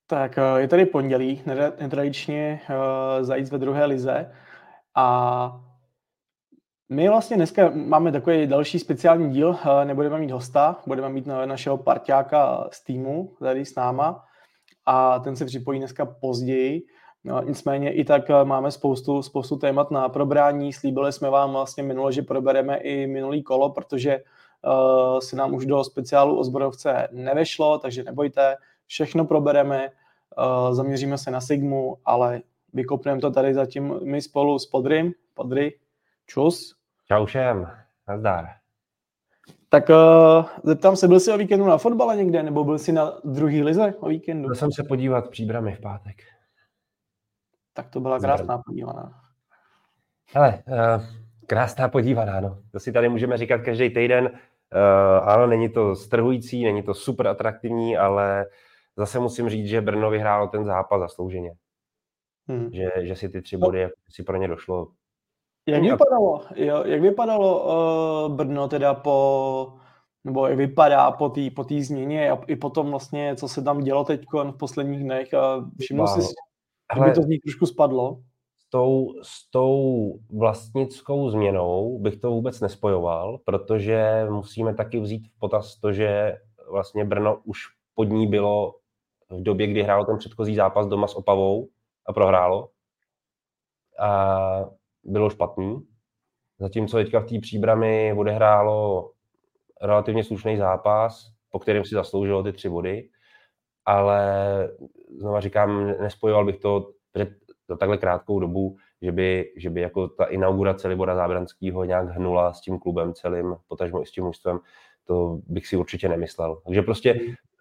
Tak je tady pondělí, netradičně Zajíc ve druhé lize a my vlastně dneska máme takový další speciální díl, nebudeme mít hosta, budeme mít našeho parťáka z týmu tady s náma a ten se připojí dneska později. No, nicméně i tak máme spoustu témat na probrání. Slíbili jsme vám vlastně minule, že probereme i minulý kolo, protože se nám už do speciálu o Zbrojovce nevešlo, takže nebojte, všechno probereme, zaměříme se na Sigmu, ale vykopneme to tady zatím my spolu s Podrym. Podry, čus. Čau všem, nazdar. Tak zeptám se, byl jsi o víkendu na fotbale někde, nebo byl jsi na druhý lize o víkendu? Byl jsem se podívat Příbrami v pátek. Tak to byla krásná podívaná. Hele, krásná podívaná, no. To si tady můžeme říkat každý týden. Ano, není to strhující, není to super atraktivní, ale zase musím říct, že Brno vyhrálo ten zápas zaslouženě. Že si ty 3 body, jak si pro ně došlo. Jak vypadalo Brno teda nebo jak vypadá po té změně a i potom vlastně, co se tam dělo teď v posledních dnech a všiml jsi, že by to z ní trošku spadlo? S tou vlastnickou změnou bych to vůbec nespojoval, protože musíme taky vzít v potaz to, že vlastně Brno už pod ní bylo v době, kdy hrálo ten předchozí zápas doma s Opavou a prohrálo. A bylo špatný. Zatímco teďka v té Příbrami odehrálo relativně slušný zápas, po kterém si zasloužilo ty 3 body, ale znova říkám, nespojoval bych to za takhle krátkou dobu, že by jako ta inaugurace Libora Zábranského nějak hnula s tím klubem celým, potažmo i s tím mužstvem, to bych si určitě nemyslel. Takže prostě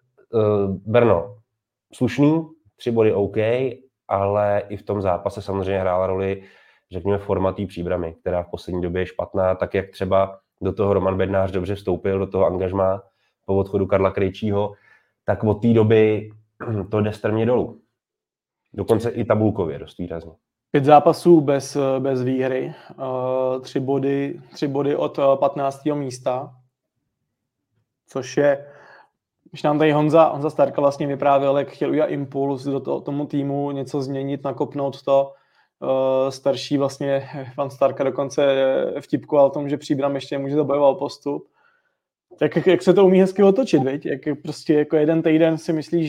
Brno slušný, 3 body OK, ale i v tom zápase samozřejmě hrála roli, řekněme, forma té Příbramy, která v poslední době je špatná, tak jak třeba do toho Roman Bednář dobře vstoupil, do toho angažmá po odchodu Karla Krejčího, tak od té doby to jde strmě dolů. Dokonce i tabulkově dost výrazně. 5 zápasů bez výhry, 3 body od 15. místa, což je, když nám tady Honza Starka vlastně vyprávěl, jak chtěl udělat impuls do tomu týmu, něco změnit, nakopnout to. Starší vlastně pan Starka dokonce vtipkoval o tom, že Příbram ještě může zabojovat o postup. Tak jak se to umí hezky otočit, viď? Jak prostě jako jeden týden si myslíš,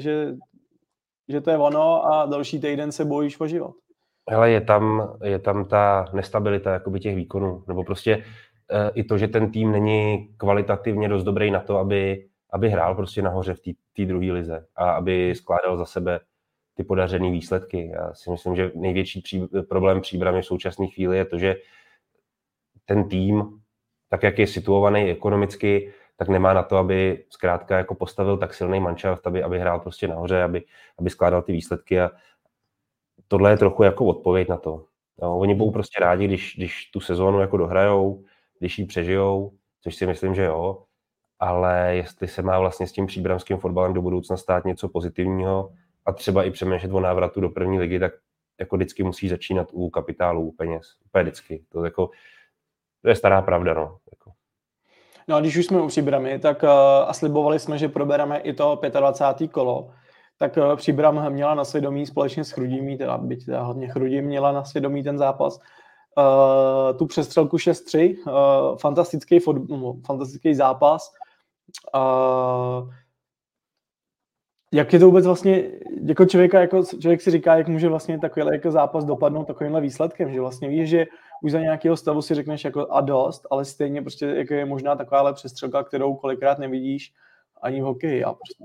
že to je ono a další týden se bojíš o život. Hele, je tam ta nestabilita jakoby těch výkonů, nebo prostě i to, že ten tým není kvalitativně dost dobrý na to, aby hrál prostě nahoře v té druhé lize a aby skládal za sebe ty podařené výsledky. Já si myslím, že největší problém Příbramy v současné chvíli je to, že ten tým, tak jak je situovaný ekonomicky, tak nemá na to, aby zkrátka jako postavil tak silný manšaft, aby hrál prostě nahoře, aby skládal ty výsledky a tohle je trochu jako odpověď na to. No, oni budou prostě rádi, když tu sezónu jako dohrajou, když ji přežijou, což si myslím, že jo, ale jestli se má vlastně s tím příbramským fotbalem do budoucna stát něco pozitivního a třeba i přemýšlet o návratu do první ligy, tak jako vždycky musí začínat u kapitálu, u peněz. Úplně vždycky. To je stará pravda, no. Jako. No a když už jsme u Příbramy, tak a slibovali jsme, že probereme i to 25. kolo, tak Příbram měla na svědomí společně s Chrudimí, byť hlavně Chrudim měla na svědomí ten zápas, tu přestřelku 6-3, fantastický zápas. Jak je to vůbec vlastně, jako člověk si říká, jak může vlastně takovýhle jako zápas dopadnout takovýmhle výsledkem, že vlastně víš, že už za nějakého stavu si řekneš jako a dost, ale stejně prostě jako je možná takováhle přestřelka, kterou kolikrát nevidíš ani v hokeji.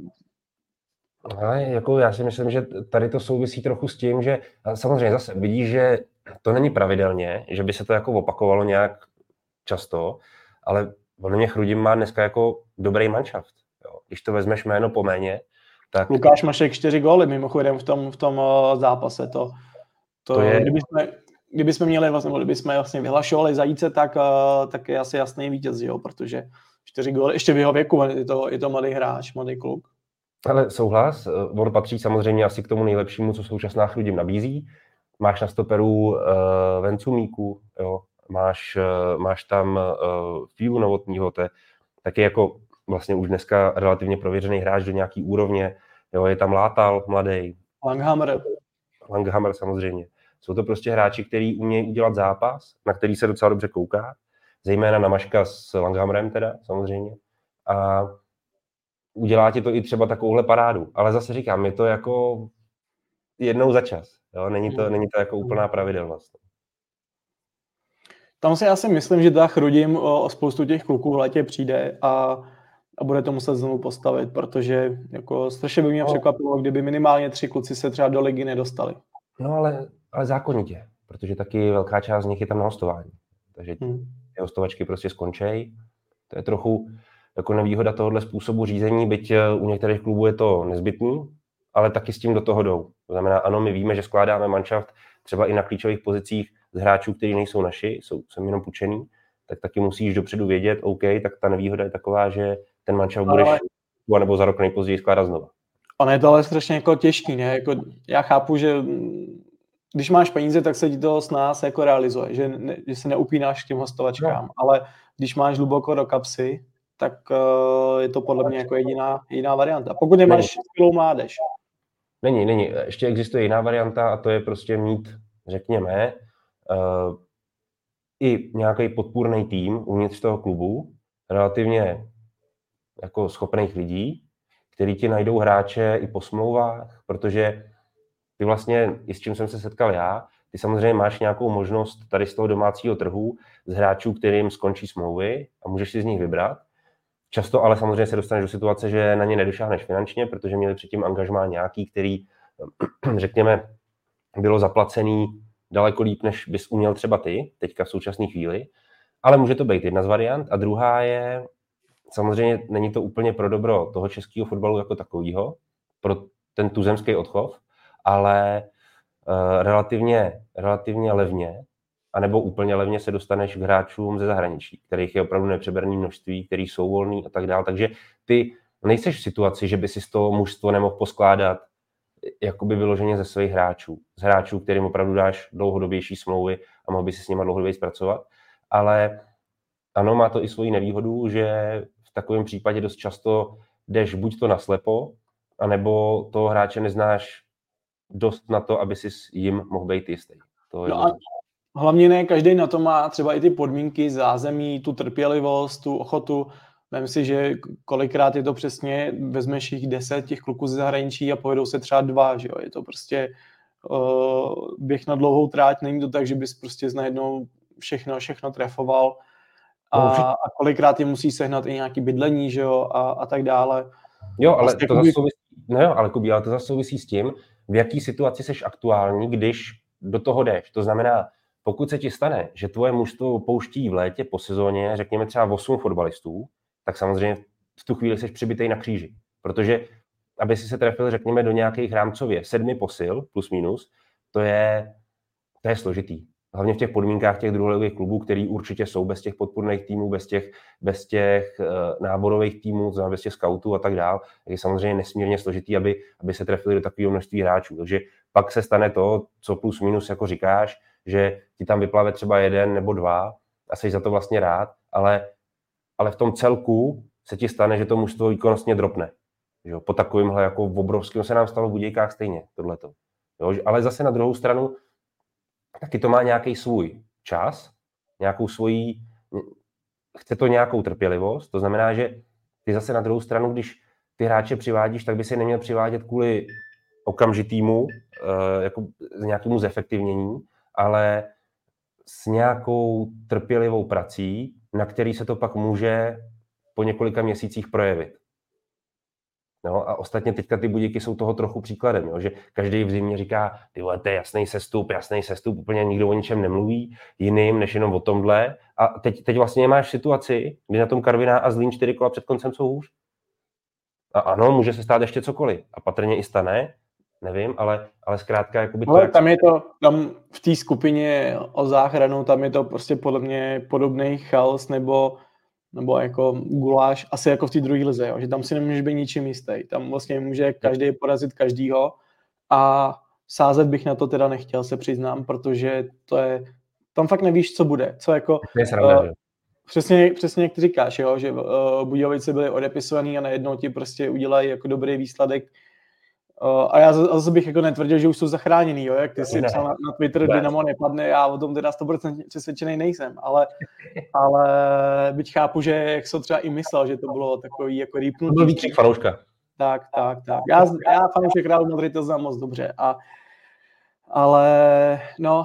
Ale jako já si myslím, že tady to souvisí trochu s tím, že samozřejmě zase vidíš, že to není pravidelně, že by se to jako opakovalo nějak často, ale podle mě Chrudim má dneska jako dobrý manšaft. Jo. Když to vezmeš jméno po jméně, tak... Lukáš Mašek 4 góly mimochodem v tom zápase. To je... Kdybychom měli vlastně vyhlašovali Zajíce, tak je asi jasný vítěz, jo, protože 4 góly, ještě v jeho věku, je to mladý hráč, mladý kluk. Ale souhlas, on patří samozřejmě asi k tomu nejlepšímu, co současná Chrudim nabízí. Máš na stoperu Vencu Míku, jo, máš tam Fiu Novotnýho, taky jako vlastně už dneska relativně prověřený hráč do nějaký úrovně. Jo, je tam Látal, mladý. Langhammer. Langhammer samozřejmě. Jsou to prostě hráči, kteří umějí udělat zápas, na který se docela dobře kouká, zejména na Maška s Langhammerem teda samozřejmě. A udělá ti to i třeba takovouhle parádu. Ale zase říkám, je to jako jednou za čas. Jo? Není to jako úplná pravidelnost. Tam si asi myslím, že Dach Rudim o spoustu těch kluků v létě přijde a bude to muset znovu postavit, protože jako strašně by mě překvapilo, kdyby minimálně 3 kluci se třeba do ligy nedostali. No ale zákonitě, protože taky velká část z nich je tam na hostování. Takže ty hostovačky prostě skončí. To je trochu jako nevýhoda tohohle způsobu řízení, byť u některých klubů je to nezbytný, ale taky s tím do toho jdou. To znamená, ano, my víme, že skládáme manšaft třeba i na klíčových pozicích z hráčů, kteří nejsou naši, jsou jenom půjčený, tak taky musíš dopředu vědět, OK, tak ta nevýhoda je taková, že ten manšaft budeš nebo za rok nejpozději skládat znova. Ono je to ale strašně jako těžký, ne? Jako, já chápu, že když máš peníze, tak se ti to s nás jako realizuje, že se neupínáš k těm hostovačkám, ale když máš hluboko do kapsy, tak je to podle mě jako jediná varianta. Pokud nemáš skvělou mládež. Není. Ještě existuje jiná varianta a to je prostě mít, řekněme, i nějaký podpůrný tým uvnitř toho klubu, relativně jako schopných lidí, který ti najdou hráče i po smlouvách, protože ty vlastně, i s čím jsem se setkal já, ty samozřejmě máš nějakou možnost tady z toho domácího trhu z hráčů, kterým skončí smlouvy a můžeš si z nich vybrat. Často ale samozřejmě se dostaneš do situace, že na ně nedošáhneš finančně, protože měli předtím angažmá nějaký, který, řekněme, bylo zaplacený daleko líp, než bys uměl třeba ty, teďka v současné chvíli. Ale může to být jedna z variant. A druhá je, samozřejmě není to úplně pro dobro toho českého fotbalu jako takového, pro ten tuzemský odchov, ale relativně levně, anebo úplně levně se dostaneš k hráčům ze zahraničí, kterých je opravdu nepřeberné množství, který jsou volný a tak dále. Takže ty nejseš v situaci, že by si z toho mužstvo nemohl poskládat jakoby vyloženě ze svých hráčů. Z hráčů, kterým opravdu dáš dlouhodobější smlouvy a mohl by si s nimi dlouhodoběji zpracovat. Ale ano, má to i svoji nevýhodu, že v takovém případě dost často jdeš buď to naslepo, anebo toho hráče neznáš dost na to, aby si jim mohl být jistý. To je hlavně ne každý na to má třeba i ty podmínky, zázemí, tu trpělivost, tu ochotu. Vem si, že kolikrát je to přesně, vezmeš jich 10 těch kluků ze zahraničí a povedou se třeba 2, že jo? Je to prostě běh na dlouhou tráť, není to tak, že bys prostě najednou všechno trefoval a kolikrát je musí sehnat i nějaký bydlení, že jo, a tak dále. Jo, ale vlastně to zase souvisí, ale Kubi, ale to zase souvisí s tím, v jaký situaci seš aktuální, když do toho jdeš. To znamená, pokud se ti stane, že tvoje mužstvo pouští v létě po sezóně, řekněme třeba 8 fotbalistů, tak samozřejmě v tu chvíli seš přibitej na kříži. Protože aby si se trefil, řekněme, do nějakých rámcově 7 posil, plus minus, to je složitý. Hlavně v těch podmínkách těch druholigových klubů, který určitě jsou bez těch podpůrných týmů, bez těch náborových týmů, bez těch scoutů a tak dál, je samozřejmě nesmírně složitý, aby se trefili do takového množství hráčů. Takže pak se stane to, co plus minus jako říkáš, že ti tam vyplave třeba 1 nebo 2 a jsi za to vlastně rád, ale v tom celku se ti stane, že to mužstvo výkonnostně dropne. Jo? Po takovémhle jako obrovském se nám stalo v Budějkách stejně tohleto. Jo? Ale zase na druhou stranu taky to má nějaký svůj čas, chce to nějakou trpělivost, to znamená, že ty zase na druhou stranu, když ty hráče přivádíš, tak by si neměl přivádět kvůli okamžitýmu, jako nějakému zefektivnění, ale s nějakou trpělivou prací, na který se to pak může po několika měsících projevit. No a ostatně teďka ty Budějky jsou toho trochu příkladem, jo? Že každý v zimě říká, ty vole, to je jasný sestup, úplně nikdo o ničem nemluví, jiným, než jenom o tomhle. A teď vlastně máš situaci, kdy na tom Karviná a Zlín 4 kola před koncem jsou hůř. A ano, může se stát ještě cokoliv. A patrně i stane, nevím, ale zkrátka jakoby to... Ale tam v té skupině o záchranu, tam je to prostě podle mě podobný chaos nebo jako guláš, asi jako v té druhé lize, jo? Že tam si nemůžeš být ničím jistý. Tam vlastně může každý porazit každýho a sázet bych na to teda nechtěl, se přiznám, protože tam fakt nevíš, co bude. Co jako, přesně jak ty říkáš, jo? Že Budějovice byly odepisovaný a najednou ti prostě udělají jako dobrý výsledek A já zase bych jako netvrdil, že už jsou zachráněný, jo? Jak ty si psal na Twitter, Dynamo nepadne, já o tom teda 100% přesvědčený nejsem, ale byť chápu, že jak se třeba i myslel, že to bylo takový jako rýpnutí. To byl výkřik fanouška. Tak. Já fanoušek Realu Madrid to znám moc dobře, ale no,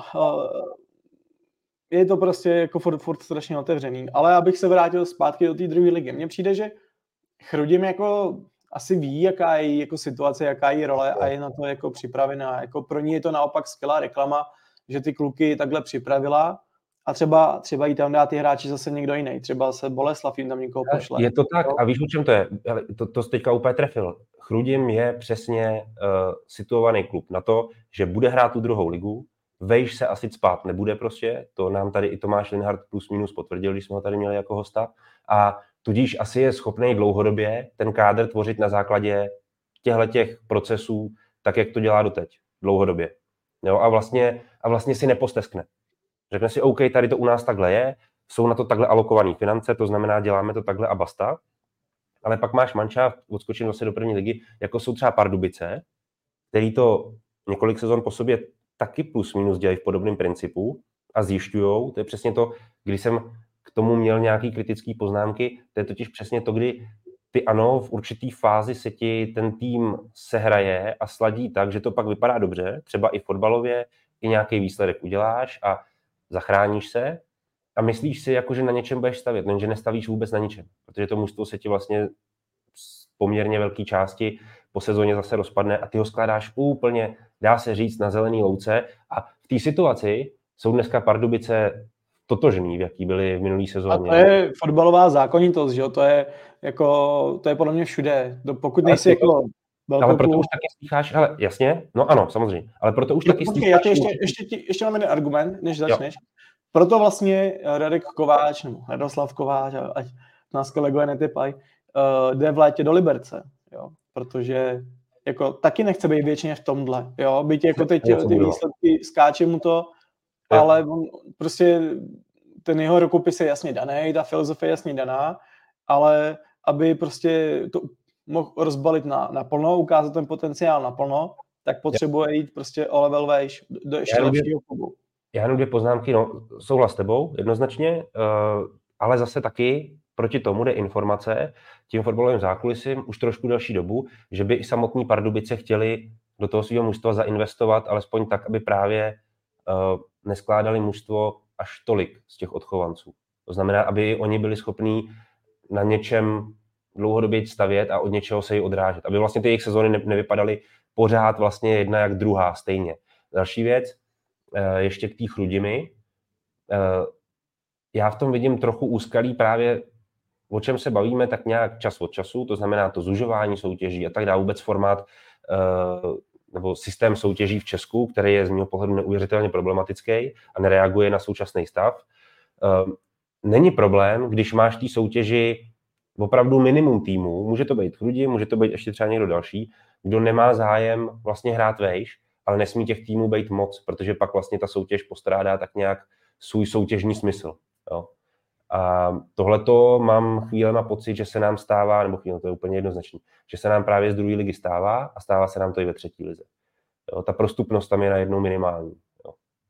je to prostě jako furt strašně otevřený. Ale abych se vrátil zpátky do té druhé ligy. Mně přijde, že Chrudim jako asi ví, jaká je jako situace, jaká je role a je na to jako připravená. Jako pro ní je to naopak skvělá reklama, že ty kluky takhle připravila a třeba jí tam dá ty hráči zase někdo jiný. Třeba se Boleslav jim tam někoho pošle. Je to tak a víš, o čem to je? To jsi teďka úplně trefil. Chrudim je přesně situovaný klub na to, že bude hrát tu druhou ligu, vejš se asi spát nebude prostě, to nám tady i Tomáš Linhart plus minus potvrdil, když jsme ho tady měli jako hosta, a tudíž asi je schopný dlouhodobě ten kádr tvořit na základě těch procesů, tak jak to dělá doteď, dlouhodobě. Jo, a vlastně si neposteskne. Řekne si, OK, tady to u nás takhle je, jsou na to takhle alokované finance, to znamená, děláme to takhle a basta. Ale pak máš mančaft, odskočím zase do první ligy, jako jsou třeba Pardubice, který to několik sezon po sobě taky plus minus dělají v podobném principu a zjišťujou, to je přesně to, když jsem k tomu měl nějaký kritický poznámky, to je totiž přesně to, kdy ty ano, v určitý fázi se ti ten tým sehraje a sladí tak, že to pak vypadá dobře, třeba i fotbalově, i nějaký výsledek uděláš a zachráníš se a myslíš si, jako, že na něčem budeš stavět, jenže nestavíš vůbec na ničem, protože to mužstvo se ti vlastně z poměrně velké části po sezóně zase rozpadne a ty ho skládáš úplně, dá se říct, na zelený louce a v té situaci jsou dneska Pardubice totožný, v jaký byly v minulý sezóně. A to je fotbalová zákonitost, že jo? To je podle mě všude. Pokud nejsi jako ale proto už taky slycháš, ale jasně, no ano, samozřejmě, ale proto už taky slycháš. Ještě mám jeden argument, než začneš. Jo. Proto vlastně Radek Kováč, nebo Radoslav Kováč, ať nás kolegové netypají, jde v létě do Liberce, jo? Protože jako taky nechce být většině v tomhle, jo? Byť jako teď ty výsledky skáče mu to, ale on prostě ten jeho rukopis je jasně daný, ta filozofie je jasně daná, ale aby prostě to mohl rozbalit naplno, ukázat ten potenciál naplno, tak potřebuje jít prostě o level vejš do ještě lepšího klubu. Já jenom 2 poznámky, no, souhlas s tebou, jednoznačně, ale zase taky proti tomu jde informace tím fotbalovým zákulisím už trošku delší dobu, že by i samotní Pardubice chtěli do toho svého mužstva zainvestovat, alespoň tak, aby právě neskládali mužstvo až tolik z těch odchovanců. To znamená, aby oni byli schopní na něčem dlouhodobě stavět a od něčeho se ji odrážet. Aby vlastně ty jejich sezóny nevypadaly pořád vlastně jedna jak druhá stejně. Další věc, ještě k té Chrudimi. Já v tom vidím trochu úskalí právě, o čem se bavíme tak nějak čas od času, to znamená to zužování soutěží a tak dále, vůbec formát nebo systém soutěží v Česku, který je z mého pohledu neuvěřitelně problematický a nereaguje na současný stav. Není problém, když máš té soutěži opravdu minimum týmů, může to být Chrudim, může to být ještě třeba někdo další, kdo nemá zájem vlastně hrát vejš, ale nesmí těch týmů být moc, protože pak vlastně ta soutěž postrádá tak nějak svůj soutěžní smysl. Jo. A tohleto mám chvílema pocit, že se nám stává, nebo chvíle, to je úplně jednoznačný, že se nám právě z druhé ligy stává a stává se nám to i ve třetí lize. Jo, ta prostupnost tam je najednou minimální. Jo.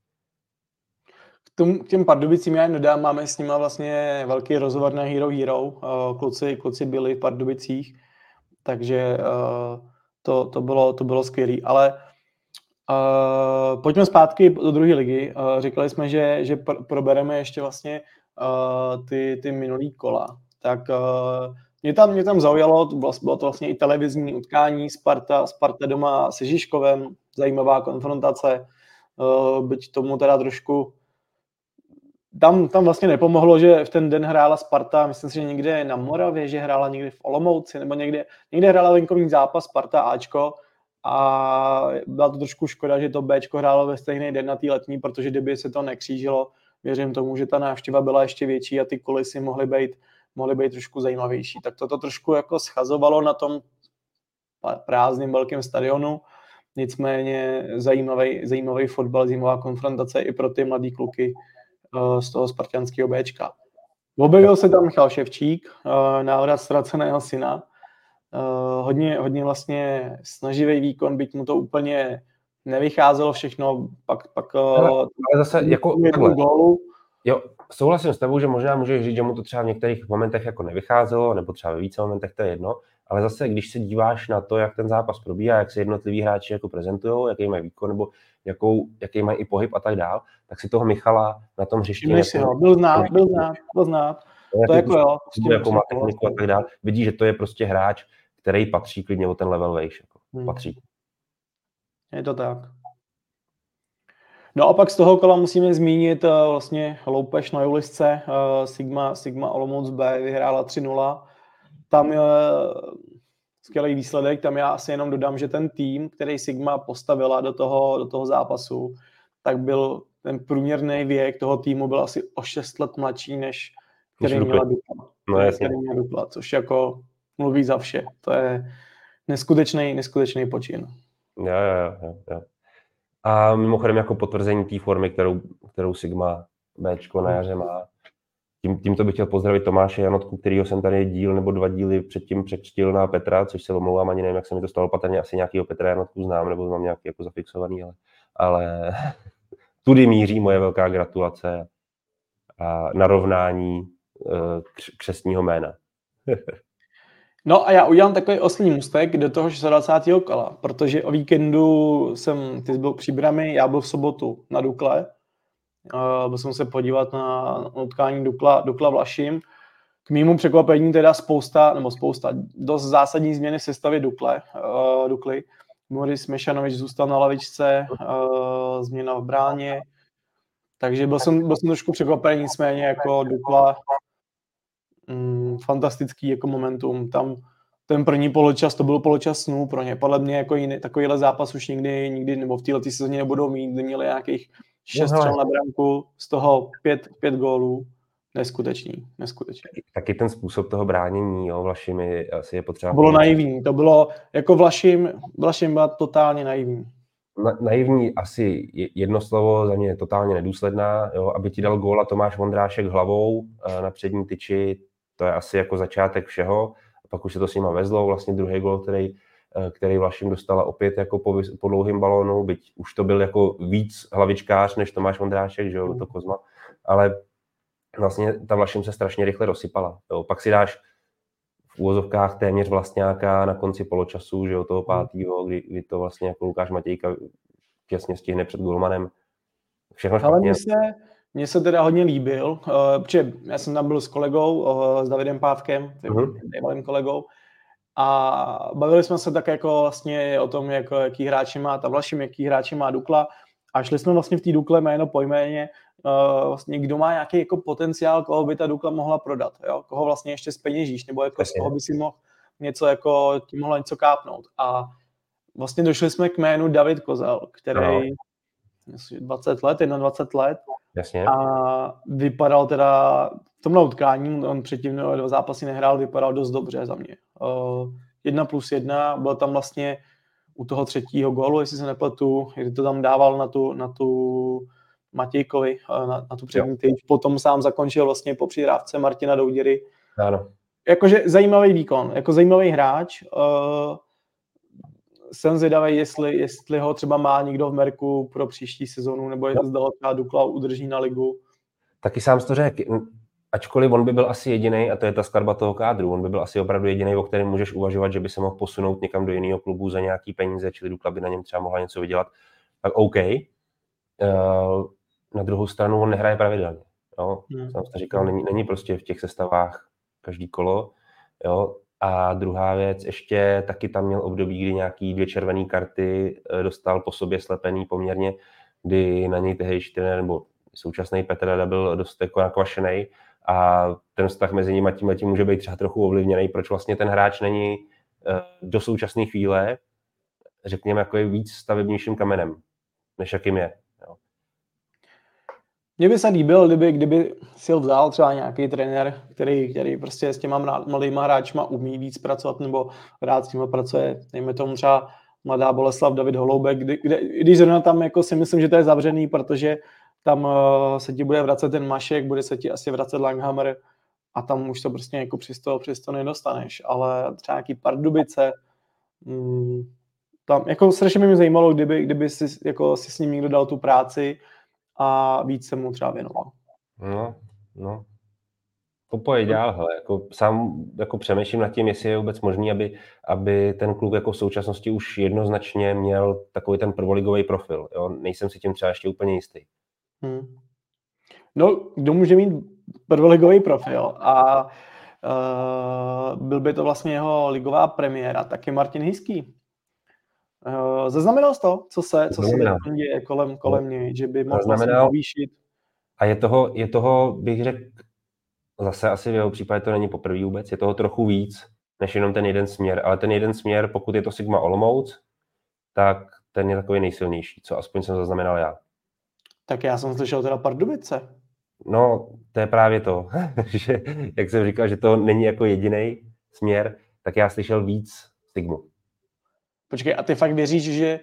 K těm Pardubicím já jen dodám, máme s nimi vlastně velký rozhovor na Hero. Kluci byli v Pardubicích, takže to bylo skvělý. Ale pojďme zpátky do druhé ligy. Říkali jsme, že probereme ještě vlastně ty minulý kola. Tak mě tam zaujalo, bylo to vlastně i televizní utkání Sparta doma se Žižkovem, zajímavá konfrontace, byť tomu teda trošku tam vlastně nepomohlo, že v ten den hrála Sparta, myslím si, že někde na Moravě, že hrála někde v Olomouci, nebo někde hrála venkovní zápas Sparta Ačko a byla to trošku škoda, že to Bčko hrálo ve stejný den na té letní, protože kdyby se to nekřížilo, věřím tomu, že ta návštěva byla ještě větší a ty kulisy mohly být trošku zajímavější. Tak to trošku jako schazovalo na tom prázdným velkém stadionu, nicméně zajímavý fotbal, zajímavá konfrontace i pro ty mladý kluky z toho spartanského Bčka. Objevil se tam Michal Ševčík, návrat ztraceného syna. hodně vlastně snaživý výkon, byť mu to úplně nevycházelo všechno, pak ale zase jako takhle. gólu. Jo, souhlasím s tebou, že možná můžeš říct, že mu to třeba v některých momentech jako nevycházelo, nebo třeba ve více momentech, to je jedno, ale zase, když se díváš na to, jak ten zápas probíhá, jak se jednotliví hráči jako prezentujou, jaký mají výkon, nebo jaký mají i pohyb a tak dál, tak si toho Michala na tom hřišti... Byl znát. To jako jo. Jako má techniku a tak dál. Vidíš, že to je prostě hráč, který patří klidně o ten level vejš. Jako patří. Je to tak. No a pak z toho kola musíme zmínit vlastně loupež na Julisce. Sigma Olomouc B vyhrála 3-0. Tam je skvělý výsledek. Tam já asi jenom dodám, že ten tým, který Sigma postavila do toho zápasu, tak byl ten průměrný věk toho týmu byl asi o 6 let mladší, než který měla Dukla. No jasně. Dukla, což jako mluví za vše. To je neskutečný počin. Jo. A mimochodem jako potvrzení té formy, kterou Sigma Bčko na jaře má. Tímto bych chtěl pozdravit Tomáše Janotku, kterýho jsem tady díl nebo 2 díly předtím překřtil na Petra, což se omlouvám, ani nevím, jak se mi to stalo, patrně asi nějakýho Petra Janotku znám, nebo mám nějaký jako zafixovaný, ale tudy míří moje velká gratulace a narovnání křestního jména. No a já udělám takový oslý můstek do toho 26. kola, protože o víkendu ty jsi byl při Brami, já byl v sobotu na Dukle. Byl jsem se podívat na utkání Dukla Vlašim. K mému překvapení teda spousta, dost zásadní změny v sestavě Dukly. Boris Mešanovič zůstal na lavičce, změna v bráně. Takže byl jsem trošku překvapený, nicméně jako Dukla fantastický jako momentum. Tam ten první poločas, to byl poločas snů pro ně. Podle mě jako takovýhle zápas už nikdy nebo v této sezóně nebudou mít, kdy měli nějakých 6 střel na branku, z toho 5 gólů. Neskutečný. Taky ten způsob toho bránění, Vlašim asi je potřeba... To bylo naivní, to bylo jako Vlašim byla totálně naivní. Naivní asi jedno slovo, za mě je totálně nedůsledná, jo, aby ti dal góla Tomáš Vondrášek hlavou na přední tyči, to je asi jako začátek všeho, a pak už se to s nima vezlo, vlastně druhý gól, který Vlašim dostala opět jako po dlouhým balónu, byť už to byl jako víc hlavičkář než Tomáš Vondrášek, že jo, to Kozma, ale vlastně ta Vlašim se strašně rychle rozsypala, jo. Pak si dáš v úvozovkách téměř vlastňáka na konci poločasu, že jo, toho 5., kdy to vlastně jako Lukáš Matějka těsně stihne před golmanem. Všechno špatně. Ale mně se teda hodně líbil, protože já jsem tam byl s kolegou, s Davidem Pávkem, bývalým kolegou, a bavili jsme se tak jako vlastně o tom, jaký hráči má ta Vlašim, jaký hráči má Dukla, a šli jsme vlastně v té Dukle jméno po jméně, vlastně kdo má nějaký jako potenciál, koho by ta Dukla mohla prodat, jo? Koho vlastně ještě zpeněžíš, nebo jako z koho by si mohl něco jako, tím mohla něco kápnout. A vlastně došli jsme k jménu David Kozel, který 21 let. Jasně. A vypadal teda v tomhle utkání, on předtím 2 zápasy nehrál, vypadal dost dobře za mě. 1+1, byl tam vlastně u toho 3. gólu, jestli se nepletu, kdy to tam dával na tu Matějkovi, na tu přední tyč. Potom sám zakončil vlastně po přihrávce Martina Douděry. Ano. Jakože zajímavý výkon, jako zajímavý hráč. Jsem zvědavý, jestli ho třeba má někdo v merku pro příští sezonu, nebo zda ho třeba Dukla udrží na ligu. Taky sám to řekl, ačkoliv on by byl asi jediný, a to je ta skladba toho kádru, on by byl asi opravdu jediný, o kterém můžeš uvažovat, že by se mohl posunout někam do jiného klubu za nějaký peníze, čili Dukla by na něm třeba mohla něco vydělat, tak OK. Na druhou stranu on nehraje pravidelně. Jo? Jsem to říkal, není prostě v těch sestavách každý kolo. Jo? A druhá věc, ještě taky tam měl období, kdy nějaký 2 červené karty dostal po sobě slepený poměrně, kdy na něj tehdejší trenér nebo současný Petr Rada byl dost jako nakvašenej a ten vztah mezi nimi a tímhletím může být třeba trochu ovlivněný, proč vlastně ten hráč není do současné chvíle, řekněme, jako je víc stavebnějším kamenem, než jakým je. Jo. Mně by se líbil, kdyby si ho vzal třeba nějaký trenér, který prostě s těma mladýma hráčma umí víc pracovat, nebo rád s nimi pracuje, dejme tomu třeba Mladá Boleslav, David Holoubek, když zrovna tam jako si myslím, že to je zavřený, protože tam se ti bude vracet ten Mašek, bude se ti asi vracet Langhammer a tam už to prostě jako přes to nedostaneš, ale třeba nějaký Pardubice, tam jako strašně by mě zajímalo, kdyby si, jako si s ním někdo dal tu práci a víc se mu třeba věnoval. No. Pojď dál, hele, jako sám jako přemýšlím nad tím, jestli je vůbec možný, aby ten klub jako v současnosti už jednoznačně měl takový ten prvoligový profil. Jo? Nejsem si tím třeba ještě úplně jistý. No, kdo může mít prvoligový profil a byl by to vlastně jeho ligová premiéra, tak je Martin Hiský. Zaznamenal jsi to, co se teď děje kolem něj, že by mohl vlastně povýšit? A je toho, bych řekl, zase asi v jeho případě to není poprvé vůbec, je toho trochu víc, než jenom ten jeden směr. Ale ten jeden směr, pokud je to Sigma Olomouc, tak ten je takový nejsilnější, co aspoň jsem zaznamenal já. Tak já jsem slyšel teda Pardubice. No, to je právě to, že, jak jsem říkal, že to není jako jediný směr, tak já slyšel víc Sigmu. Počkej, a ty fakt věříš, že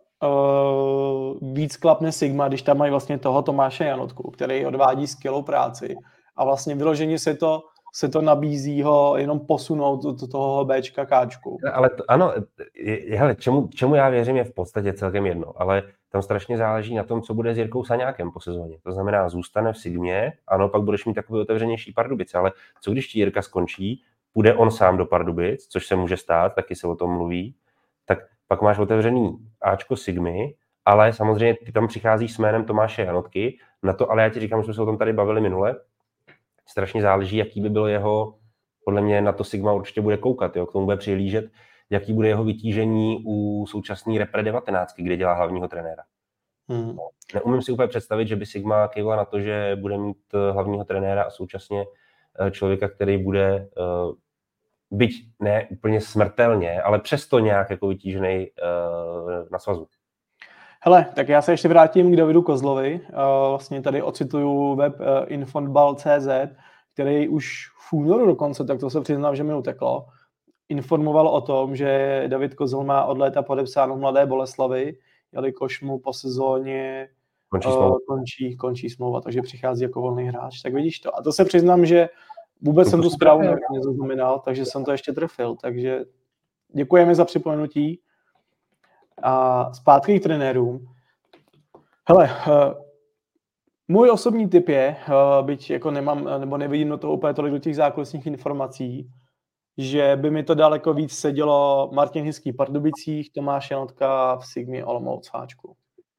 víc klapne Sigma, když tam mají vlastně toho Tomáše Janotku, který odvádí skvělou práci a vlastně vyloženě se to nabízí ho jenom posunout do toho Bčka, Káčku. Ale ano, hele, čemu já věřím, je v podstatě celkem jedno, ale tam strašně záleží na tom, co bude s Jirkou Saňákem po sezóně. To znamená, zůstane v Sigmě, ano, pak budeš mít takový otevřenější Pardubice, ale co když ti Jirka skončí, půjde on sám do Pardubic, což se může stát, taky se o tom mluví, tak pak máš otevřený Ačko Sigmy, ale samozřejmě ty tam přicházíš s jménem Tomáše Janotky, na to, ale já ti říkám, že jsme se o tom tady bavili minule, strašně záleží, jaký by bylo jeho, podle mě na to Sigma určitě bude koukat, jo, k tomu bude přihlížet, jaký bude jeho vytížení u současné repre 19, kde dělá hlavního trenéra. Neumím si úplně představit, že by Sigma kývla na to, že bude mít hlavního trenéra a současně člověka, který bude byť ne úplně smrtelně, ale přesto nějak jako vytížený na svazu. Hele, tak já se ještě vrátím k Davidu Kozlovi. Vlastně tady ocituju web infotball.cz, který už v únoru dokonce, tak to se přiznám, že mi uteklo, informoval o tom, že David Kozl má od léta podepsáno v Mladé Boleslavi, jelikož mu po sezóně končí smlouva, takže přichází jako volný hráč. Tak vidíš to. A to se přiznám, že vůbec jsem tu zprávu nezaznamenal, takže jsem to ještě trefil. Takže děkujeme za připomenutí. A zpátky k trenérům. Hele, můj osobní tip je, byť jako nemám, nebo nevidím do toho úplně tolik do těch zákulisních informací, že by mi to daleko víc sedělo Martin Hiský v Pardubicích, Tomáš Janotka v Sigmě Olomouc Háčku.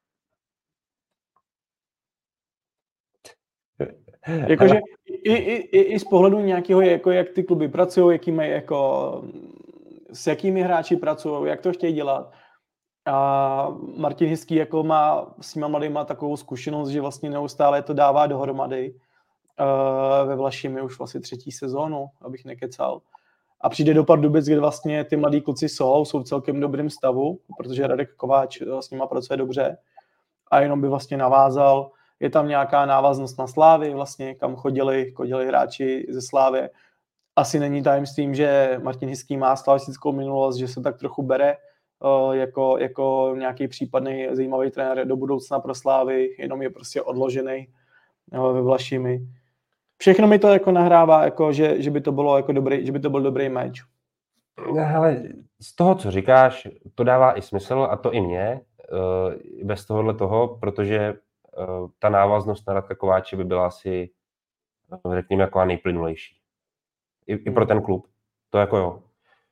Jakože i z pohledu nějakého, jako jak ty kluby pracují, jaký mají jako, s jakými hráči pracují, jak to chtějí dělat. A Martin Hiský jako má s těma mladýma takovou zkušenost, že vlastně neustále to dává dohromady. Ve Vlašimi už vlastně 3. sezónu, abych nekecal. A přijde do Pardubic, kde vlastně ty mladí kluci jsou v celkem dobrém stavu, protože Radek Kováč s nima pracuje dobře. A jenom by vlastně navázal, je tam nějaká návaznost na Slávy, vlastně, kam chodili hráči ze Slávy. Asi není tajemstvím, že Martin Hiský má slavistickou minulost, že se tak trochu bere jako nějaký případný zajímavý trenér do budoucna pro Slávy, jenom je prostě odložený ve Vlašimi. Všechno mi to jako nahrává, jako že by to bylo jako dobrý, že by to byl dobrý meč. Ale z toho, co říkáš, to dává i smysl a to i mě, bez tohohle toho, protože ta návaznost na Radka Kováče by byla asi, řekněme, jako nejplynulejší. I pro ten klub. To jako jo.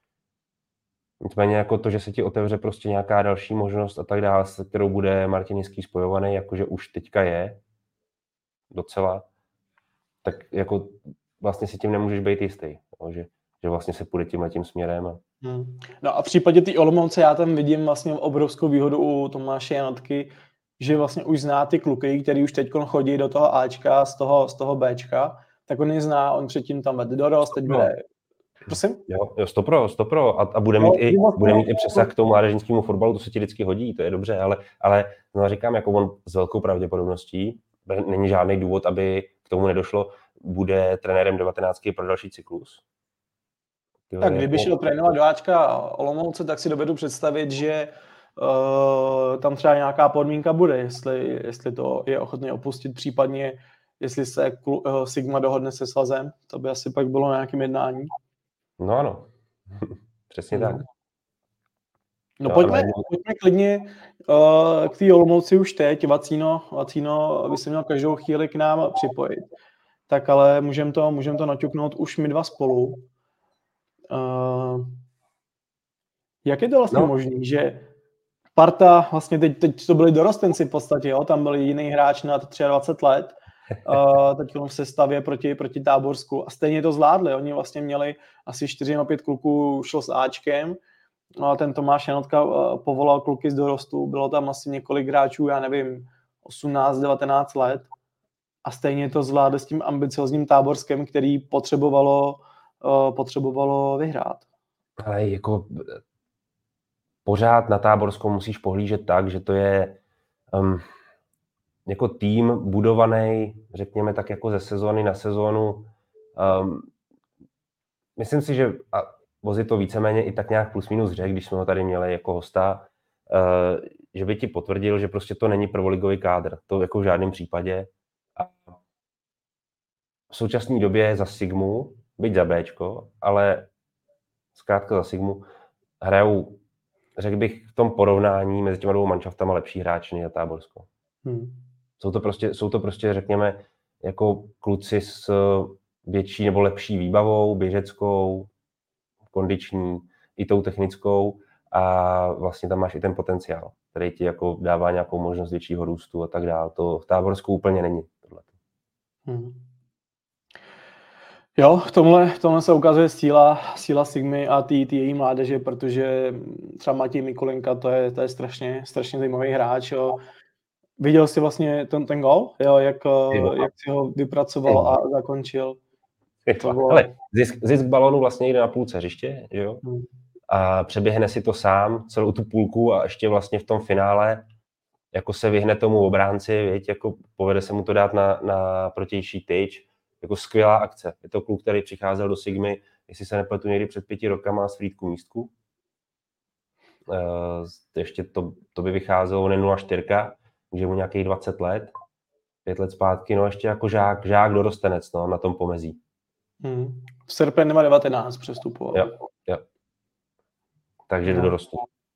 Nicméně jako to, že se ti otevře prostě nějaká další možnost a tak dále, se kterou bude Martin Hiský spojovaný, jakože už teďka je docela, tak jako vlastně si tím nemůžeš být jistý, že vlastně se půjde tímhletím směrem. No a v případě té Olomouce já tam vidím vlastně obrovskou výhodu u Tomáše Janotky, že vlastně už zná ty kluky, který už teď chodí do toho Ačka, z toho Bčka, tak on je zná, on předtím tam vedl dorost, teď bude... Prosím? Jo, 100%. A bude mít i přesah k tomu mládežnickému fotbalu, to se ti vždycky hodí, to je dobře, ale no, říkám, jako on s velkou pravděpodobností, není žádný důvod, aby k tomu nedošlo, bude trenérem 19 pro další cyklus. Tak kdyby šel trénovat do Ačka Olomouce, tak si dovedu představit, že tam třeba nějaká podmínka bude, jestli to je ochotný opustit, případně jestli se Sigma dohodne se svazem, to by asi pak bylo na nějakém jednání. No ano, přesně tak. No pojďme klidně k té Olomouci už teď. Vacíno by se měl každou chvíli k nám připojit. Tak ale můžeme to naťuknout už my dva spolu. Jak je to vlastně možný, že parta, vlastně teď to byli dorostenci v podstatě, jo? Tam byl jiný hráč nad 23 let, teď v sestavě proti Táborsku a stejně to zvládli. Oni vlastně měli asi 4-5 kluků šlo s Ačkem, a ten Tomáš Janotka povolal kluky z dorostu, bylo tam asi několik hráčů, já nevím, 18-19 let a stejně to zvládli s tím ambiciozním Táborskem, který potřebovalo vyhrát. Ale jako pořád na Táborskou musíš pohlížet tak, že to je jako tým budovaný, řekněme tak jako ze sezóny na sezónu. Myslím si, že Vozy to víceméně i tak nějak plus minus řekl, když jsme ho tady měli jako hosta, že by ti potvrdil, že prostě to není prvoligový kádr. To jako v žádném případě. A v současné době za Sigmu, byť za Bčko, ale zkrátka za Sigmu, hrajou, řekl bych, v tom porovnání mezi těma dvou manšaftama lepší hráči než za Táborsko. Jsou to prostě, řekněme, jako kluci s větší nebo lepší výbavou, běžeckou, kondiční, i tou technickou a vlastně tam máš i ten potenciál, který ti jako dává nějakou možnost většího růstu a tak dále. To v Táborsku úplně není. Jo, v tomhle se ukazuje síla Sigmy a ty její mládeže, protože třeba Matěj Mikulinka, to je strašně zajímavý hráč. Jo. Viděl jsi vlastně ten gól? Jo, jak si ho vypracoval a zakončil? Hele, zisk balonu vlastně jde na půlce hřiště, jo? A přeběhne si to sám, celou tu půlku a ještě vlastně v tom finále jako se vyhne tomu obránci, viď, jako povede se mu to dát na protější tyč, jako skvělá akce. Je to kluk, který přicházel do Sigmy, jestli se nepletu někdy před 5 rokama z Frýdku místku. Ještě to by vycházelo, on je 0,4, takže mu nějakých 20 let, 5 let zpátky, no ještě jako žák dorostenec, no, na tom pomezí. V srpen 19 přestupoval. Jo. Takže dorostu.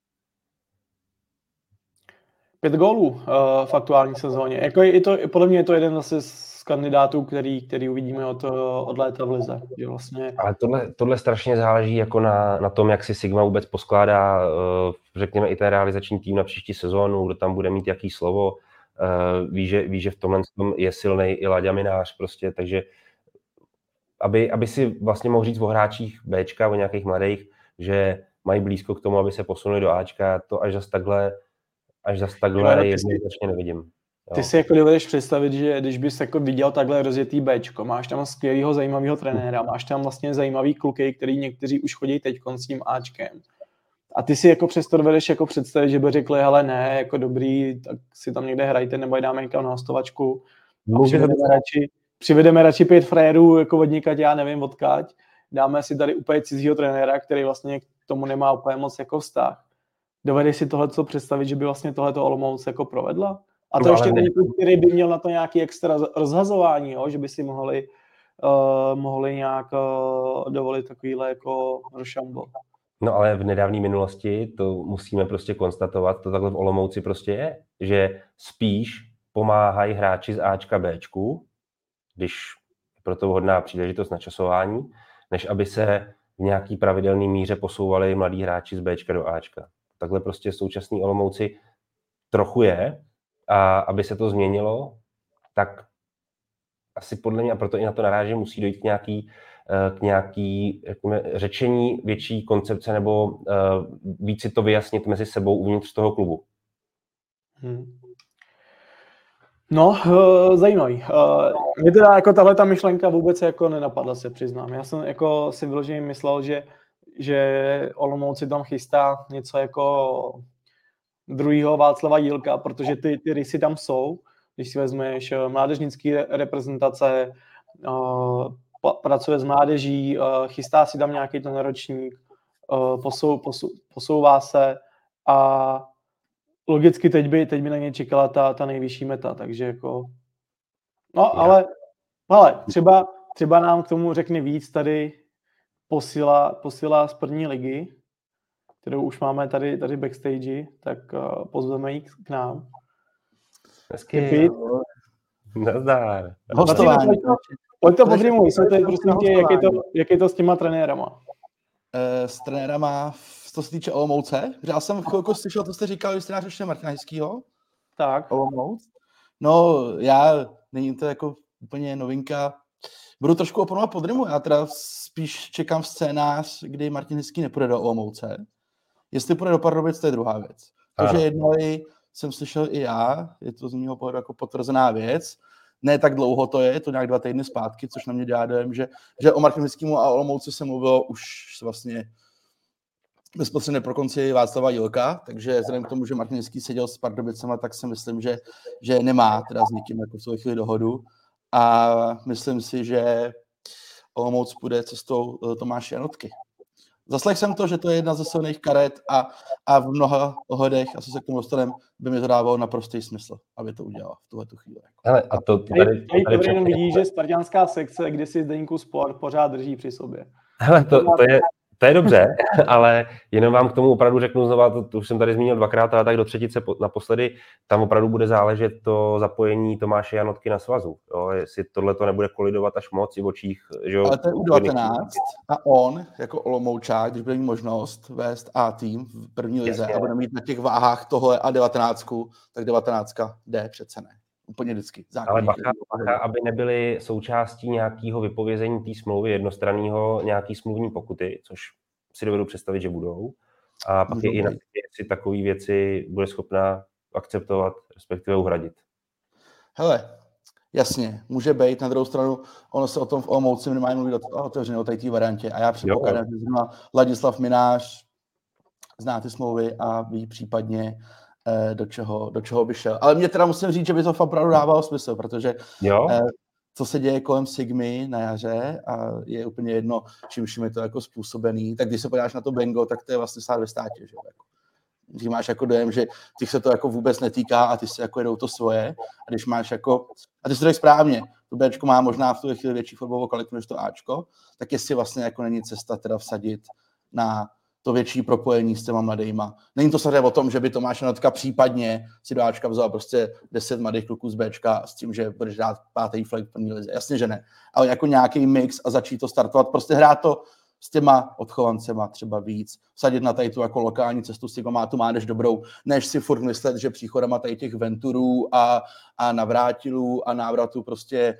5 gólů v aktuální sezóně. Jako podle mě je to jeden zase z kandidátů, který uvidíme od léta v lize. Vlastně... Ale tohle strašně záleží jako na tom, jak si Sigma vůbec poskládá, řekněme, i ten realizační tým na příští sezónu, kdo tam bude mít jaký slovo. Ví, že v tomhle je silný i Láďa Minář prostě, takže aby si vlastně mohl říct o hráčích Bčka, o nějakých mladých, že mají blízko k tomu, aby se posunuli do Ačka, to až zas takhle jednoznačně nevidím. Jo. Ty si jako dovedeš představit, že když bys jako viděl takhle rozjetý Bčko, máš tam skvělýho, zajímavého trenéra, máš tam vlastně zajímavý kluky, který někteří už chodí teď s tím Ačkem. A ty si jako přesto dovedeš jako představit, že by řekli, hele ne, jako dobrý, tak si tam někde hrajte, nebo je dáme někam na hostovačku. Přivedeme radši 5 frérů, jako odnikat, já nevím odkáď. Dáme si tady úplně cizího trenéra, který vlastně k tomu nemá úplně moc jako vztah. Dovedeš si tohleto představit, že by vlastně tohleto Olomouc jako provedla? A to ještě není klub, který by měl na to nějaký extra rozhazování, jo? Že by si mohli nějak dovolit takovýhle jako rošambo. No ale v nedávné minulosti to musíme prostě konstatovat, to takhle v Olomouci prostě je, že spíš pomáhají hráči z Ačka Bčku, když je pro to vhodná příležitost na časování, než aby se v nějaký pravidelný míře posouvali mladí hráči z Bčka do Ačka. Takhle prostě současný Olomouci trochu je a aby se to změnilo, tak asi podle mě, a proto i na to narážím, musí dojít k nějaký řečení větší koncepce nebo víc si to vyjasnit mezi sebou uvnitř toho klubu. No, zajímavý. Mě teda jako tahle ta myšlenka vůbec jako nenapadla, se přiznám. Já jsem jako si vyloženě myslel, že Olomouc si tam chystá něco jako druhýho Václava Jílka, protože ty rysy tam jsou. Když si vezmeš mládežnický reprezentace, pracuje s mládeží, chystá si tam nějaký ten ročník, posouvá se a logicky teď by na ně čekala ta nejvyšší meta, takže jako No, ale třeba nám k tomu řekne víc tady posila z první ligy, kterou už máme tady backstage, tak pozveme ji k nám. Hezky. Nazdar. Hostování. Pojď to podrýmuj, vysvětli, prosím tě, jak je to s těma trenérama. S trenérama, co se týče Olomouce, já jsem chvilku slyšel, to jste říkal, když jste nás řešili Martina Hejskýho. Tak. Olomouc. No, není to jako úplně novinka. Budu trošku oponovat podrymu, já teda spíš čekám scénář, kdy Martin Hejský nepůjde do Olomouce. Jestli půjde do Pardubic, to je druhá věc. To, že jednali, jsem slyšel i já, je to z mého pohledu jako potvrzená věc. Ne tak dlouho to je to nějak 2 týdny zpátky, což na mě dělá dojem, že o Martinu Hejskýmu a Olomouci se mluvilo už vlastně bezprostředně pro konci Václava Jílka, takže vzhledem k tomu, že Martin Hejský seděl s Pardubicema, tak si myslím, že nemá teda s někým jako v chvíli dohodu a myslím si, že Olomouc půjde cestou Tomáše Janotky. Zaslechl jsem to, že to je jedna ze silných karet a v mnoha ohledech, asi se k tomu dostaneme, by mi to dávalo naprostý smysl, aby to udělal v tuhletu chvíli. Hele, a to tady jenom vidí, že spartianská sekce, kde si Zdeňku Sport pořád drží při sobě. Hele, to je dobře, ale jenom vám k tomu opravdu řeknu znova, to už jsem tady zmínil 2krát, ale tak do třetice naposledy, tam opravdu bude záležet to zapojení Tomáše Janotky na svazu. Jo? Jestli tohle to nebude kolidovat až moc i v očích. Že jo, ale to je U19 a on jako Olomoučák, když bude mít možnost vést A tým v první lize a bude mít na těch váhách tohle a 19, tak 19 jde přece ne. Úplně vždycky. Ale bacha, aby nebyly součástí nějakého vypovězení té smlouvy jednostranného, nějaký smluvní pokuty, což si dovedu představit, že budou. A pak je i na jestli takové věci bude schopná akceptovat, respektive uhradit. Hele, jasně, může být. Na druhou stranu, ono se o tom v Olomouci minimálně mluví otevřeně o té variantě. A já předpokládám, že zrovna Ladislav Minář zná ty smlouvy a ví případně, do čeho by šel. Ale mě teda musím říct, že by to opravdu dávalo smysl, protože co se děje kolem Sigmy na jaře a je úplně jedno, čím je to jako způsobený, tak když se podíváš na to Bengo, tak to je vlastně stát ve státě. Že? Když máš jako dojem, že těch se to jako vůbec netýká a ty si jako jedou to svoje a když máš jako, a ty si to řekl správně, to Bčko má možná v tu chvíli větší fotbalovou kvalitu než to Ačko, tak jestli vlastně jako není cesta teda vsadit na to větší propojení s těma mladejma. Není to samozřejmě o tom, že by Tomáš Janotka případně si do Ačka vzal prostě 10 mladých kluků z Bčka s tím, že budeš dát 5. flag v první lize. Jasně, že ne. Ale jako nějaký mix a začít to startovat, prostě hrát to s těma odchovancema třeba víc. Vsadit na tady tu jako lokální cestu s má tu mládež dobrou, než si furt myslet, že příchodama tady těch Venturů a Navrátilů a návratů prostě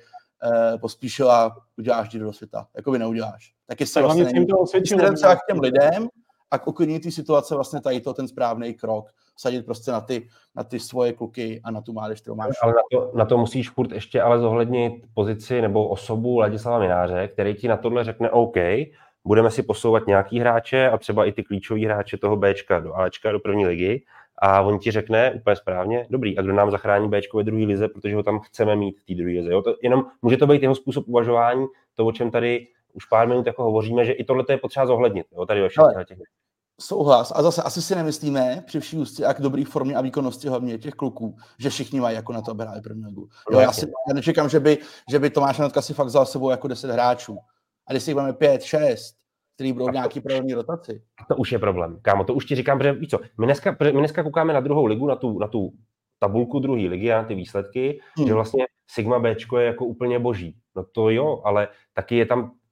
Pospíšila uděláš díru do světa. Jako by neuděláš. Tak jestli vlastně není třeba k těm lidem a k uklidnění té situace vlastně tady to ten správný krok. Sadit prostě na ty svoje kluky a na tu mládež, kterou máš. Ale na to musíš furt ještě ale zohlednit pozici nebo osobu Ladislava Mináře, který ti na tohle řekne OK, budeme si posouvat nějaký hráče a třeba i ty klíčový hráče toho Bčka do Ačka, do první ligy a on ti řekne úplně správně, dobrý, a kdo nám zachrání Bčko ve druhé lize, protože ho tam chceme mít v té druhé lize. Jo? Jenom může to být jeho způsob uvažování, to, o čem tady už pár minut jako hovoříme, že i tohle je potřeba zohlednit. Jo? Tady ve všech těch. Souhlas. A zase asi si nemyslíme při vší úctě a k dobrý formě a výkonnosti hlavně těch kluků, že všichni mají jako na to, aby hráli první ligu. Jo, já nečekám, že by Tomáš Janotka si fakt vzal sebou jako 10 hráčů. A když si máme 5, 6, který budou nějaký pravidelný rotaci. To už je problém. Kámo, to už ti říkám, protože víš co, my dneska koukáme na druhou ligu, na tu tabulku druhé ligy a na ty výsledky, že vlastně Sigma Bčko je jako úplně boží. No to jo, ale taky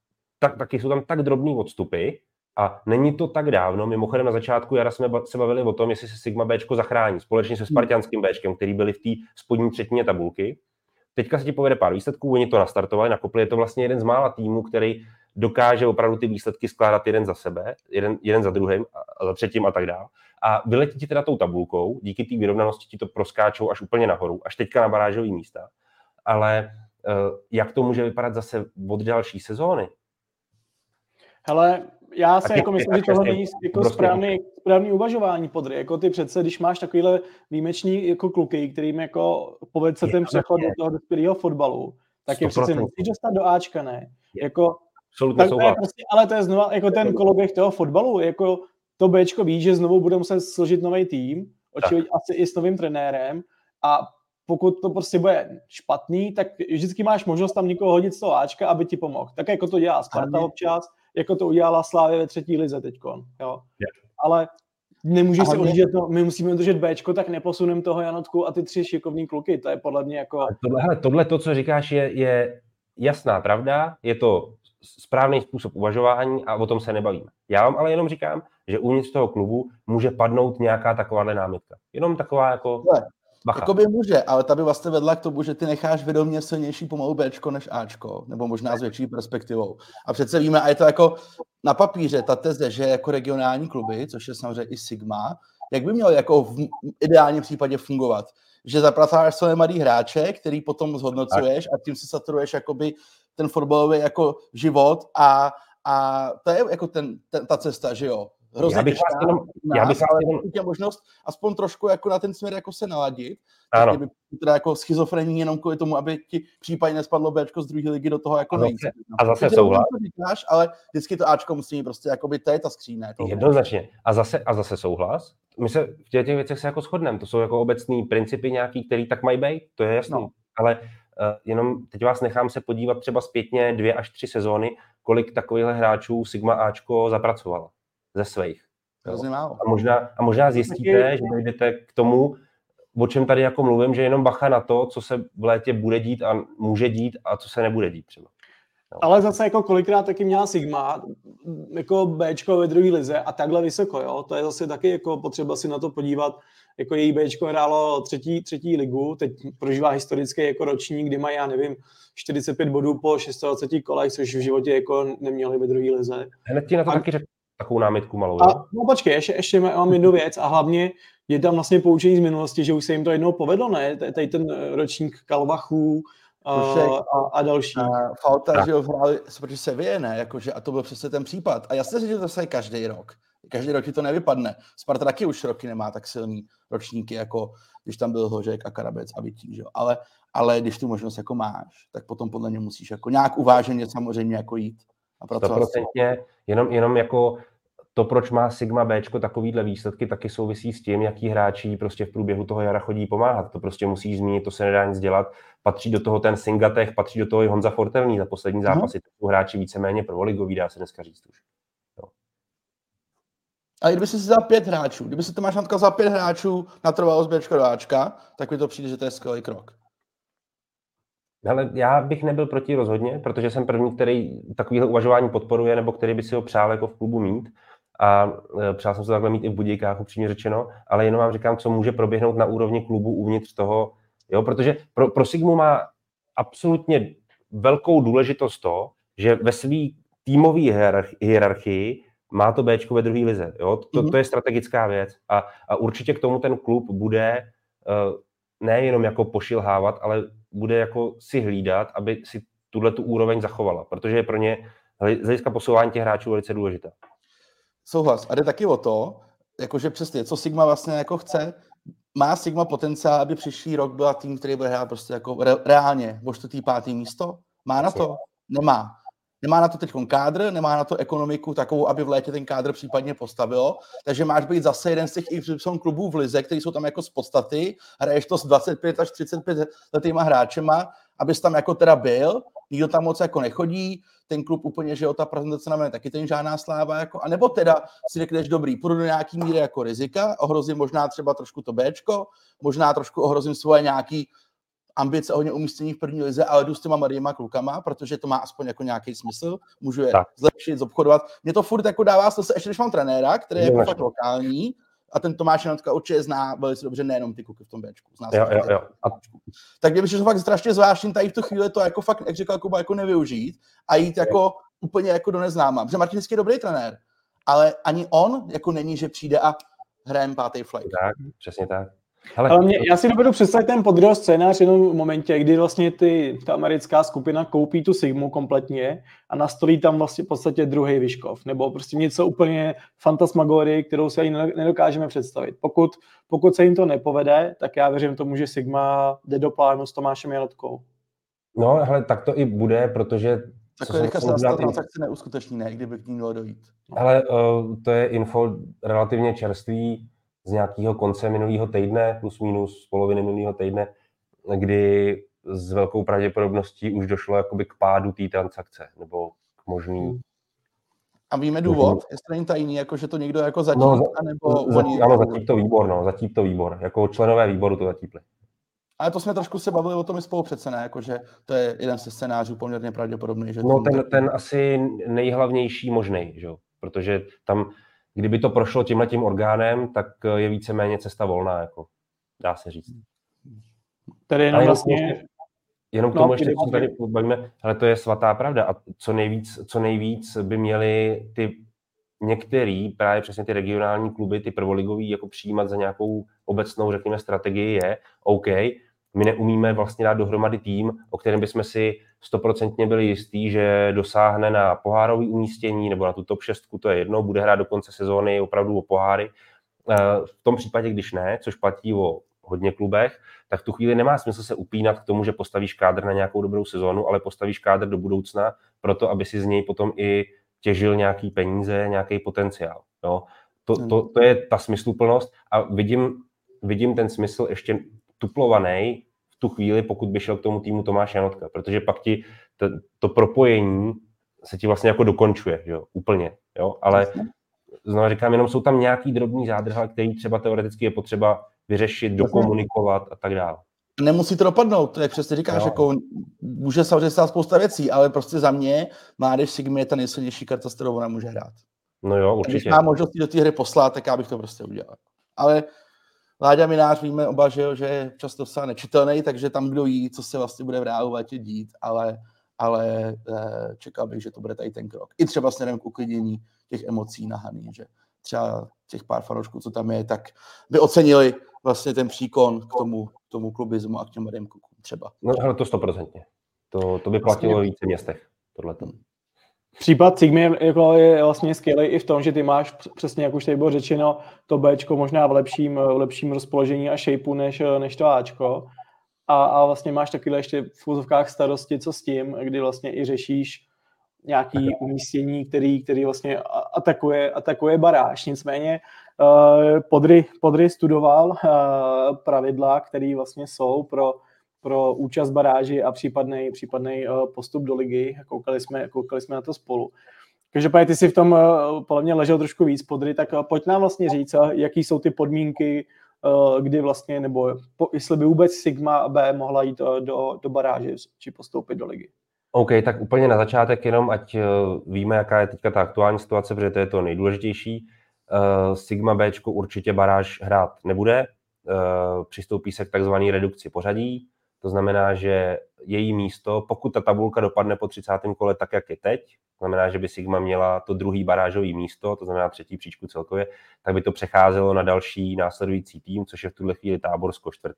jsou tam tak drobný odstupy a není to tak dávno. Mimochodem na začátku jara jsme se bavili o tom, jestli se Sigma Bčko zachrání společně se spartianským Bčkem, který byli v té spodní třetině tabulky. Teďka se ti povede pár výsledků, oni to nastartovali, nakopli, je to vlastně jeden z mála týmů, který dokáže opravdu ty výsledky skládat jeden za sebe, jeden za druhým a za třetím a tak dále. A vyletí ti teda tou tabulkou, díky té vyrovnanosti ti to proskáčou až úplně nahoru, až teďka na barážový místa. Ale jak to může vypadat zase od další sezóny? Hele, já si jako myslím, že tohle není jako správný uvažování, Podry. Jako ty přece, když máš takovýhle výjimečný jako kluky, kterým jako povedl se ten přechod do toho dospělého fotbalu, tak je přece musíš dostat do Ačka, ne? Jako, tak to je prostě, ale to je znova jako ten koloběh toho fotbalu, jako to Bčko ví, že znovu bude muset složit nový tým, očividně asi i s novým trenérem a pokud to prostě bude špatný, tak vždycky máš možnost tam někoho hodit z toho Ačka, aby ti pomohl. Tak jako to dělá Sparta občas, jako to udělala Slavia ve 3. lize teďkon. Jo. Ale nemůžeš si odjíždět, my musíme držet Bčko, tak neposunem toho Janotku a ty 3 šikovní kluky. To je podle mě jako... Tohle to, co říkáš, je jasná pravda, je to správný způsob uvažování a o tom se nebavíme. Já vám ale jenom říkám, že uvnitř toho klubu může padnout nějaká takováhle námitka. Jenom taková jako... Bacha. Jakoby může, ale ta by vlastně vedla k tomu, že ty necháš vědomě silnější pomalu Bčko než Ačko, nebo možná s větší perspektivou. A přece víme, a je to jako na papíře, ta teze, že jako regionální kluby, což je samozřejmě i Sigma, jak by měl jako v ideálním případě fungovat? Že zapracováš své mladý hráče, který potom zhodnocuješ a tím si saturuješ jakoby ten fotbalový jako život a to je jako ta cesta, že jo? Hrozně těžká, ale možnost aspoň trošku jako na ten směr jako se naladit. Ano. Kdyby teda jako schizofrení jenom kvůli tomu, aby ti případně nespadlo Bčko z druhé ligy do toho jako nejít. A zase souhlas. Ale vždycky to Ačko musí mít prostě jakoby, to je ta skříň. Jednoznačně. A zase souhlas. My se v těch věcech se jako shodneme. To jsou jako obecný principy nějaký, který tak mají být, to je jasný. No. Ale jenom teď vás nechám se podívat třeba zpětně 2 až 3 sezóny, kolik takovýchhle hráčů Sigma Ačko zapracovalo ze svých. A možná zjistíte, že dojdete k tomu, o čem tady jako mluvím, že jenom bacha na to, co se v létě bude dít a může dít a co se nebude dít třeba. No. Ale zase jako kolikrát taky měla Sigma, jako Bčko ve 2. lize a takhle vysoko, jo. To je zase taky jako potřeba si na to podívat, jako její Bčko hrálo třetí ligu, teď prožívá historický jako ročník, kdy mají, já nevím, 45 bodů po 26 kolech, což v životě jako neměli ve 2. lize. Hned ti na to taky řekl takovou námitku malou. No počkej, ještě mám jednu věc a hlavně je tam vlastně poučení z minulosti, že už se jim to jednou povedlo, ne? Tady ten ročník Kalvachů a další. Falta, že ho hráli proti Sevilla, ne? Jakože, a to byl přesně ten případ. A jasně, že to se každý rok. Každý rok ti to nevypadne. Sparta taky už roky nemá tak silný ročníky, jako když tam byl Hořek a Karabec a Vitík, že jo. Ale když tu možnost jako máš, tak potom podle mě musíš jako nějak uváženě samozřejmě jako jít a pracovat. 100%, jenom jako to, proč má Sigma Bčko takovýhle výsledky, taky souvisí s tím, jaký hráči prostě v průběhu toho jara chodí pomáhat. To prostě musí zmínit, to se nedá nic dělat. Patří do toho ten Singatech, patří do toho i Honza Fortelný za poslední zápasy. To jsou hráči víceméně prvoligoví, dá se dneska říct už. Jo. A kdyby si vzal 5 hráčů, kdyby si to máš za 5 hráčů natrvalo z Bčka do Ačka, tak mi to přijde, že to je skvělý krok. Ale já bych nebyl proti rozhodně, protože jsem první, který takovýhle uvažování podporuje, nebo který by si ho přál jako v klubu mít. A přál jsem se takhle mít i v Budějkách, upřímně řečeno, ale jenom vám říkám, co může proběhnout na úrovni klubu uvnitř toho, jo, protože pro Sigmu má absolutně velkou důležitost to, že ve své týmové hierarchii má to Bčko ve 2. lize. Jo? To je strategická věc a určitě k tomu ten klub bude nejenom jako pošilhávat, ale bude jako si hlídat, aby si tu úroveň zachovala, protože je pro ně z hlediska posouvání těch hráčů velice důležitá. Souhlas. A jde taky o to, jakože přesně, co Sigma vlastně jako chce, má Sigma potenciál, aby příští rok byla tým, který bude hrát prostě jako reálně o 4. 5. místo? Má na to? Nemá. Nemá na to teď kádr, nemá na to ekonomiku takovou, aby v létě ten kádr případně postavilo, takže máš být zase jeden z těch Y klubů v lize, který jsou tam jako z podstaty, hraješ to s 25 až 35 letýma hráčema, abys tam jako teda byl, nikdo tam moc jako nechodí, ten klub úplně, že jo, ta prezentace na taky ten žádná sláva, jako, anebo teda si řekneš, dobrý, půjdu do nějaký míry jako rizika, ohrozím možná třeba trošku to Bčko, možná trošku ohrozím svoje nějaký ambice hodně umístění v 1. lize, ale jdu s těma mladýma klukama, protože to má aspoň jako nějaký smysl, můžu je zlepšit, zobchodovat. Mě to furt jako dává se, ještě když mám trenéra, který je jako fakt lokální, a ten Tomáš Janotka určitě zná velice dobře nejenom ty kluky v tom Bčku. Jo. Tak kdyby to fakt strašně zvláštní, tady v tu chvíli to jako fakt, jak říkal Kuba, jako nevyužít a jít jako úplně jako do neznáma. Protože Martin je dobrý trenér, ale ani on jako není, že přijde a hrajem 5. flag. Tak, přesně tak. Ale já si dovedu představit ten podruhý scénář jenom v momentě, kdy vlastně ta americká skupina koupí tu Sigmu kompletně a nastolí tam vlastně v podstatě druhý Vyškov, nebo prostě něco úplně fantasmagorie, kterou si ani nedokážeme představit. Pokud se jim to nepovede, tak já věřím tomu, že Sigma jde do plánu s Tomášem Janotkou. No, hele, tak to i bude, protože... Takhle rychle se ta transakce neuskuteční, ne, kdyby k ní mělo dojít. Ale to je info relativně čerstvý z nějakého konce minulého týdne, plus minus z poloviny minulého týdne. kdy s velkou pravděpodobností už došlo jakoby k pádu té transakce, nebo k možný... A víme důvod? Jestli není tajný, jako že to někdo jako zatíp, anebo oni... Ano, zatíp to výbor. Jako členové výboru to zatípli. Ale to jsme trošku se bavili o tom i spolu přece, ne? Jako, že to je jeden ze scénářů poměrně pravděpodobný. Že ten asi nejhlavnější možný, že? Protože tam, kdyby to prošlo tímhletím orgánem, tak je víceméně cesta volná, jako dá se říct. Tady jenom vlastně... Jenom k tomu ještě, co tady bavíme, ale to je svatá pravda. A co nejvíc by měli ty některý, právě přesně ty regionální kluby, ty prvoligový, jako přijímat za nějakou obecnou, řekněme, strategii je, OK, my neumíme vlastně dát dohromady tým, o kterém bychom si 100% byli jistí, že dosáhne na pohárový umístění nebo na tu top 6, to je jedno, bude hrát do konce sezóny opravdu o poháry. V tom případě, když ne, což platí o hodně klubech, tak v tu chvíli nemá smysl se upínat k tomu, že postavíš kádr na nějakou dobrou sezónu, ale postavíš kádr do budoucna proto, aby si z něj potom i těžil nějaký peníze, nějaký potenciál. Jo? To je ta smysluplnost a vidím ten smysl ještě tuplovaný v tu chvíli, pokud by šel k tomu týmu Tomáš Janotka, protože pak ti to propojení se ti vlastně jako dokončuje, jo? Úplně. Jo? Ale znovu říkám, jenom jsou tam nějaký drobný zádrhel, který třeba teoreticky je potřeba vyřešit, dokomunikovat a tak dále. Nemusí to dopadnout, jak přesně říkáš, jako může samozřejmě stát spousta věcí, ale prostě za mě mládež Sigmy je ta nejsilnější karta, s kterou ona může hrát. No jo, určitě. Když má možnost do té hry poslat, tak já bych to prostě udělal. Ale Láďa Minář víme oba, že je často vcela nečitelný, takže tam kdo jí, co se vlastně bude v reálu dít, ale čekal bych, že to bude tady ten krok. I třeba směrem k uklidnění těch emocí na Haný, že třeba těch pár fanoušků, co tam je, tak by ocenili vlastně ten příkon k tomu klubismu a k těm mladým klukům třeba. No ale to 100%. To by platilo v více městech. Tohleto. Případ Sigmy je vlastně skvělý i v tom, že ty máš přesně, jak už tady bylo řečeno, to Bčko možná v lepším rozpoložení a shapeu než to Ačko. A vlastně máš takové ještě v úzovkách starosti, co s tím, kdy vlastně i řešíš nějaký umístění, který vlastně atakuje baráž. Nicméně Podry studoval pravidla, které vlastně jsou pro účast baráži a případný postup do ligy. Koukali jsme na to spolu. Každopádně ty si v tom podle mě ležel trošku víc, Podry, tak pojď nám vlastně říct, jaký jsou ty podmínky, kdy vlastně, nebo jestli by vůbec Sigma B mohla jít do baráže či postoupit do ligy. OK, tak úplně na začátek jenom, ať víme, jaká je teďka ta aktuální situace, protože to je to nejdůležitější. Sigma Bčko určitě baráž hrát nebude, přistoupí se k takzvané redukci pořadí, to znamená, že její místo, pokud ta tabulka dopadne po 30. kole tak, jak je teď, to znamená, že by Sigma měla to druhý barážový místo, to znamená 3. příčku celkově, tak by to přecházelo na další následující tým, což je v tuhle chvíli Táborsko 4.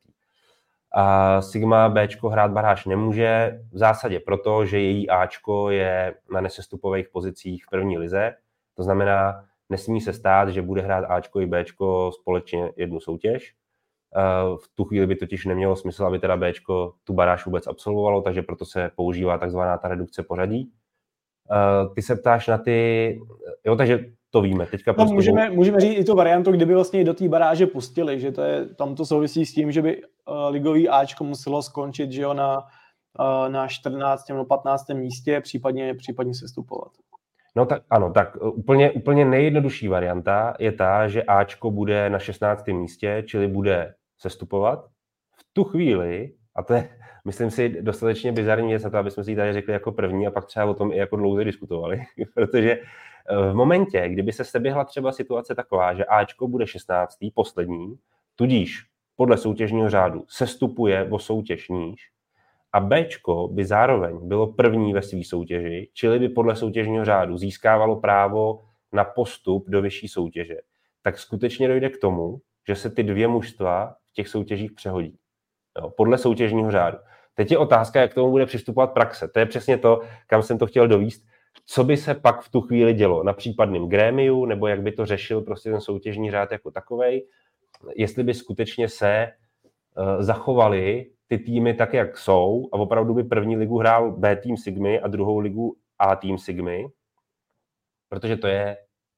A Sigma Bčko hrát baráž nemůže v zásadě proto, že její Ačko je na nesestupových pozicích v první lize, to znamená, nesmí se stát, že bude hrát Ačko i Bčko společně jednu soutěž. V tu chvíli by totiž nemělo smysl, aby teda Bčko tu baráž vůbec absolvovalo, takže proto se používá takzvaná ta redukce pořadí. Ty se ptáš na ty... Jo, takže to víme. Teďka no, můžeme říct i tu variantu, kdyby vlastně do té baráže pustili, že tam to souvisí s tím, že by ligový Ačko muselo skončit, že jo, na 14. nebo 15. místě, případně sestupovat. No tak ano, tak úplně nejjednodušší varianta je ta, že Ačko bude na 16. místě, čili bude sestupovat. V tu chvíli, a to je, myslím si, dostatečně bizarní věc na to, aby jsme si ji tady řekli jako první a pak třeba o tom i jako dlouze diskutovali, protože v momentě, kdyby se seběhla třeba situace taková, že Ačko bude 16. poslední, tudíž podle soutěžního řádu sestupuje o soutěž níž, a Bčko by zároveň bylo první ve své soutěži, čili by podle soutěžního řádu získávalo právo na postup do vyšší soutěže, tak skutečně dojde k tomu, že se ty dvě mužstva v těch soutěžích přehodí. Jo, podle soutěžního řádu. Teď je otázka, jak k tomu bude přistupovat praxe. To je přesně to, kam jsem to chtěl dovést. Co by se pak v tu chvíli dělo na případném grémiu, nebo jak by to řešil prostě ten soutěžní řád jako takovej, jestli by skutečně se zachovali ty týmy tak, jak jsou a opravdu by první ligu hrál B tým Sigmy a druhou ligu A tým Sigmy, protože to je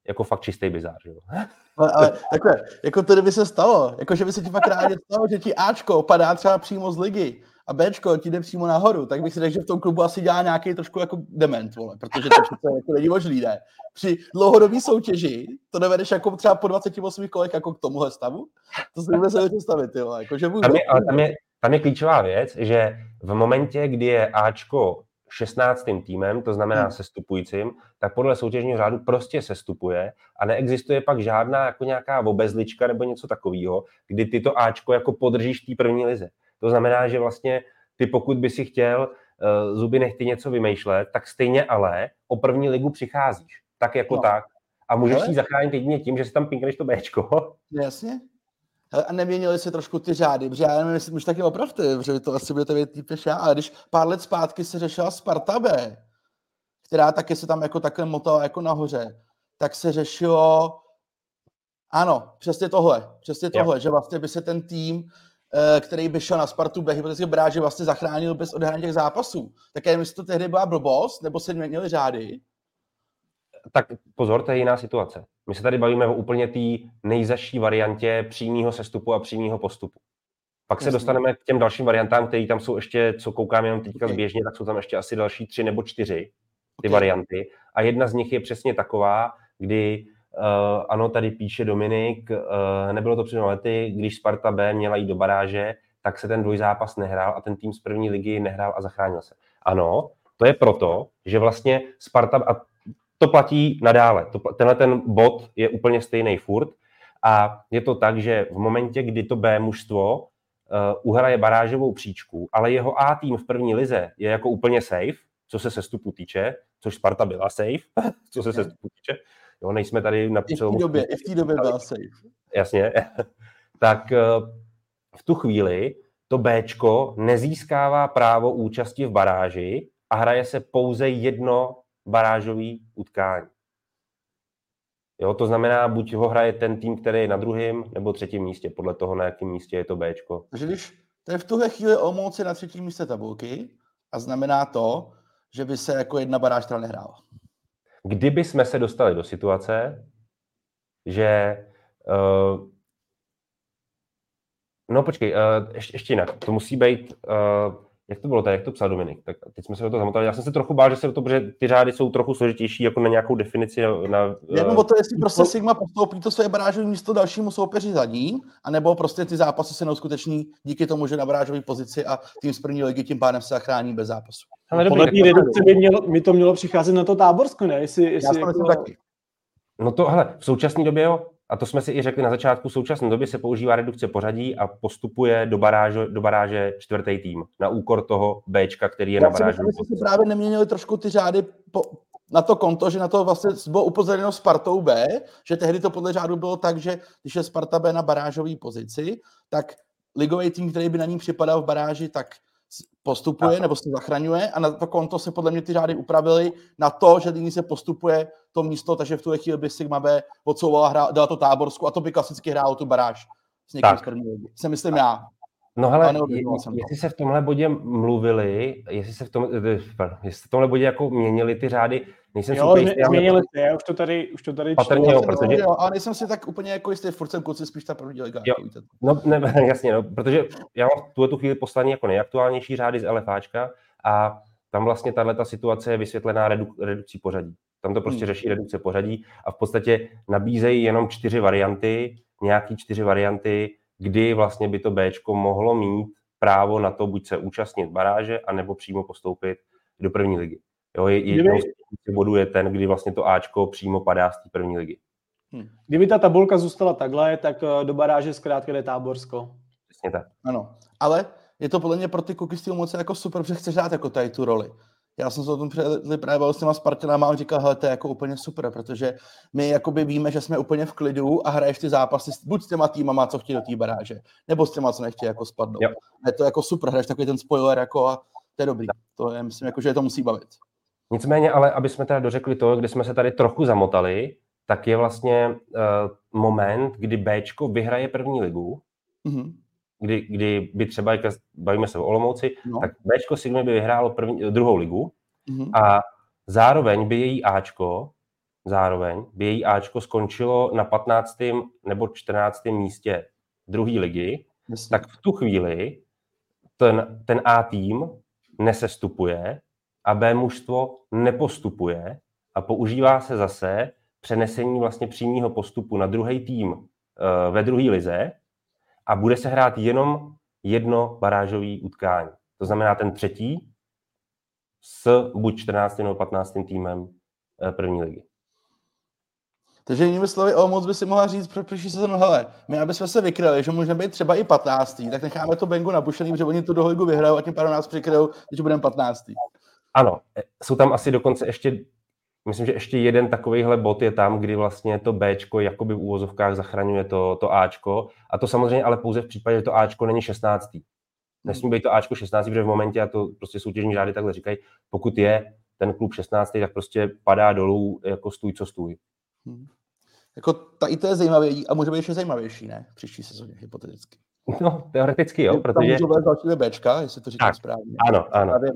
jako fakt čistý bizár. Jo? Ale takhle, jako to by se stalo, jako že by se ti fakt rádi stalo, že ti Ačko padá třeba přímo z ligy a Bčko ti jde přímo nahoru, tak bych si řekl, že v tom klubu asi dělá nějaký trošku jako dement, vole, protože to přece jako není možný, ne? Při dlouhodobý soutěži to dovedeš jako třeba po 28 kolech jako k tomuhle stavu, to si vůbec nevím představit, jo, jako že vůbec. Tam je klíčová věc, že v momentě, kdy je Ačko 16. týmem, to znamená sestupujícím, tak podle soutěžního řádu prostě sestupuje a neexistuje pak žádná jako nějaká obezlička nebo něco takového, kdy ty to Ačko jako podržíš v té první lize. To znamená, že vlastně ty pokud by si chtěl zuby nechty něco vymýšlet, tak stejně ale o první ligu přicházíš. Tak jako tak. A můžeš si zachránit jedině tím, že si tam pinkneš to Bčko. Jasně. A neměnili se trošku ty řády, protože já nevím, jestli už taky opravdu, protože to asi budete vědět líp než já, ale když pár let zpátky se řešila Sparta B, která taky se tam jako takhle motala jako nahoře, tak se řešilo, ano, přesně tohle, že vlastně by se ten tým, který by šel na Spartu B, hypoteticky bráži vlastně zachránil bez odehrání těch zápasů. Tak nevím, jestli to tehdy byla blbost, nebo se měnili řády. Tak pozor, to je jiná situace. My se tady bavíme o úplně té nejzaší variantě přímého sestupu a přímého postupu. Pak se dostaneme k těm dalším variantám, které tam jsou ještě, co koukáme jenom teďka zběžně, tak jsou tam ještě asi další 3 nebo 4 ty varianty. A jedna z nich je přesně taková, kdy, ano, tady píše Dominik, nebylo to před lety, když Sparta B měla jít do baráže, tak se ten dvojzápas nehrál a ten tým z první ligy nehrál a zachránil se. Ano, to je proto, že vlastně Sparta, a to platí nadále. Tenhle ten bod je úplně stejný furt a je to tak, že v momentě, kdy to B mužstvo uhraje barážovou příčku, ale jeho A tým v první lize je jako úplně safe, co se sestupu týče, což Sparta byla safe, co se sestupu týče. Jo, nejsme tady na přelomu. I v té době byla safe. Jasně. Tak v tu chvíli to Bčko nezískává právo účasti v baráži a hraje se pouze jedno barážový utkání. Jo, to znamená, buď ho hraje ten tým, který je na druhém nebo třetím místě, podle toho, na jakém místě je to Bčko. Takže když to je v tuhle chvíli Olomouci na třetím místě tabulky a znamená to, že by se jako jedna baráž teda nehrála. Kdyby jsme se dostali do situace, že no počkej, ještě jinak, to musí být jak to bylo tady, jak to psal Dominik? Tak teď jsme se do toho zamotali. Já jsem se trochu bál, že se do toho, protože ty řády jsou trochu složitější jako na nějakou definici. Nebo to, jestli prostě Sigma postoupí to své barážové místo dalšímu soupeři za ním, anebo prostě ty zápasy se neuskuteční díky tomu, že na barážové pozici a tým z první ligy tím pádem se zachrání bez zápasu. Ale podle té redukce by to mělo přicházet na to Táborsko, ne? Jestli jako... taky. No to, hele, v současné době jo, a to jsme si i řekli na začátku, v současné době se používá redukce pořadí a postupuje do baráže čtvrtý tým na úkor toho Bčka, který je na baráži. My jsme si právě neměnili trošku ty řády na to konto, že na to vlastně bylo upozorněno Spartou B, že tehdy to podle řádu bylo tak, že když je Sparta B na barážové pozici, tak ligový tým, který by na ní připadal v baráži, tak postupuje nebo se zachraňuje a na to konto se podle mě ty řády upravily na to, že nyní se postupuje to místo, takže v tu chvíli by Sigma B odsouvala, dala to Táborsku a to by klasicky hrálo tu baráž s někým z první ligy. Se myslím já. No hele, jestli se v tomhle bodě mluvili, jestli se v tomhle bodě jako měnili ty řády, nejsem super jistý. Změnili se, já už to tady patrně jo, protože... ale nejsem si tak úplně jako jistý, furt jsem kluci spíš ta první liga. No, ne, jasně, no, protože já mám tu chvíli poslaný jako nejaktuálnější řády z LFAčka a tam vlastně tato situace je vysvětlená redukcí pořadí. Tam to prostě řeší redukce pořadí a v podstatě nabízejí jenom 4 varianty, kdy vlastně by to Bčko mohlo mít právo na to buď se účastnit baráže, anebo přímo postoupit do první ligy. Jo, jednou z bodů je ten, kdy vlastně to Ačko přímo padá z té první ligy. Kdyby ta tabulka zůstala takhle, tak do baráže zkrátka jde Táborsko. Přesně tak. Ano, ale je to podle mě pro ty Cookie Steel moc jako super, protože chceš dát jako tady tu roli. Já jsem se o tom právě bavil s těma Spartanama a on říkal, hele, to je jako úplně super, protože my jakoby víme, že jsme úplně v klidu a hraješ ty zápasy buď s těma týmama, co chtějí do té baráže, nebo s těma, co nechtějí jako spadnout. Jo. Je to jako super, hraješ takový ten spoiler jako a to je dobrý. To je, myslím, jako, že je to musí bavit. Nicméně, ale aby jsme teda dořekli to, kde jsme se tady trochu zamotali, tak je vlastně moment, kdy Bčko vyhraje první ligu, kdy by třeba, bavíme se o Olomouci, tak Bčko Sigmy by vyhrálo druhou ligu a zároveň by její Ačko zároveň by její Ačko skončilo na 15. nebo 14. místě druhé ligy, tak v tu chvíli ten A tým nesestupuje a B mužstvo nepostupuje a používá se zase přenesení vlastně přímého postupu na druhý tým ve druhé lize a bude se hrát jenom jedno barážové utkání. To znamená ten třetí s buď 14. nebo 15. týmem první ligy. Takže jinými slovy, Olomouc by si mohla říct pro příští sezonu, hele, my abychom se vykryli, že můžeme být třeba i 15. tak necháme to Bengu nabušený, protože oni tu dohojku vyhrajou a tím pádem nás přikryjou, když budeme 15. Ano, jsou tam asi dokonce ještě, myslím, že ještě jeden takovejhle bod je tam, kdy vlastně to Bčko jakoby v úvozovkách zachraňuje to Ačko a to samozřejmě ale pouze v případě, že to Ačko není 16. Nesmí být to Ačko 16, protože v momentě, a to prostě soutěžní řády takhle říkají, pokud je ten klub 16, tak prostě padá dolů jako stůj, co stůj. Jako i to je zajímavé a může být ještě zajímavější, ne? V příští sezóně, hypoteticky. No, teoreticky jo, protože... Tam můžou být další Bčka, jestli to říkám správně. Ano.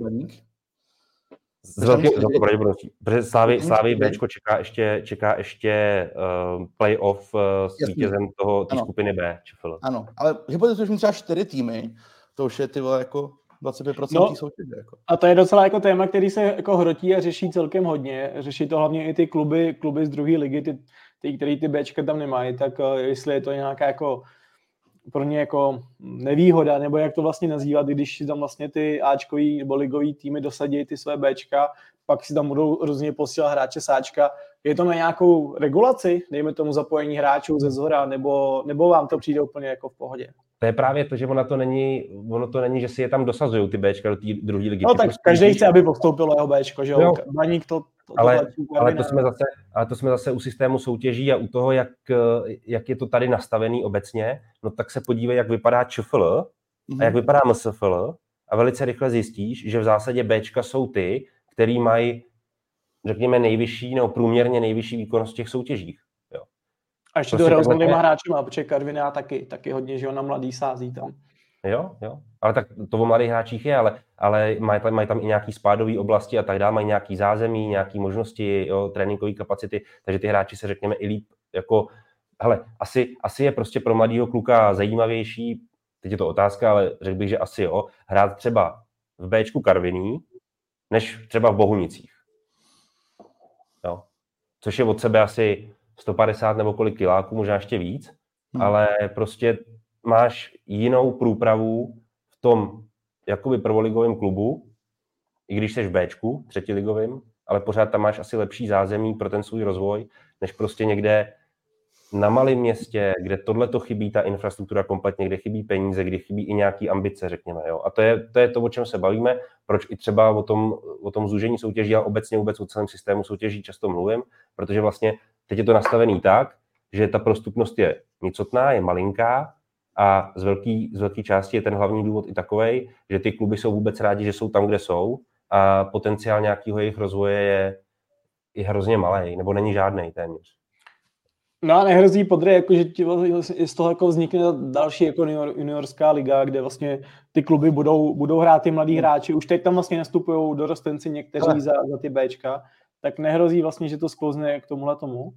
S velkou pravděpodobností. Protože Slávy Bčko čeká ještě play-off s vítězem té skupiny B. ČFL. Ano, ale hypoteticky už třeba 4 týmy, to už je ty vole jako 25% soutěže. Jako. A to je docela jako téma, který se jako hrotí a řeší celkem hodně. Řeší to hlavně i ty kluby z druhé ligy, který ty Bčka tam nemají, tak jestli je to nějaká jako pro ně jako nevýhoda, nebo jak to vlastně nazývat, když tam vlastně ty Ačkový nebo ligový týmy dosadí ty své Bčka, pak si tam budou různě posílat hráče z Ačka. Je to na nějakou regulaci, dejme tomu zapojení hráčů ze zhora, nebo vám to přijde úplně jako v pohodě? To je právě to, že ono to není, že si je tam dosazují ty Bčka do té druhé ligy. No tak prostě každý chce, aby postoupilo jeho Bčko, že jo? Baník to ale to jsme zase u systému soutěží a u toho, jak je to tady nastavený obecně, no tak se podívej, jak vypadá ČFL a jak vypadá MSFL a velice rychle zjistíš, že v zásadě Bčka jsou ty, který mají, řekněme, nejvyšší nebo průměrně nejvyšší výkonnost v těch soutěžích. Jo. A ještě to hrajou s novýma hráčima, protože Karviná taky hodně, že on na mladý sází tam. Jo, ale tak to o mladých hráčích je, ale mají tam i nějaký spádové oblasti a tak dále, mají nějaký zázemí, nějaké možnosti, jo, tréninkové kapacity, takže ty hráči se řekněme i líp, jako, hele, asi je prostě pro mladýho kluka zajímavější, teď je to otázka, ale řekl bych, že asi jo, hrát třeba v Bčku Karviní, než třeba v Bohunicích. Jo. Což je od sebe asi 150 nebo kolik kiláků, možná ještě víc, ale prostě máš jinou průpravu v tom jakoby prvoligovém klubu, i když jsi v Bčku, třetiligovým, ale pořád tam máš asi lepší zázemí pro ten svůj rozvoj, než prostě někde na malém městě, kde tohle to chybí, ta infrastruktura kompletně, kde chybí peníze, kde chybí i nějaký ambice, řekněme. Jo? A to je to, o čem se bavíme, proč i třeba o tom zúžení soutěží a obecně vůbec o celém systému soutěží často mluvím, protože vlastně teď je to nastavený tak, že ta prostupnost je nicotná, je malinká, a z velké části je ten hlavní důvod i takovej, že ty kluby jsou vůbec rádi, že jsou tam, kde jsou a potenciál nějakého jejich rozvoje je hrozně malej, nebo není žádnej téměř. No a nehrozí podry, jako, že z toho jako vznikne další jako juniorská liga, kde vlastně ty kluby budou hrát ty mladí hráči. Už teď tam vlastně nastupují dorostenci někteří za ty Bčka, tak nehrozí vlastně, že to sklouzne k tomuhle tomu?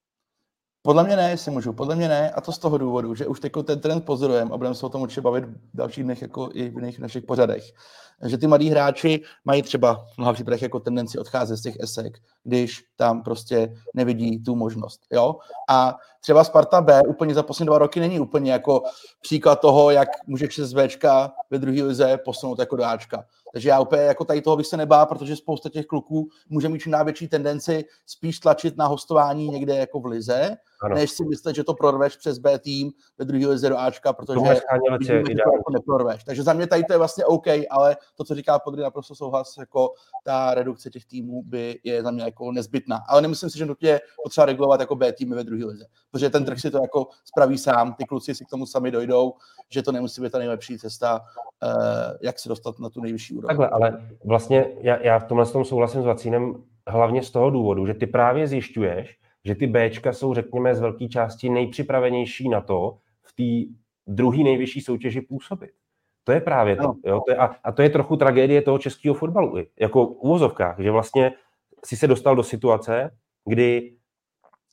Podle mě ne, jestli můžu. Podle mě ne, a to z toho důvodu, že už ten trend pozorujeme a budeme se o tom určitě bavit v dalších dnech jako i v jiných našich pořadech. Že ty mladí hráči mají třeba v mnoha případech jako tendenci odcházet z těch esek, když tam prostě nevidí tu možnost. Jo? A třeba Sparta B úplně za poslední 2 roky není úplně jako příklad toho, jak můžeš z Bčka ve druhé lize posunout jako do Ačka. Takže já úplně jako tady toho bych se nebál, protože spousta těch kluků může mít čím větší tendenci spíš tlačit na hostování někde jako v lize, než si myslet, že to prorveš přes B tým ve druhé lize do Ačka, protože jako neprorveš. Takže za mě tady to je vlastně OK, ale to, co říká Podry, naprosto souhlas, jako ta redukce těch týmů je za mě jako nezbytná. Ale nemyslím si, že nutně potřeba regulovat jako B týmy ve druhé lize, protože ten trh si to jako spraví sám, ty kluci si k tomu sami dojdou, že to nemusí být ta nejlepší cesta, jak se dostat na tu nejvyšší úroveň. Takhle, ale vlastně já v tomhle souhlasím s Vacínem hlavně z toho důvodu, že ty právě zjišťuješ, že ty Bčka jsou, řekněme, z velké části nejpřipravenější na to v té druhé nejvyšší soutěži působit. To je právě to. Jo? A to je trochu tragédie toho českého fotbalu. Jako v uvozovkách, že vlastně si se dostal do situace, kdy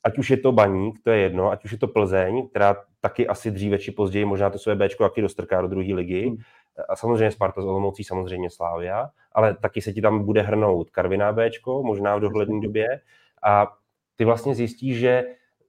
ať už je to Baník, to je jedno, ať už je to Plzeň, která taky asi dříve či později možná to své Bčko taky dostrká do druhé ligy, a samozřejmě Sparta s Olomoucí, samozřejmě Slavia, ale taky se ti tam bude hrnout Karviná Bčko, možná v dohledné době, a ty vlastně zjistíš, že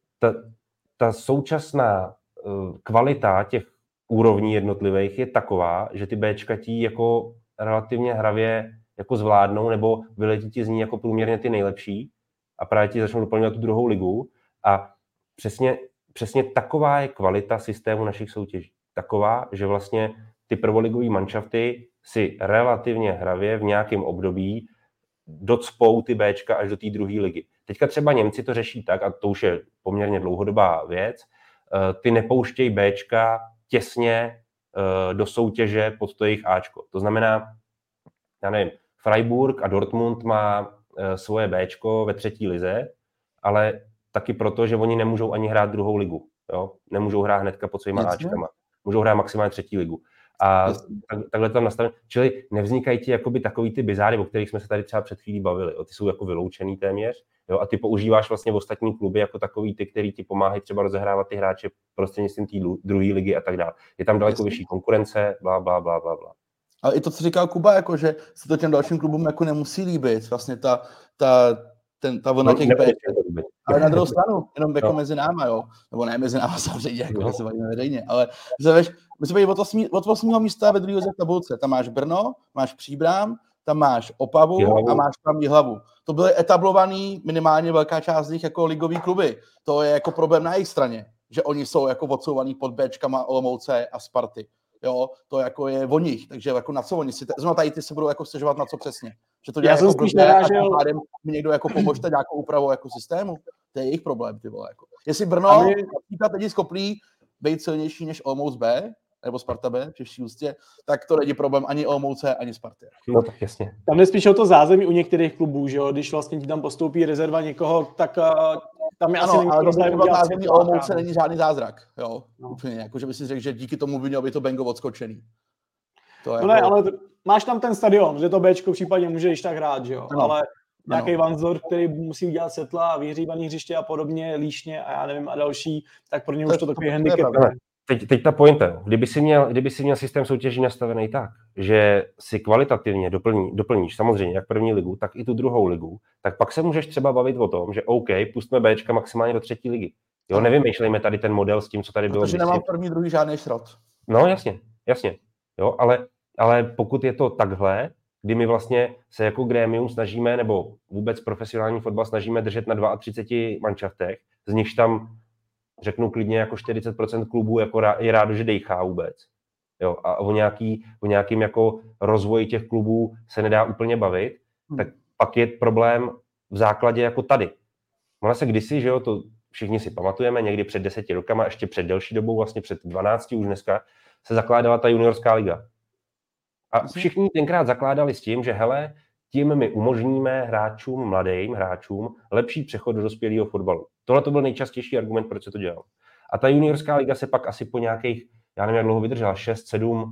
ta současná kvalita těch úrovní jednotlivých je taková, že ty Bčka ti jako relativně hravě jako zvládnou, nebo vyletí ti z ní jako průměrně ty nejlepší a právě ti začnou doplňovat tu druhou ligu. A přesně taková je kvalita systému našich soutěží. Taková, že vlastně ty prvoligové manšafty si relativně hravě v nějakém období docpou ty Bčka až do té druhé ligy. Teďka třeba Němci to řeší tak, a to už je poměrně dlouhodobá věc, ty nepouštějí Bčka těsně do soutěže pod to jejich Ačko. To znamená, já nevím, Freiburg a Dortmund má svoje Bčko ve třetí lize, ale taky proto, že oni nemůžou ani hrát druhou ligu. Jo? Nemůžou hrát hnedka pod svýma Ačkama. Můžou hrát maximálně třetí ligu. A takhle tam nastavím. Čili nevznikají ti jakoby takový ty bizáry, o kterých jsme se tady třeba před chvílí bavili. Jo? Ty jsou jako vyloučený téměř. Jo? A ty používáš vlastně v ostatní kluby jako takový ty, který ti pomáhají třeba rozehrávat ty hráče prostřednictvím té druhé ligy a tak dále. Je tam daleko vyšší konkurence, bla, bla, bla, bla, bla. Ale i to, co říkal Kuba, jako, že se to těm dalším klubům jako nemusí líbit, vlastně ta vlna těch Bček. Ale na druhou stranu, jenom jako mezi náma, jo, nebo ne mezi náma samozřejmě, jako se bavíme veřejně, ale my se bavíme od 8. místa ve druhé lize v tabulce. Tam máš Brno, máš Příbram, tam máš Opavu a máš tam Jihlavu. To byly etablovaný minimálně velká část z nich jako ligový kluby. To je jako problém na jejich straně, že oni jsou jako odsouvaný pod Bčkama Olomouce a Sparty. Jo, to jako je o nich, takže jako na co oni si, zrovna tady ty se budou jako stěžovat na co přesně. Že to dělá jako blbě a tím pádem mi někdo jako pomožte nějakou úpravou jako systému. To je jejich problém, ty vole, jako. Jestli Brno například teď skoplí být silnější než Olomouc B, nebo Sparta B, v vší ústě, tak to není problém ani Olomouce, ani Sparty. No tak jasně. Tam jde spíš o to zázemí u některých klubů, že jo, když vlastně ti tam postoupí rezerva někoho, tak tam je asi není problém udělat zázemí Olomouce není žádný zázrak, jo, úplně, jako že by si řekl, že díky tomu by měl být to Bengo odskočený. To no ne, ale máš tam ten stadion, kde to Bčko případně může již tak hrát, že jo, ale nějaký Vansdorf, který musí udělat světla, vyhřívaný hřiště a podobně, Líšně a já nevím a další, tak pro ně už to takový handicap. Teď ta pointa, kdyby si měl systém soutěží nastavený tak, že si kvalitativně doplníš samozřejmě jak první ligu, tak i tu druhou ligu, tak pak se můžeš třeba bavit o tom, že OK, pustme Bčka maximálně do třetí ligy. Jo, nevymýšlejme tady ten model s tím, co tady bylo. Protože nemám první, druhý žádný šrot. No jasně. Jo, ale pokud je to takhle, kdy my vlastně se jako grémium snažíme, nebo vůbec profesionální fotbal snažíme držet na 32 manšaftech, z nichž tam řeknu klidně jako 40% klubů jako je rádo, že dejchá vůbec. Jo, a o nějakým jako rozvoji těch klubů se nedá úplně bavit, tak pak je problém v základě jako tady. Ono se kdysi, že jo, to všichni si pamatujeme, někdy před 10 rokama, ještě před delší dobou, vlastně před 12 už dneska, se zakládala ta juniorská liga. A všichni tenkrát zakládali s tím, že hele, tím my umožníme mladým hráčům lepší přechod do dospělého fotbalu. Tohle to byl nejčastější argument, proč se to dělalo. A ta juniorská liga se pak asi po nějakých, já nevím, jak dlouho vydržela, 6-7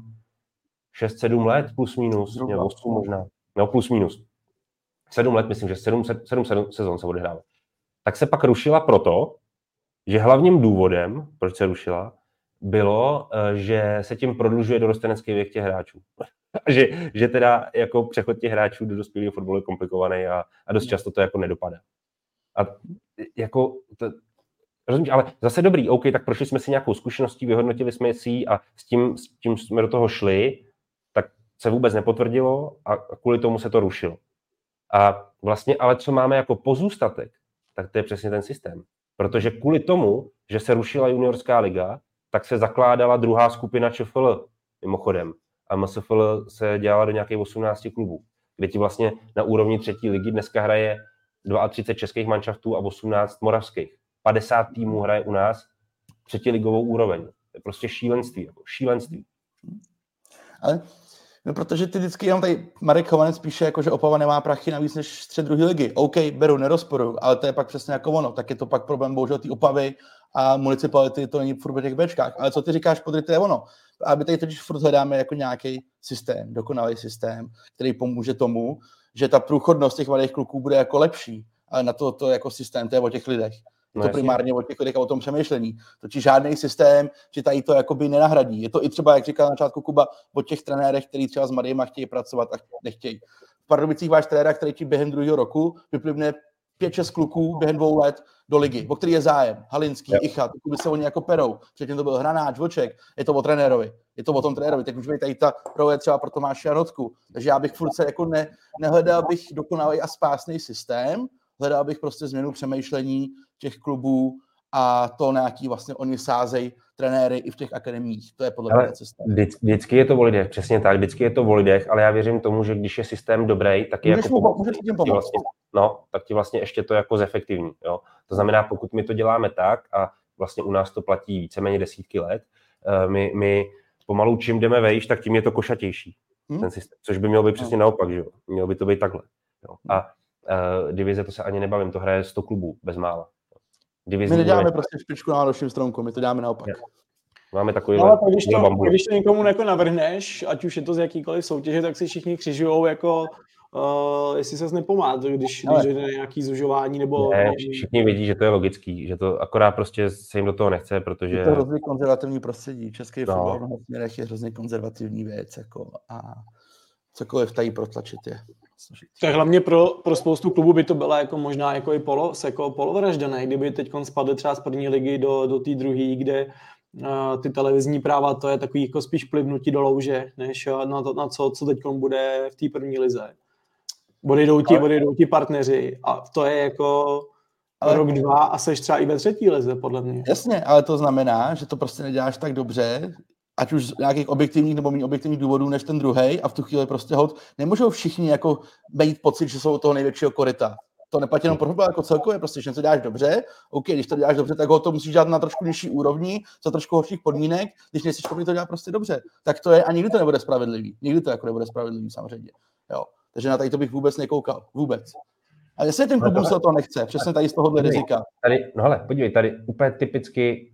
let plus minus, 8 možná, no plus minus. 7 let, myslím, že 7 sezon se odehrává. Tak se pak rušila proto, že hlavním důvodem, proč se rušila, bylo, že se tím prodlužuje dorostenecký věk těch hráčů. že teda jako přechod těch hráčů do dospělého fotbalu je komplikovaný a dost často to jako nedopadá. A jako, rozumíš, ale zase dobrý, OK, tak prošli jsme si nějakou zkušeností, vyhodnotili jsme si a s tím jsme do toho šli, tak se vůbec nepotvrdilo a kvůli tomu se to rušilo. A vlastně, ale co máme jako pozůstatek, tak to je přesně ten systém. Protože kvůli tomu, že se rušila juniorská liga, tak se zakládala druhá skupina ČFL, mimochodem. A MSFL se dělala do nějakých 18 klubů, kde ti vlastně na úrovni třetí ligy dneska hraje 32 českých manšaftů a 18 moravských. 50 týmů hraje u nás třetiligovou úroveň. To je prostě šílenství. Ale no, protože ty vždycky jenom tady Marek Chovanec píše, jako, že Opava nemá prachy navíc než střed druhé ligy. OK, beru, nerozporuju, ale to je pak přesně jako ono. Tak je to pak problém bohužel té Opavy a municipality, to není furt v těch Bčkách. Ale co ty říkáš, Podry, to je ono. A my tady totiž furt hledáme jako nějaký systém, dokonalý systém, který pomůže tomu, že ta průchodnost těch mladých kluků bude jako lepší. Ale na to jako systém, to je o těch lidech. Je to primárně o těch lidech a o tom přemýšlení. Totiž žádný systém, že tady to jakoby nenahradí. Je to i třeba, jak říkal na začátku Kuba, o těch trenérech, kteří třeba s mladýma chtějí pracovat a nechtějí. V Pardubicích máš trenéra, který ti během druhého roku vyplivne 5-6 kluků během 2 let do ligy, o který je zájem. Halinský, Icha, by se oni jako perou. Předtím to byl Hranáč, Voček, je to o trenérovi. Je to o tom trenérovi. Tak už tady ta role třeba pro Tomáše Janotku. Takže já bych furt se jako nehledal bych dokonalý a spásný systém, hledal bych prostě změnu přemýšlení těch klubů a to nějaký vlastně oni sázejí trenéry i v těch akademiích. To je podle mě cesta. Vždycky je to o lidech, přesně tak, vždycky je to o lidech, ale já věřím tomu, že když je systém dobrý, tak je tak ti vlastně ještě to jako zefektivní. Jo? To znamená, pokud my to děláme tak a vlastně u nás to platí víceméně desítky let, my pomalu čím jdeme vejš, tak tím je to košatější. Ten systém, což by mělo být přesně naopak, že jo? Mělo by to být takhle. Jo? A divize, to se ani nebavím, to hraje 100 klubů bezmála. My neděláme prostě špičku na dalším stromku, my to děláme naopak. Máme takový když to někomu jako navrhneš, ať už je to z jakýkoliv soutěže, tak si všichni křižujou jako jestli ses nepomát, když jde nějaký zužování nebo... Ne, všichni vědí, že to je logický, že to akorát prostě se jim do toho nechce, protože... Je to hrozně konzervativní prostředí. Český fotbal v mnoha směrech je hrozně konzervativní věc jako, a cokoliv tady protlačit je. Tak hlavně pro spoustu klubů by to byla jako možná jako i polovraždané, kdyby teď spadl třeba z první ligy do té druhé, kde ty televizní práva, to je takový jako spíš plivnutí do louže, než na co teď bude v té první lize. Odejdou ti partneři a to je jako rok, 2 a seš třeba i ve třetí lize, podle mě. Jasně, ale to znamená, že to prostě neděláš tak dobře, ať už z nějakých objektivních nebo méně objektivních důvodů než ten druhej a v tu chvíli prostě nemůžou všichni jako mít pocit, že jsou toho největšího koryta. To neplatí jenom pro fotbal jako celkově, prostě, když něco děláš dobře, OK, když to děláš dobře, tak ho to musíš dělat na trošku nižší úrovni, za trošku horších podmínek, když nejsi schopný to dělat prostě dobře. Tak to je, a nikdy to nebude spravedlivý. Nikdy to jako nebude spravedlivý samozřejmě. Jo. Takže na tady to bych vůbec nekoukal. Vůbec. A jestli ten klub se to nechce, přesně tady z tohohle rizika. Podívej, tady úplně typicky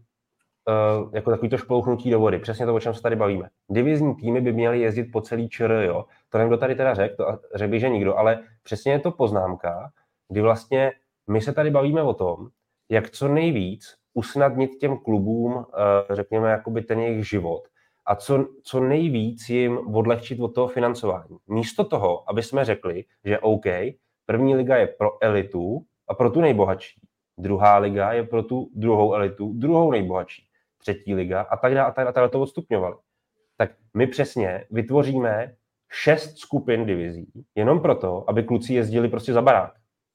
jako takový to šplouchnutí do vody. Přesně to, o čem se tady bavíme. Divizní týmy by měly jezdit po celý ČR, jo. To nevím, kdo tady teda řekl by, že nikdo, ale přesně je to poznámka, kdy vlastně my se tady bavíme o tom, jak co nejvíc usnadnit těm klubům, řekněme, jakoby ten jejich život a co nejvíc jim odlehčit od toho financování. Místo toho, aby jsme řekli, že OK, první liga je pro elitu a pro tu nejbohatší. Druhá liga je pro tu druhou elitu, druhou nejbohatší. Třetí liga a tak dále to odstupňovali. Tak my přesně vytvoříme 6 skupin divizí, jenom proto, aby kluci jezdili prostě za barák.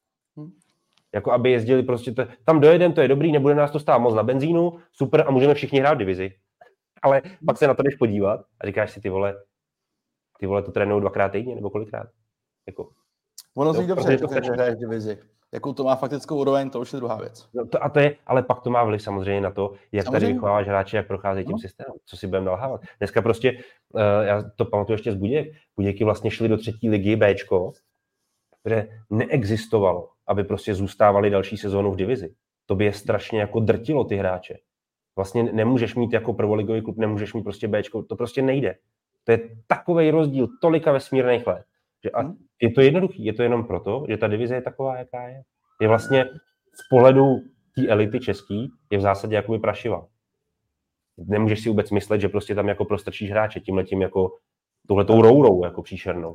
Jako aby jezdili prostě, tam dojedem, to je dobrý, nebude nás to stát moc na benzínu, super a můžeme všichni hrát v divizi. Ale pak se na to jdeš podívat a říkáš si, ty vole to trénují 2x týdně nebo kolikrát. Jako, ono zní dobře, že hraješ v divizi. Jakou to má faktickou úroveň, to už je druhá věc. No ale pak to má vliv samozřejmě na to, jak samozřejmě tady vychováváš hráče, jak procházejí tím systémem, co si budeme nalhávat. Dneska prostě, já to pamatuju ještě z Budějky vlastně šli do třetí ligy Bčko, které neexistovalo, aby prostě zůstávali další sezónu v divizi. To by je strašně jako drtilo ty hráče. Vlastně nemůžeš mít jako prvoligový klub, nemůžeš mít prostě Bčko, to prostě nejde. To je takovej rozdíl tolika vesmírných let. Že a je to jednoduchý, je to jenom proto, že ta divize je taková, jaká je. Je vlastně z pohledu té elity český je v zásadě jakoby prašivá. Nemůžeš si vůbec myslet, že prostě tam jako prostrčíš hráče tímhletím jako touhletou rourou jako příšernou.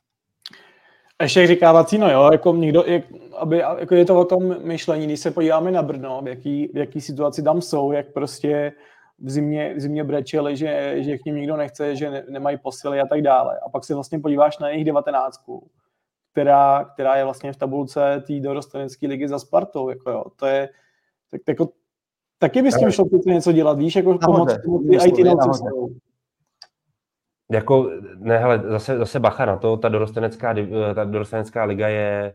Ještě jak říká Vacíno, jo, jako někdo, jako je to o tom myšlení, když se podíváme na Brno, v jaký situaci tam jsou, jak prostě v zimě brečeli, že k ním nikdo nechce, že nemají posily a tak dále. A pak se vlastně podíváš na jejich 19, která je vlastně v tabulce té dorostenecké ligy za Spartou. Jako jo. To je, tak jako, taky by s tím šlo něco dělat, víš, jako pomoci i ty cestou. Jako, ne, hele, zase bacha na to, ta dorostenecká liga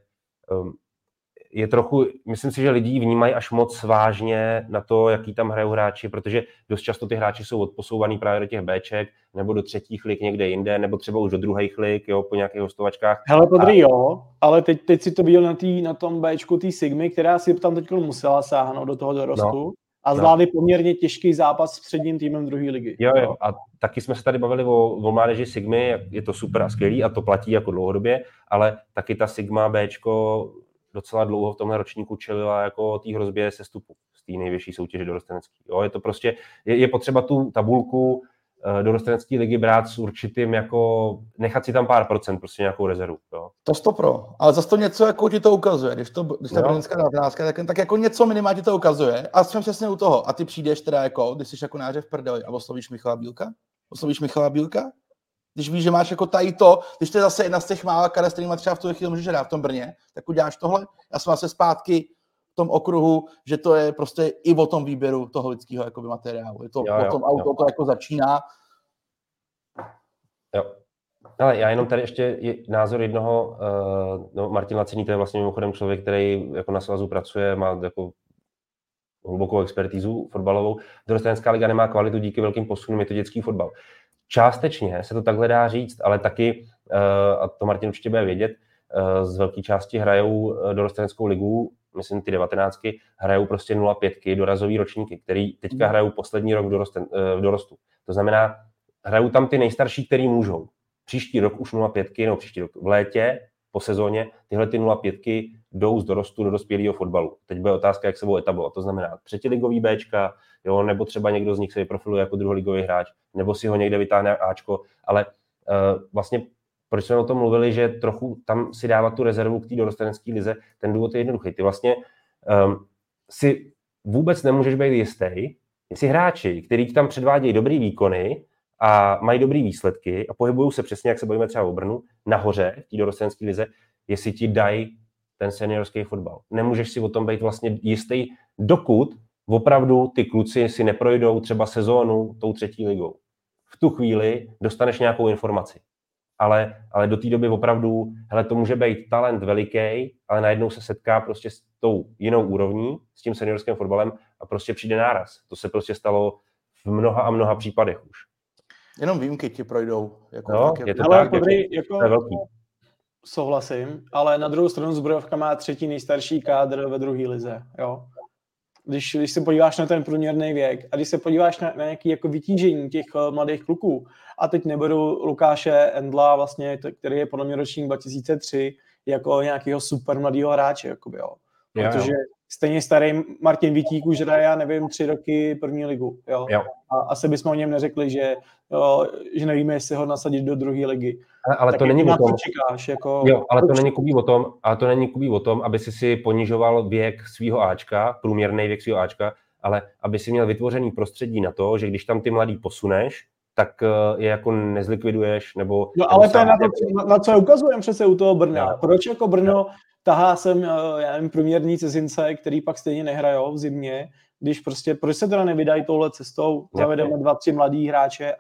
je trochu, myslím si, že lidi vnímají až moc vážně na to, jaký tam hrajou hráči, protože dost často ty hráči jsou odposouvaný právě do těch Bček, nebo do třetích lig někde jinde, nebo třeba už do druhých lig, jo, po nějakých hostovačkách. Hele, podrý, jo, ale teď si to viděl na tom Bčku té Sigmy, která si tam teď musela sáhnout do toho dorostu a zvládli poměrně těžký zápas s předním týmem druhé ligy. Jo, a taky jsme se tady bavili o mládeži Sigmy, je to super a skvělý a to platí jako dlouhodobě, ale taky ta Sigma Bčko docela dlouho v tomhle ročníku čelila jako té hrozbě sestupu z té nejvyšší soutěže dorostenecké. Jo, je to prostě, je potřeba tu tabulku dorostenecké ligy brát s určitým, jako nechat si tam pár procent, prostě nějakou rezervu. Jo. To 100%, ale zase to něco jako ti to ukazuje, když ta brněnská 19, tak jako něco minimálně ti to ukazuje a jsem přesně u toho a ty přijdeš teda jako, když jsi jako náře v prdeli a oslovíš Michala Bílka? Když víš, že máš jako tady to, když to je zase jedna z těch mála karet, s kterýma třeba v tu chvíli můžeš hrát v tom Brně, tak uděláš tohle. Já jsem zase zpátky v tom okruhu, že to je prostě i o tom výběru toho lidského jakoby materiálu. Je to o tom auto, to jako začíná. Jo. Ale já jenom tady ještě názor jednoho, Martin Laciný, to je vlastně mimochodem člověk, který jako na svazu pracuje, má jako hlubokou expertízu fotbalovou. Dorostenecká liga nemá kvalitu díky velkým posunům, je to dětský fotbal. Částečně se to takhle dá říct, ale taky, a to Martin určitě bude vědět, z velké části hrajou dorosteneckou ligu, myslím ty 19, hrajou prostě 0,5 dorazový ročníky, který teďka hrajou poslední rok v dorostu. To znamená, hrajou tam ty nejstarší, který můžou. Příští rok už 0,5, nebo příští rok v létě, po sezóně, tyhle ty 0,5 jdou z dorostu do dospělého fotbalu. Teď bude otázka, jak se budou etablovat. To znamená třetiligový Bčka, jo, nebo třeba někdo z nich se vyprofiluje jako druholigový hráč, nebo si ho někde vytáhne Ačko, ale vlastně proč jsme o tom mluvili, že trochu tam si dávat tu rezervu k té dorostenecké lize, ten důvod je jednoduchý. Ty vlastně si vůbec nemůžeš být jistý, jestli hráči, kteří tam předvádějí dobrý výkony a mají dobrý výsledky a pohybují se přesně, jak se bavíme třeba o Brnu, nahoře v té dorostenecké lize, jestli ti dají ten seniorský fotbal. Nemůžeš si o tom být vlastně jistý, dokud opravdu ty kluci si neprojdou třeba sezónu tou třetí ligou. V tu chvíli dostaneš nějakou informaci. Ale do té doby opravdu, hele, to může být talent veliký, ale najednou se setká prostě s tou jinou úrovní, s tím seniorským fotbalem a prostě přijde náraz. To se prostě stalo v mnoha a mnoha případech už. Jenom výjimky ti projdou. Jako no, tak, je to ale tak, jako to je velký. Souhlasím, ale na druhou stranu Zbrojovka má třetí nejstarší kádr ve druhé lize. Jo? Když se podíváš na ten průměrný věk a když se podíváš na nějaké jako vytížení těch mladých kluků, a teď neberu Lukáše Endla, vlastně, který je podle mě ročník 2003, jako nějakého super mladého hráče. Jakoby, jo. Protože stejně starý Martin Vítík už hraje, já nevím, 3 roky první ligu. Jo? A asi bychom o něm neřekli, že nevíme, jestli ho nasadit do druhé ligy. Ale tak to není o tom. Čekáš, jako... Jo, ale to není Kubí o tom, aby si ponižoval věk svého Ačka, průměrný věk svého Ačka, ale aby si měl vytvořený prostředí na to, že když tam ty mladý posuneš, tak je jako nezlikviduješ, nebo... No ale to je na co ukazujeme přece u toho Brna. No. Proč jako Brno tahá sem, já nevím, průměrný cizince, který pak stejně nehrajou v zimě, když prostě, proč se teda nevydají touhle cestou, zavedeme 2-3 mladý hráče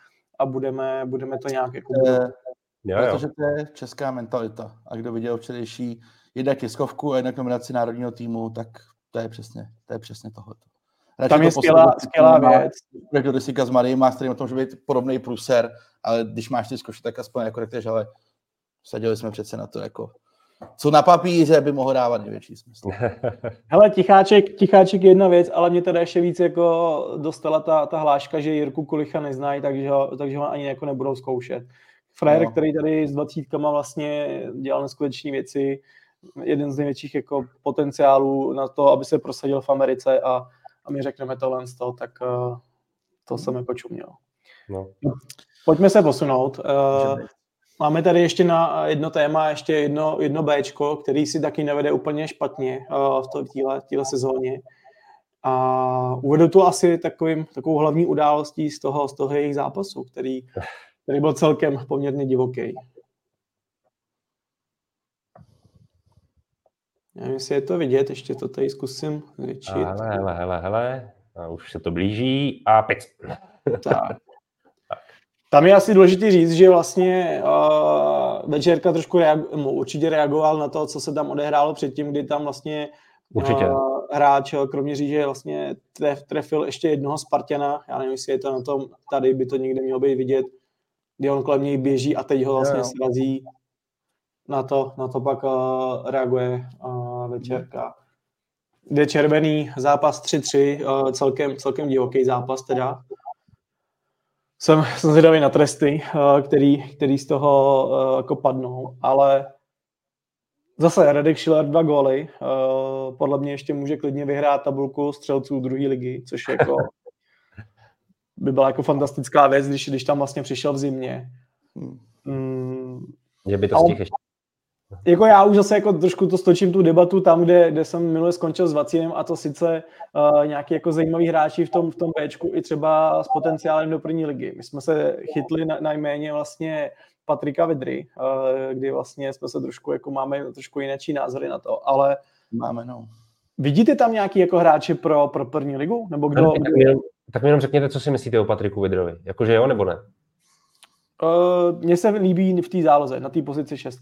a budeme to nějak jako... Protože to je česká mentalita. A kdo viděl včerejší jednak tiskovku a jednak nominaci národního týmu, tak to je přesně tohleto. Tam je skvělá věc. Řekl do Desika s Mariem má, s kterým o tom, že být podobný pruser, ale když máš ty zkoušky, tak aspoň jako řekneš, ale sadili jsme přece na to, jako co na papíře by mohlo dávat největší smysl. Hele, Ticháček je jedna věc, ale mě teda ještě víc jako dostala ta hláška, že Jirku Kulicha neznají, takže ho ani jako nebudou zkoušet. Frajer, který tady s 20 vlastně dělal neskutečné věci, jeden z největších jako potenciálů na to, aby se prosadil v Americe a my řekneme tohle z toho, tak to jsem jako čuměl. No. Pojďme se posunout. Máme tady ještě na jedno téma, ještě jedno Bčko, který si taky nevede úplně špatně v téhle sezóně. A uvedu to asi takovou hlavní událostí z toho jejich zápasu, který byl celkem poměrně divoký. Nevím, jestli je to vidět, ještě to tady zkusím zvětšit. Hele, a už se to blíží a pec. Tak. Tam je asi důležité říct, že vlastně Večerka trošku určitě reagoval na to, co se tam odehrálo předtím, kdy tam vlastně hráč Kroměříže vlastně trefil ještě jednoho Spartana. Já nevím, jestli je to na tom, tady by to někde mělo být vidět, kdy on kolem něj běží a teď ho vlastně srazí. Na to pak reaguje Večerka. Jde červený, zápas 3-3, celkem divoký zápas teda. Jsem zvědavý na tresty, který z toho jako padnou, ale Zase Radek Schiller 2 góly. Podle mě ještě může klidně vyhrát tabulku střelců druhé ligy, což jako by byla jako fantastická věc, když tam vlastně přišel v zimě. Že by to stihl ještě. Jako já už zase jako trošku to stočím tu debatu tam, kde jsem minule skončil s Vacínem, a to sice nějaký jako zajímavý hráči v tom Bčku i třeba s potenciálem do první ligy. My jsme se chytli na jméně vlastně Patrika Vydry, kdy vlastně jsme se trošku, jako máme trošku jinéčí názory na to, ale máme, no. Vidíte tam nějaký jako hráče pro první ligu? Nebo kdo? Tak mi jenom řekněte, co si myslíte o Patriku Vydrovi. Jakože jo, nebo ne? Mně se líbí v té záloze, na té pozici 6.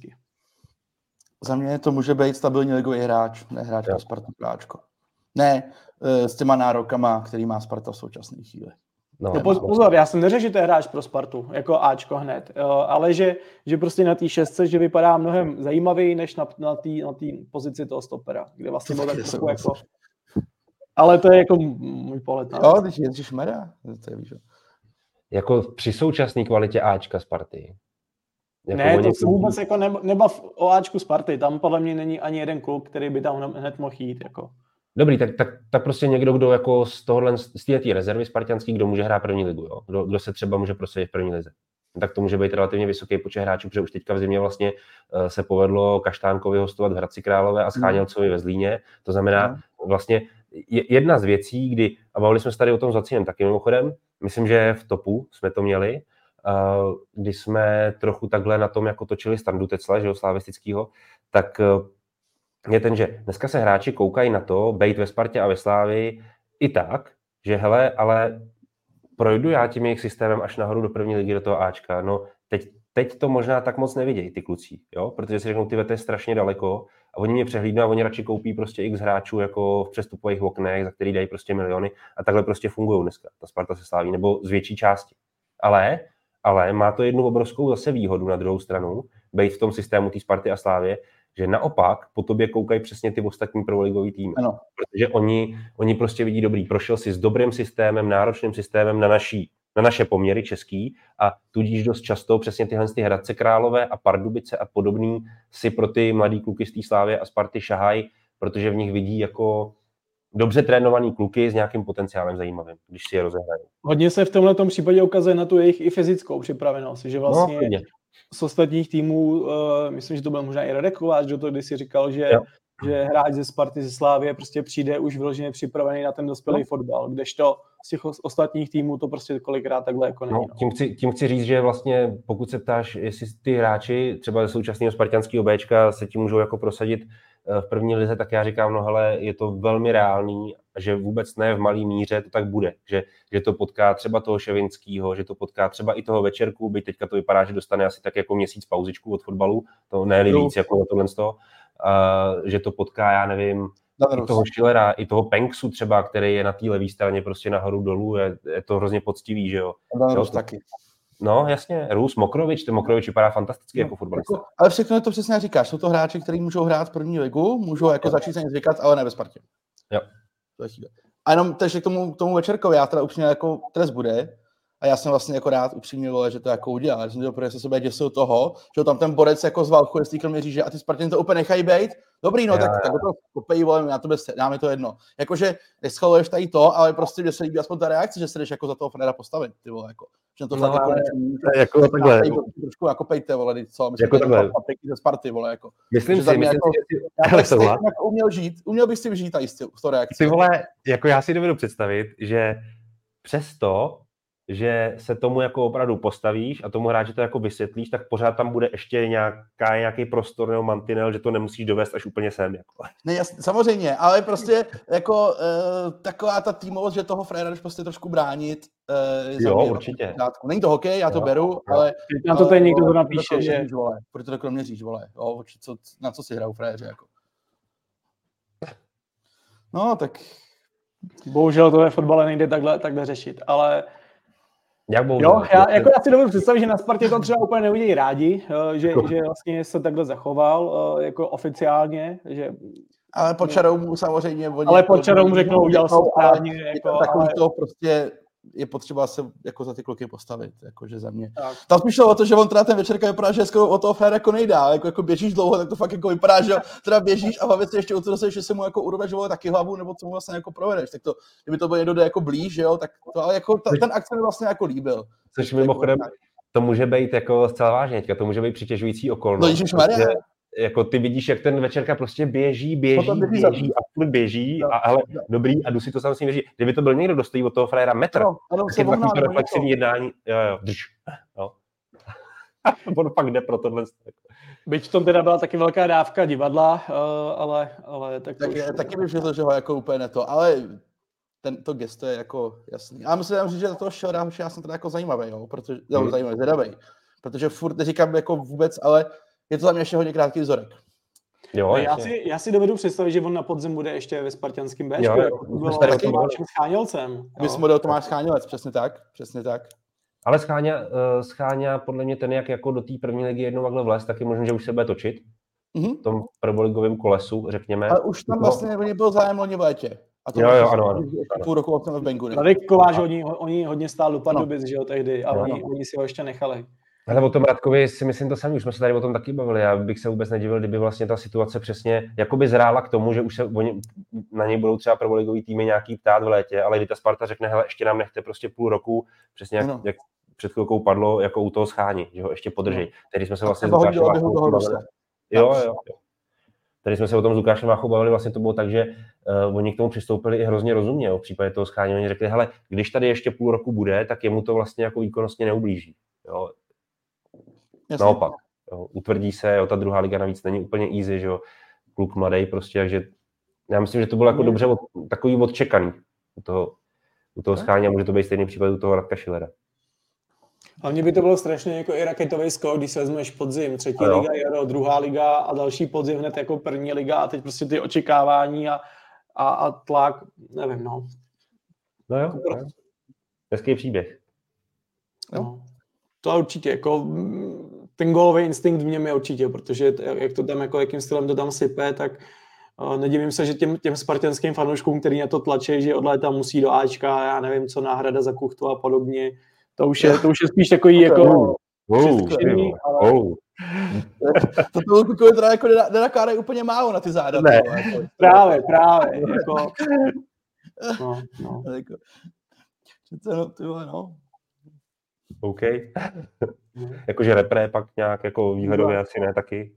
Za mě to může být stabilní ligový hráč, ne hráč pro Spartu Práčko. Ne, s těma nárokama, který má Sparta v současné chvíli. No, pozor, já jsem neřekl, že to je hráč pro Spartu, jako Ačko hned, ale že prostě na té 6, že vypadá mnohem zajímavý, než na té pozici toho stopera, kde vlastně byl tak trochu jako... Ale to je jako můj pohled. Jo, když ježišmarja, to je víš. Jako při současné kvalitě Ačka Sparty. Jako ne, to se vůbec jako nebav o Ačku Sparty, tam podle mě není ani jeden kluk, který by tam hned mohl jít. Jako. Dobrý, tak prostě někdo, kdo jako z té rezervy spartianský, kdo může hrát první ligu, jo? Kdo se třeba může prosadit v první lize. Tak to může být relativně vysoký počet hráčů, protože už teďka v zimě vlastně se povedlo Kaštánkovi hostovat v Hradci Králové a Schánělcovi ve Zlíně. To znamená vlastně jedna z věcí, kdy, a bavili jsme se tady o tom s Vacínem taky mimochodem, myslím, že v topu jsme to měli, kdy jsme trochu takhle na tom jako točili Standu Tecla, že jo, slavistickýho, tak je ten, že dneska se hráči koukají na to, bejt ve Spartě a ve Slávii i tak, že hele, ale projdu já tím jejich systémem až nahoru do první ligy, do toho Ačka, no teď to možná tak moc nevidějí ty kluci, jo, protože si řeknou, to je strašně daleko a oni mě přehlídnou a oni radši koupí prostě x hráčů jako v přestupových oknech, za který dají prostě miliony a takhle prostě fungují dneska, ta Sparta se Slaví, nebo z větší části. Ale má to jednu obrovskou zase výhodu na druhou stranu, být v tom systému té Sparty a Slávie, že naopak po tobě koukají přesně ty ostatní prvoligový týmy. Ano. Protože oni prostě vidí dobrý, prošel si s dobrým systémem, náročným systémem na naše poměry český a tudíž dost často přesně tyhle Hradce Králové a Pardubice a podobný si pro ty mladý kluky z té Slávie a Sparty šahají, protože v nich vidí jako dobře trénovaný kluky s nějakým potenciálem zajímavým, když si je rozehrají. Hodně se v tomhletom případě ukazuje na tu jejich i fyzickou připravenost, že vlastně z ostatních týmů, myslím, že to byl možná i Radek Kováč, kdo to kdysi říkal, že hráč ze Sparty, ze Slávie prostě přijde už vyloženě připravený na ten dospělý fotbal, kdežto z těch ostatních týmů to prostě kolikrát takhle jako není. No, tím chci říct, že vlastně pokud se ptáš, jestli ty hráči třeba ze současného spartianského Bčka se tím můžou jako prosadit v první lize, tak já říkám, no hele, je to velmi reálný, že vůbec ne v malý míře to tak bude, že to potká třeba toho Ševinskýho, že to potká třeba i toho Večerku, byť teďka to vypadá, že dostane asi tak jako měsíc pauzičku od fotbalu, to ne víc jako na tohle z toho, že to potká, já nevím, i toho Schillera, i toho Penksu třeba, který je na té levé straně prostě nahoru dolů, je to hrozně poctivý, že jo. Taky. No, jasně, Rus, Mokrovič, ten Mokrovič vypadá fantasticky jako fotbalista. Ale všechno to přesně říkáš, jsou to hráči, kteří můžou hrát první ligu, můžou jako začít se ně zvykat, ale ne ve Spartě. Jo. A jenom takže k tomu Večerkovi, já teda upřímně jako trest bude, a já jsem vlastně jako rád upřímně, vole, že to jako udělal. Já jsem dělal, protože se sebe děsil toho, že tam ten borec jako z Valchu, jestli kromě říže a ty Spartani to úplně nechají bejt. Dobrý, no, tak to kopejí, vole, dáme to jedno. Jakože neschvaluješ tady to, ale prostě mě se líbí aspoň ta reakce, že se jdeš jako za toho Freda postavit, ty vole, jako. Že to fakt jako takhle. Trošku jako pejte, vole, co, myslím, jako takhle. Ze Sparty, vole, jako. Myslím si, jako uměl bych si vžít tady z toho reakce. Ty vole, jako já si dovedu představit, že přesto, že se tomu jako opravdu postavíš a tomu hráči to jako vysvětlíš, tak pořád tam bude ještě nějaký prostor nebo mantinel, že to nemusíš dovést až úplně sem. Jako. Ne, jasně, samozřejmě, ale prostě jako taková ta týmovost, že toho Freda prostě trošku bránit. Jo, určitě. Není to hokej, já to beru, ale... Na to tady někdo to napíše, že... Proto to kromě říct, vole. Jo, na co si hrajou frajeři, jako. No, tak... Bohužel to ve fotbale nejde takhle řešit, ale... Jo, já si dovedu představit, že na Spartě to třeba úplně neudějí rádi, že vlastně se takhle zachoval jako oficiálně, že... Ale pod čarou mu samozřejmě... Ale pod čarou mu řeknou, udělal se správně. Jako, takový to prostě je potřeba se jako za ty kluky postavit, jakože za mě. Tak. Tam spíš o to, že on teda ten večerka vypadá, že o toho fréra jako nejde, jako běžíš dlouho, tak to fakt jako vypadá, že teda běžíš a hlavně si ještě že se mu jako urveš taky hlavu, nebo co mu vlastně jako provedeš, tak to, kdyby to bylo někdo jako blíž, jo, tak to, ale jako ten akce mi vlastně jako líbil. Což mimochodem, to může být jako zcela vážně, to může být přitěžující okolnost. No ježišmarja. Jako ty vidíš, jak ten večerka prostě běží a furt běží a ale dobrý a jdu si to sám s ním běží. Kdyby to byl někdo, kdo stojí od toho fréra metr, tak je takový reflexivní jednání, jo, drž. Jo. On pak jde pro tohle. Byť v tom teda byla taky velká dávka divadla, ale tak taky bych řekl, že ho jako úplně neto, ale to gesto je jako jasný. A musím říct, že do toho šel já jsem teda jako zajímavý, jo, protože, zvědavej, protože furt neříkám jako vůbec, ale je to za mě ještě hodně krátký vzorek. Jo, já si dovedu představit, že on na podzim bude ještě ve spartanském Bčku, jako bylo s Tomášem Schánělcem. Bys model Tomáš Schánělec, přesně tak. Ale Scháňa podle mě ten, jak jako do té první ligy jednou takhle vlez, tak je možné, že už se bude točit v tom prvoligovém kolesu, řekněme. Ale už tam vlastně nebyl zájem loni v létě. A to ano. Půl roku v Bengu. Radek Kovář oni hodně stál do Pardubic, že jo, tehdy, a oni si ho ještě nechali. Ale o tom Radkovi si myslím to samý, už jsme se tady o tom taky bavili. Já bych se vůbec nedivil, kdyby vlastně ta situace přesně jakoby zrála k tomu, že už se na něj budou třeba prvoligový týmy nějaký ptát v létě, ale kdy ta Sparta řekne, hele, ještě nám nechte prostě půl roku, přesně jak před chvilkou padlo jako u toho Scháni, že ho ještě podržej. Tady jsme se vlastně Tady jsme se o tom s Lukášem Váchou bavili, vlastně to bylo tak, že oni k tomu přistoupili i hrozně rozumně. V případě toho Scháně oni řekli, hele, když tady ještě půl roku bude, tak jemu to vlastně jako výkonnostně neublíží. Jo. Naopak. Jo. Utvrdí se, jo, ta druhá liga navíc není úplně easy, že jo. Kluk mladý prostě, takže já myslím, že to bylo jako dobře takový odčekaný u toho Scháně, a může to být stejný případ u toho Radka Schillera. Hlavně by to bylo strašně jako i raketový skok, když se vezmeš podzim, třetí liga, jaro, druhá liga a další podzim hned jako první liga a teď prostě ty očekávání a tlak, nevím, no. No jo, hezký příběh. No. To určitě, jako ten gólový instinkt v něm je určitě, protože jak to tam, jako jakým stylem to tam sype, tak nedivím se, že těm spartanským fanouškům, který na to tlačí, že od léta musí do Ačka, já nevím, co náhrada za Kuchtu a podobně, to už je spíš takový jako přizkřený, ale... To klukovi teda jako nenakládají úplně málo na ty záda. Ne. Jako, právě. Jako... No. No. OK. Jakože repre pak nějak jako výhledově asi ne taky.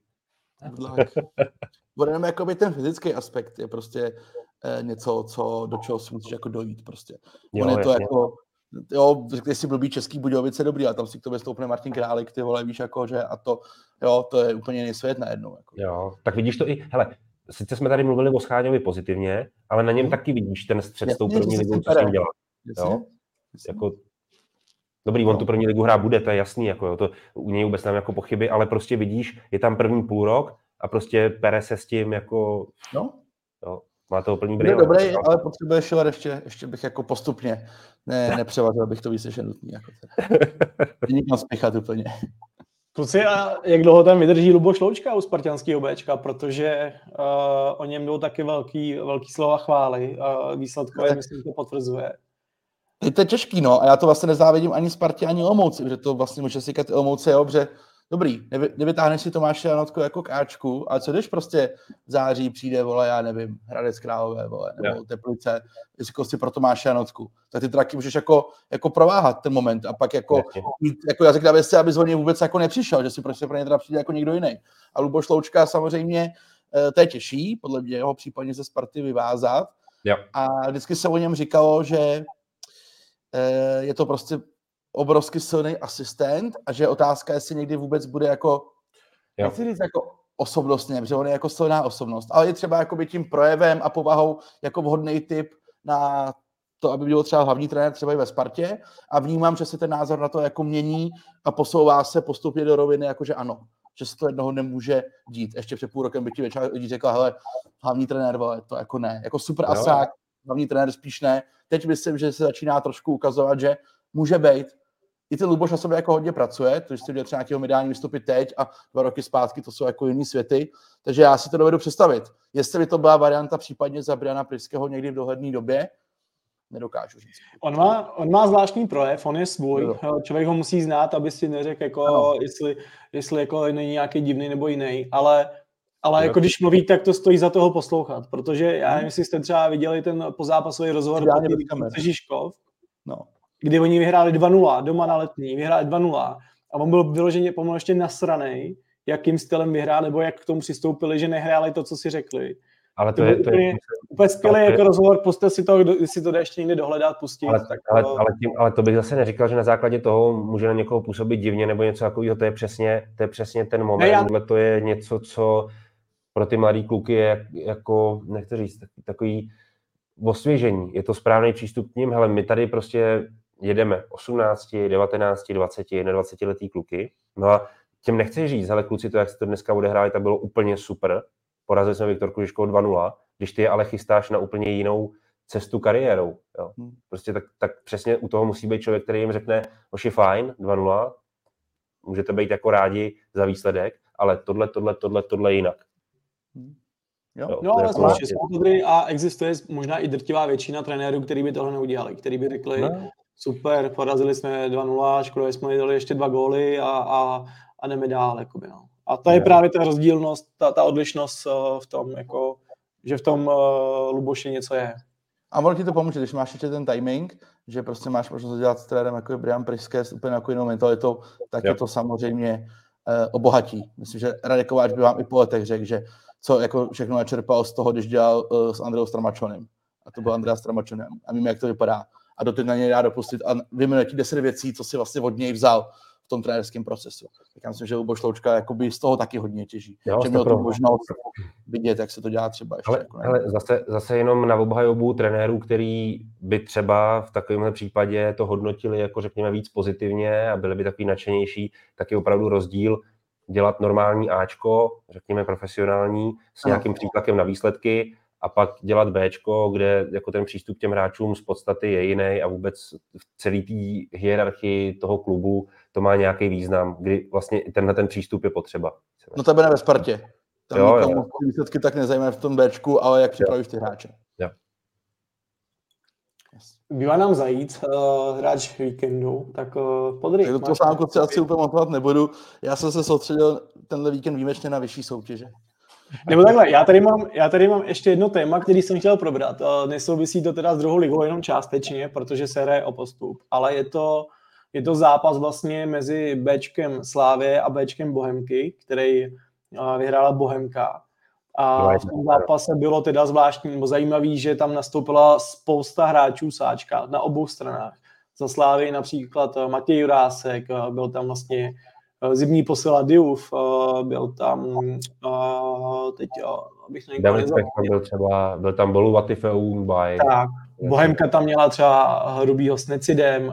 Budeme jakoby ten fyzický aspekt je prostě něco, do čeho si musíš jako dojít prostě. On je to jako, jo, řekli si blbý Český Budějovice dobrý, ale tam si k tobě stoupne Martin Králík, ty vole, víš jako, že a to, jo, to je úplně jiný svět najednou. Jako. Jo, tak vidíš to i, hele, sice jsme tady mluvili o Scháňovi pozitivně, ale na něm taky vidíš ten střed s tou první ligou, co s tím dělá. Jo? Jako, dobrý, on tu první ligu hrát bude, to je jasný, jako, jo, to u něj vůbec nemám jako pochyby, ale prostě vidíš, je tam první půl rok a prostě pere se s tím jako, jo, má toho plný brýle. Dobrý, ale potřebuje Schiller ještě bych jako postupně nepřevařil, bych to víc ještě nutný. Jako nikam spěchat úplně. Kluci, a jak dlouho tam vydrží Luboš Loučka u spartanského Bčka, protože o něm byl taky velký slova chvály a výsledkové, myslím, to potvrzuje. To je těžký, no, a já to vlastně nezávidím ani Spartě, ani Olomouci, protože to vlastně může si říkat Olomouci, jo, že dobrý, nevytáhneš si Tomáše Janotko jako k Ačku, ale co když prostě v září přijde, vole, já nevím, Hradec Králové, vole, nebo Teplice, jestli si pro Tomáše Janotku, tak ty traky můžeš jako prováhat ten moment a pak jako jazyk na věci, aby z něj vůbec jako nepřišel, že si prostě pro ně teda přijde jako někdo jiný. A Luboš Loučka samozřejmě, to je těžší, podle mě ho případně ze Sparty vyvázat. Jo. A vždycky se o něm říkalo, že je to prostě obrovsky silný asistent a že otázka, jestli někdy vůbec bude jako, nechci říct jako osobnostně, protože on je jako silná osobnost, ale je třeba jakoby tím projevem a povahou jako vhodný typ na to, aby byl třeba hlavní trenér třeba i ve Spartě a vnímám, že se ten názor na to jako mění a posouvá se postupně do roviny, jakože ano, že se to jednoho nemůže dít. Ještě před půl rokem by ti většina lidí řekla, hele, hlavní trenér, vole, to jako ne, jako super asák, hlavní trenér spíš ne. Teď myslím, že se začíná trošku ukazovat, že může být. I ten Luboš na sobě jako hodně pracuje, takže si udělal třeba nějakého mediální vystupy teď a 2 roky zpátky, to jsou jako jiný světy, takže já si to dovedu představit. Jestli by to byla varianta případně za Briana Priského někdy v dohledné době, nedokážu říct. On má zvláštní projev, on je svůj, člověk ho musí znát, aby si neřekl, jako, jestli jako není nějaký divný nebo jiný, ale jako když mluví, tak to stojí za toho poslouchat, protože já nevím, jestli jste třeba viděli ten pozápasový rozhovor po Žižkov, kdy oni vyhráli 2-0, doma na Letní, vyhráli 2-0 a on byl vyloženě pomalu ještě nasranej, jakým stylem vyhrál, nebo jak k tomu přistoupili, že nehráli to, co si řekli. Ale to je úplně skvělý jako rozhovor, pusťte si to, jestli to jde ještě někde dohledat, pustit. Ale to bych zase neříkal, že na základě toho může na někoho působit divně nebo něco takového, to je přesně ten moment. To je něco, co pro ty mladý kluky je jako, nechci říct, takový osvěžení. Je to správný přístup k ním. Hele, my tady prostě jedeme 18, 19, 20, 21 letý kluky. No a těm nechci říct, ale kluci, to, jak se to dneska odehráli, to bylo úplně super. Porazili jsme Viktorku Žižkovou 2-0, když ty je ale chystáš na úplně jinou cestu kariérou. Jo. Prostě tak přesně u toho musí být člověk, který jim řekne, oši fajn, 2-0, můžete být jako rádi za výsledek, ale tohle jinak. Jo, no, ale jsou dobrý a existuje možná i drtivá většina trenérů, který by tohle neudělali, který by řekli, super, porazili jsme 2-0, škoda, jsme dali ještě 2 góly a jdeme dál. Jakoby, no. A to je právě ta rozdílnost, ta odlišnost v tom, jako, že v tom Luboši něco je. A ono ti to pomůže, když máš ještě ten timing, že prostě máš možnost dělat s trenérem jako Brian Priske s úplně jako jinou mentalitou, tak je to samozřejmě obohatí. Myslím, že Radek Kováč by vám i po letech řekl, že co jako všechno načerpal z toho, když dělal s Andreou Stramačonem. A to byl Andrea Stramačonem. A víme, jak to vypadá. A doteď na něj dá dopustit a vyjmenuje ti 10 věcí, co si vlastně od něj vzal v tom trenérském procesu. Tak já myslím, že Luboš Loučka jakoby z toho taky hodně těží. Jo, že měl tu možnost vidět, jak se to dělá třeba ještě. Ale zase jenom na obhajobu trenérů, který by třeba v takovémhle případě to hodnotili jako řekněme víc pozitivně a byli by takový nadšenější, tak je opravdu rozdíl dělat normální Ačko, řekněme profesionální, s nějakým přítlakem na výsledky a pak dělat Bčko, kde jako ten přístup k těm hráčům z podstaty je jiný a vůbec v celé té hierarchii toho klubu to má nějaký význam, kdy vlastně ten přístup je potřeba. No to bude ve Spartě. Tam nikomu ty výsledky tak nezajímají v tom Bčku, ale jak připravíš ty hráče. Jo. Bývá nám Zajíc, hráč víkendu, tak podry. To sám si asi úplně montovat nebudu. Já jsem se soustředil tenhle víkend výjimečně na vyšší soutěže. Nebo takhle, já tady mám ještě jedno téma, který jsem chtěl probrat. Nesouvisí to teda s druhou ligou jenom částečně, protože se hraje o postup, ale je to zápas vlastně mezi Bčkem Slávie a Bčkem Bohemky, který vyhrála Bohemka. A v tom zápase bylo teda zvláštní nebo zajímavý, že tam nastoupila spousta hráčů sáčka na obou stranách. Za Slávii například Matěj Jurásek, byl tam vlastně zimní posila Diouf, byl tam teď, abych nezapomněl. Byl tam Bolu Vatifeum by. Tak, Bohemka tam měla třeba Hrubýho s Necidem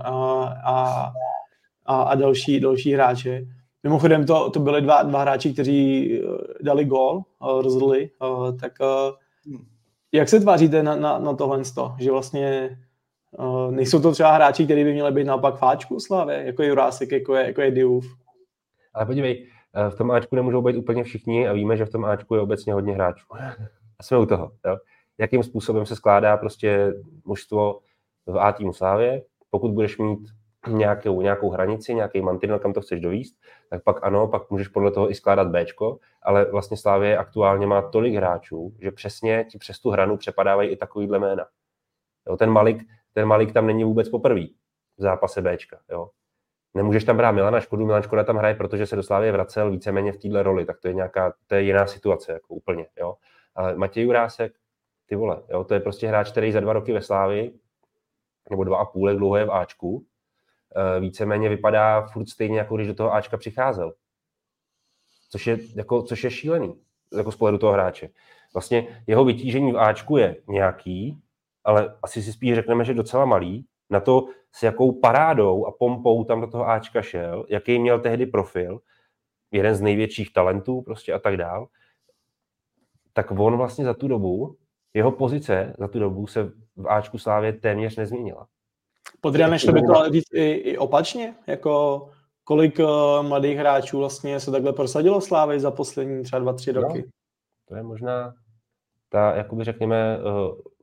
a další hráče. Mimochodem to byly dva hráči, kteří dali gól, rozhodli, tak jak se tváříte na tohle, že vlastně nejsou to třeba hráči, kteří by měli být naopak v Ačku Slávy, jako je Jurásek, jako je Diouf? Ale podívej, v tom Ačku nemůžou být úplně všichni a víme, že v tom Ačku je obecně hodně hráčů. A jsme u toho. Jo? Jakým způsobem se skládá prostě mužstvo v A týmu Slávě, pokud budeš mít nějakou hranici, nějaký mantinel, kam to chceš dovíst, tak pak ano, pak můžeš podle toho i skládat Bčko, ale vlastně Slavie aktuálně má tolik hráčů, že přesně ti přes tu hranu přepadávají i takovýhle jména. Jo, ten Malik tam není vůbec poprvý v zápase Bčka. Jo. Nemůžeš tam brát Milana Škodu, Milan Škoda tam hraje, protože se do Slavie vracel víceméně v téhle roli, tak to je jiná situace, jako úplně. Jo. Ale Matěj Jurásek, ty vole, jo, to je prostě hráč, který za 2 roky ve Slavii, nebo 2,5, jak dlouho je v Ačku, víceméně vypadá furt stejně, jako když do toho Ačka přicházel. Což je šílený, jako z pohledu toho hráče. Vlastně jeho vytížení v Ačku je nějaký, ale asi si spíš řekneme, že docela malý, na to, s jakou parádou a pompou tam do toho Ačka šel, jaký měl tehdy profil, jeden z největších talentů prostě a tak dál, tak on vlastně za tu dobu, jeho pozice za tu dobu se v Ačku Slávě téměř nezměnila. Podria, nešlo by to ale říct i opačně? Jako kolik mladých hráčů vlastně se takhle prosadilo v Slávii za poslední třeba 2-3 roky? No, to je možná ta, jakoby řekněme,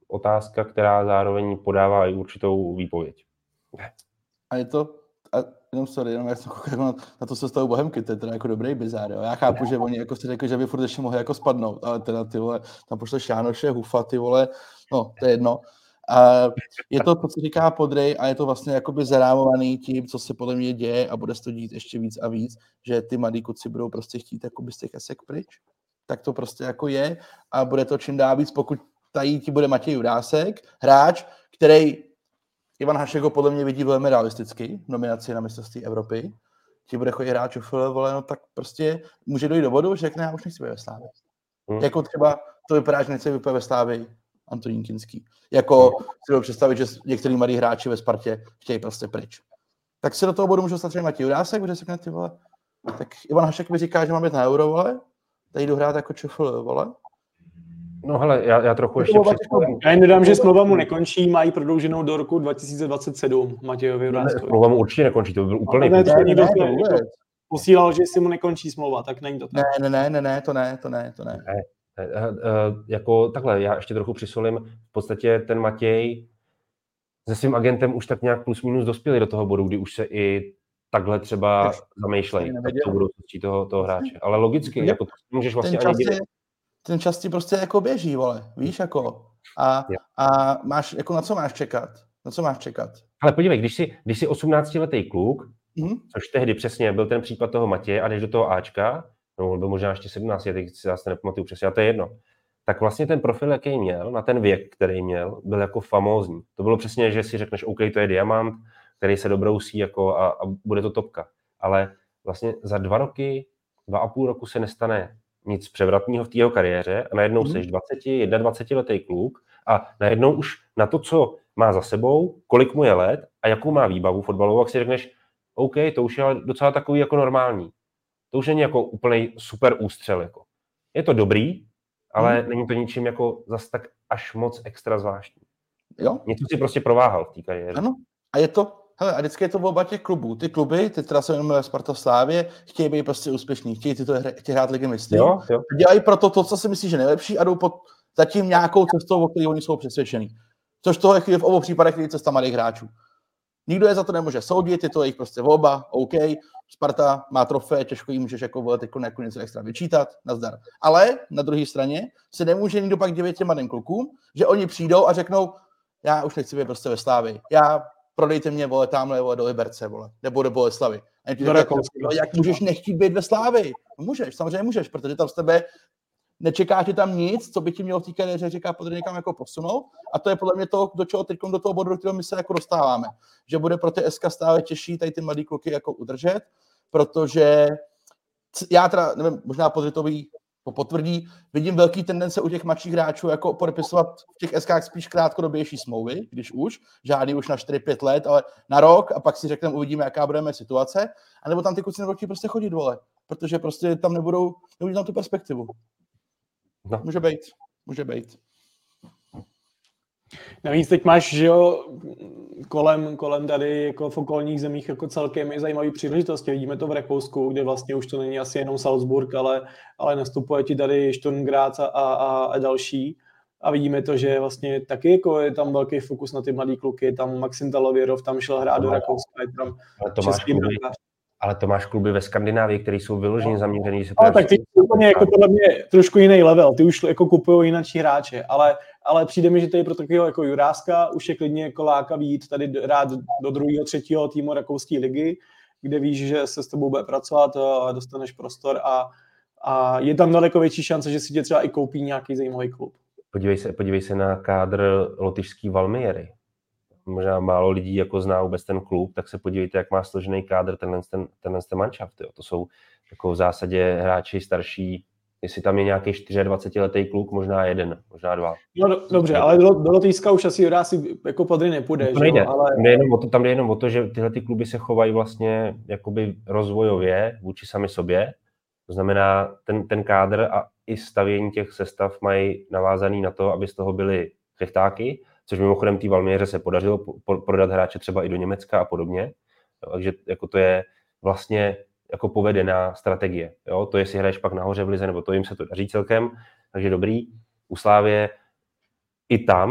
otázka, která zároveň podává i určitou výpověď. A je to, jenom já jsem koukal na tu sestavu Bohemky, to je teda jako dobrý bizár, jo. Já chápu, že oni jako si řekli, že by furt ještě mohli jako spadnout, ale teda ty vole, tam pošle Šánoše, Hufa, ty vole, no, to je jedno. A je to, co říká Podrej, a je to vlastně jakoby zarámovaný tím, co se podle mě děje a bude se to dít ještě víc a víc, že ty mladí kluci budou prostě chtít jakoby z těch esek pryč. Tak to prostě jako je a bude to čím dál víc, pokud tady ti bude Matěj Jurásek, hráč, který Ivan Hašek ho podle mě vidí velmi realisticky, nominaci na mistrovství Evropy, ti bude chodit hráč UFL, vole, no tak prostě může dojít do bodu, že řekne, já už nechci být ve Slávě. Jako třeba to vypadá, že nechce být ve Slávě Antonín Kinský. Jako si budu představit, že některý mladí hráči ve Spartě chtějí prostě pryč. Tak se do toho bodu můžu dostat třeba Matěj Jurásek, protože řekne, ty vole, tak Ivan Hašek mi říká, že mám být na Euro, vole, tady jdu hrát jako ČFL, vole. No hele, já trochu ještě Já jen dodám, že smlouva mu nekončí, mají prodlouženou do roku 2027 Matějovi Juráskovi. Smlouva mu určitě nekončí, to by byl úplný posílal, že si mu nekončí smlouva, tak není to tak. Ne, to ne. Jako takhle, já ještě trochu přisolím, v podstatě ten Matěj se svým agentem už tak nějak plus minus dospěli do toho bodu, kdy už se i takhle třeba zamýšlejí o budoucností toho hráče. Ale logicky, jako to můžeš vlastně ten čas ti prostě jako běží, vole, víš, jako. A máš, jako na co máš čekat? Ale podívej, když jsi 18letý kluk, což tehdy přesně byl ten případ toho Matěje a jdeš do toho Ačka, no byl možná ještě 17, teď si zase nepamatuju přesně, a to je jedno. Tak vlastně ten profil, jaký měl, na ten věk, který měl, byl jako famózní. To bylo přesně, že si řekneš, OK, to je diamant, který se dobrousí jako a bude to topka. Ale vlastně za 2,5 roku se nestane nic převratného v té jeho kariéře a najednou seš 21letý kluk a najednou už na to, co má za sebou, kolik mu je let a jakou má výbavu fotbalovou, jak si řekneš, OK, to už je docela takový jako normální. To už není jako úplný super ústřel. Jako. Je to dobrý, ale není to ničím jako zas tak až moc extra zvláštní. Jo? Něco si prostě prováhal v té kariéře. Ano. A je to, hele, a vždycky je to volba těch klubů. Ty kluby, ty teda se jmenuje Sparta Slávě, chtějí být prostě úspěšní, chtějí hrát Ligy mistrů. Dělají proto to, co si myslí, že nejlepší a jdou zatím nějakou cestou, o které oni jsou přesvědčení. Což toho je v obou případech je cesta mladých hráčů. Nikdo je za to nemůže soudit, je to jejich prostě volba, OK, Sparta má trofé, těžko jí můžeš jako volet jako něco extra vyčítat, nazdar. Ale na druhé straně se nemůže nikdo pak divit těm mladým klukům, že oni přijdou a řeknou, já už nechci být prostě ve Slávii, prodejte mě, vole, tamhle, vole, do Liberce, vole, nebo do Boleslavy. Jak můžeš nechtít být ve Slávii? No můžeš, samozřejmě můžeš, protože tam z tebe nečeká ti tam nic, co by ti mělo v té kariéře říká podle někam jako posunout. A to je podle mě to, do toho bodu, do kterého my se jako dostáváme. Že bude pro ty SK stále těžší tady ty mladý kluky jako udržet, protože já teda, nevím, možná Podrytový potvrdí, vidím velký tendence u těch mladších hráčů jako podepisovat v těch SKách spíš krátkodobější smlouvy, když už, žádný už na 4-5 let, ale na rok a pak si řekneme, uvidíme, jaká budeme situace, anebo tam ty kluci nebudou prostě chodit, vole, protože prostě tam nebudou tam tu perspektivu. No. Může být. Navíc teď máš, že jo, kolem tady jako v okolních zemích jako celkem je zajímavý příležitosti. Vidíme to v Rakousku, kde vlastně už to není asi jenom Salzburg, ale nastupuje ti tady Sturm Graz a další. A vidíme to, že vlastně taky jako je tam velký fokus na ty mladý kluky. Tam Maxim Talověrov tam šel hrát do Rakouska. Je tam ale to máš kluby ve Skandinávii, které jsou vyloženě zaměřený. Ale tak ty úplně jako podle mě trošku jiný level. Ty už jako kupují jináčí hráče, ale přijde mi, že tady pro takového jako Juráska už je klidně jako lákavý jít tady rád do 2., 3. týmu rakouské ligy, kde víš, že se s tebou bude pracovat a dostaneš prostor a je tam daleko větší šance, že si tě třeba i koupí nějaký zajímavý klub. Podívej se na kádr lotyšský Valmiery. Možná málo lidí jako zná vůbec ten klub, tak se podívejte, jak má složený kádr tenhle manšaft. To jsou jako v zásadě hráči starší, jestli tam je nějaký 24letý kluk, možná 1, možná 2. No dobře, ale do Lotyšska už asi si jako Podry nepůjde. To nejde. Tam jde jenom o to, že tyhle ty kluby se chovají vlastně jakoby rozvojově vůči sami sobě. To znamená, ten kádr a i stavění těch sestav mají navázaný na to, aby z toho byly chechtáky, což mimochodem té Valmieře se podařilo prodat hráče třeba i do Německa a podobně. Takže jako to je vlastně jako povedená strategie. Jo? To, jestli hraješ pak nahoře v lize, nebo to jim se to daří celkem, takže dobrý. U Slávie i tam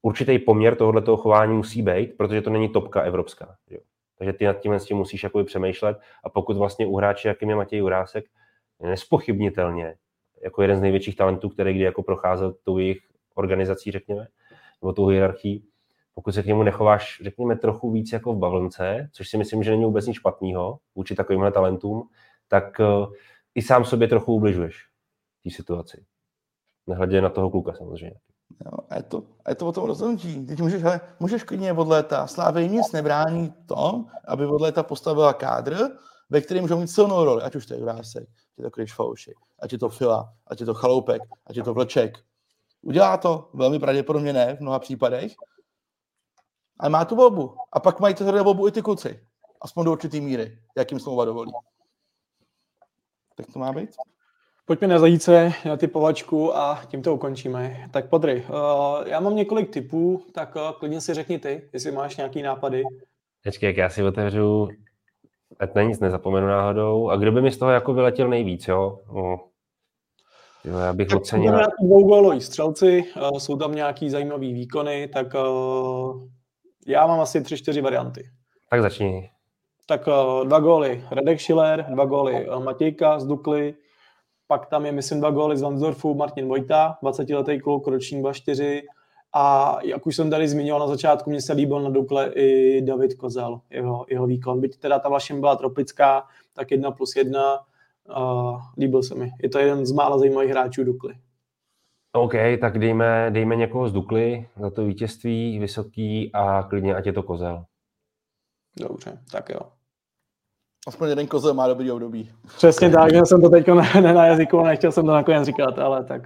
určitý poměr tohoto chování musí být, protože to není topka evropská. Jo. Takže ty nad tím musíš jakoby přemýšlet a pokud vlastně u hráče, jakým je Matěj Jurásek, nespochybnitelně jako jeden z největších talentů, který kdy jako procházel tou jejich organizací, řekněme, nebo tou hierarchií, pokud se k němu nechováš, řekněme, trochu víc jako v bavlnce, což si myslím, že není vůbec nic špatného vůči takovýmhle talentům, tak i sám sobě trochu ubližuješ v té situaci. Nehledě na toho kluka samozřejmě. Jo, a je to o tom rozhodnutí. Teď můžeš klidně od léta. Slávy nic nebrání tom, aby od léta postavila kádr, ve kterém můžou mít silnou roli, ať už to je Jurásek, ať je to Kryš Fauši, ať je to Fila, ať je to Chaloupek, ať je to Vlček. Udělá to, velmi pravděpodobně ne v mnoha případech, ale má tu volbu. A pak mají to volbu i ty kluci. Aspoň do určitý míry, jak jim smlouva dovolí. Tak to má být. Pojďme na Zajíce, na typovačku a tím to ukončíme. Tak Podry, já mám několik tipů, tak klidně si řekni ty, jestli máš nějaký nápady. Počkej, jak já si otevřu, ať na nic nezapomenu náhodou. A kdo by mi z toho jako vyletěl nejvíc, jo? Jo, já bych ocenil. Jsou tam nějaký dvougóloví střelci, jsou tam nějaký zajímavý výkony, tak já mám asi 3-4 varianty. Tak začni. Tak 2 góly Radek Schiller, 2 góly Matějka z Dukly, pak tam je, myslím, 2 góly z Vansdorfu Martin Vojta, 20letý kluk, ročník 24. A jak už jsem tady zmiňoval na začátku, mně se líbil na Dukle i David Kozel, jeho výkon. Byť teda ta Vlašim byla tropická, tak 1+1, líbil se mi. Je to jeden z mála zajímavých hráčů Dukly. OK, tak dejme někoho z Dukly za to vítězství vysoký a klidně ať je to Kozel. Dobře, tak jo. Aspoň jeden Kozel má dobrý období. Přesně tak, že jsem to teď na jazyku, nechtěl jsem to nakonec říkat, ale tak.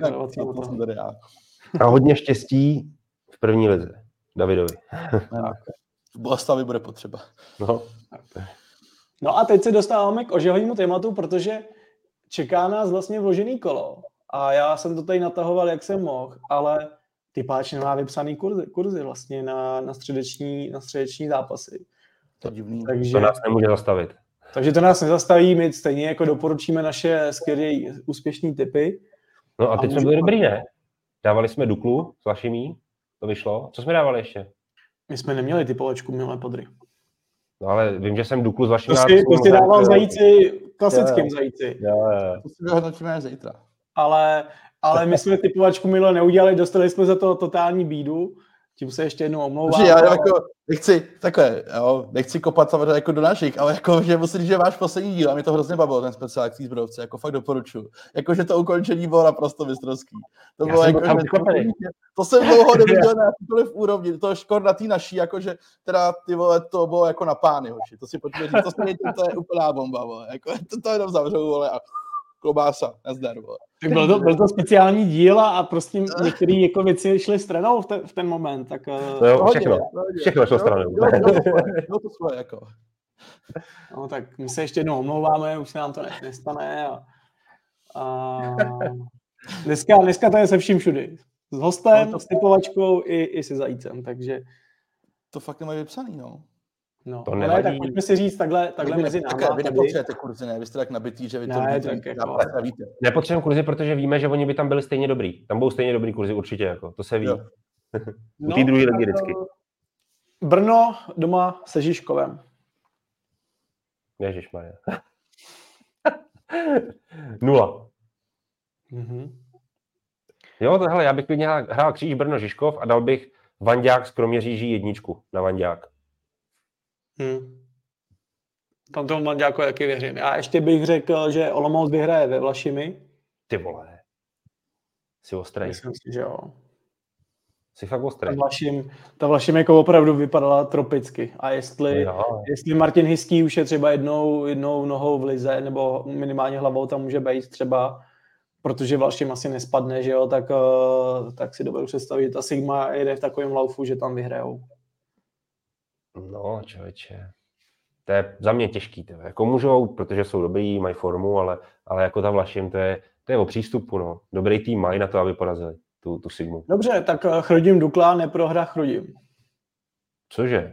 A hodně štěstí v první lize Davidovi. V Boleslavi bude potřeba. No a teď se dostáváme k ožehavému tématu, protože čeká nás vlastně vložený kolo. A já jsem to tady natahoval, jak jsem mohl, ale typáč nemá vypsaný kurzy vlastně na středeční zápasy. To je divný. Takže, to nás nemůže zastavit. Takže to nás nezastaví, my stejně jako doporučíme naše skvělé úspěšné tipy. No a teď jsme byli dobrý, ne? Dávali jsme Duklu s Vlašimí, to vyšlo. Co jsme dávali ještě? My jsme neměli typovačku, milé Podry. No ale vím, že jsem Duklu s Vlašimí. To si dával Zajíci, klasickým Zajíci. To si vyhodnotíme zítra. Ale my jsme typovačku milé neudělali, dostali jsme za to totální bídu. Tím se ještě jednou omlouvám. Já jako nechci kopat samozřejmě jako do našich, ale jako, že musím říct, že váš poslední díl, a mě to hrozně bavilo, ten speciál k zbrodovce, jako fakt doporučuji. Jako, že to ukončení bylo naprosto mistrovský. To bylo jako, to jsem dlouho neviděl na jakýkoliv úrovni, to škod na té naší, jakože teda ty vole, to bylo jako na pány, hoši. To si pojďme říct, to je úplná bomba, vole. Jako, to jenom zavřou, vole, a klobása, nazdar, vole. Tak byl to speciální díl a prostě některé jako věci šly stranou v ten moment. Tak, jo, všechno šlo stranou. No to svoje, jako. No tak my se ještě jednou omlouváme, už se nám to nestane. A dneska to je se vším všudy. S hostem, s typovačkou i se Zajícem, takže... To fakt nemají vypsaný, no. No, to ale tak pojďme si říct takhle mezi náma. Vy nepotřebujete kurzy, ne? Vy jste tak nabitý, že vy to víte. Nepotřebujeme kurzy, protože víme, že oni by tam byli stejně dobrý. Tam budou stejně dobrý kurzy určitě, jako. To se ví. U té druhé ligy vždycky. Brno doma se Žižkovem. Ježišmarja. 0. Mm-hmm. Jo, hele, já bych klidně hrál kříž Brno Žižkov a dal bych Vanďák z Kroměříží 1 na Vanďák. Tam tomu Vanďáku taky věřím. Já ještě bych řekl, že Olomouc vyhraje ve Vlašimi. Ty vole. Jsi ostrej. Myslím si, že jo. Jsi fakt ostrej. Ta Vlašim jako opravdu vypadala tropicky. A jestli Martin Hystý už je třeba jednou nohou v lize, nebo minimálně hlavou tam může být třeba, protože Vlašim asi nespadne, že jo, tak si dovedu představit, že ta Sigma jede v takovém laufu, že tam vyhrajou. No, člověče. To je za mě těžký. Jako můžou, protože jsou dobrý, mají formu, ale jako ta Vlašim, to je o přístupu. No. Dobrý tým mají na to, aby porazili tu Sigmu. Dobře, tak Chrodim Dukla, neprohra Chrodim. Cože?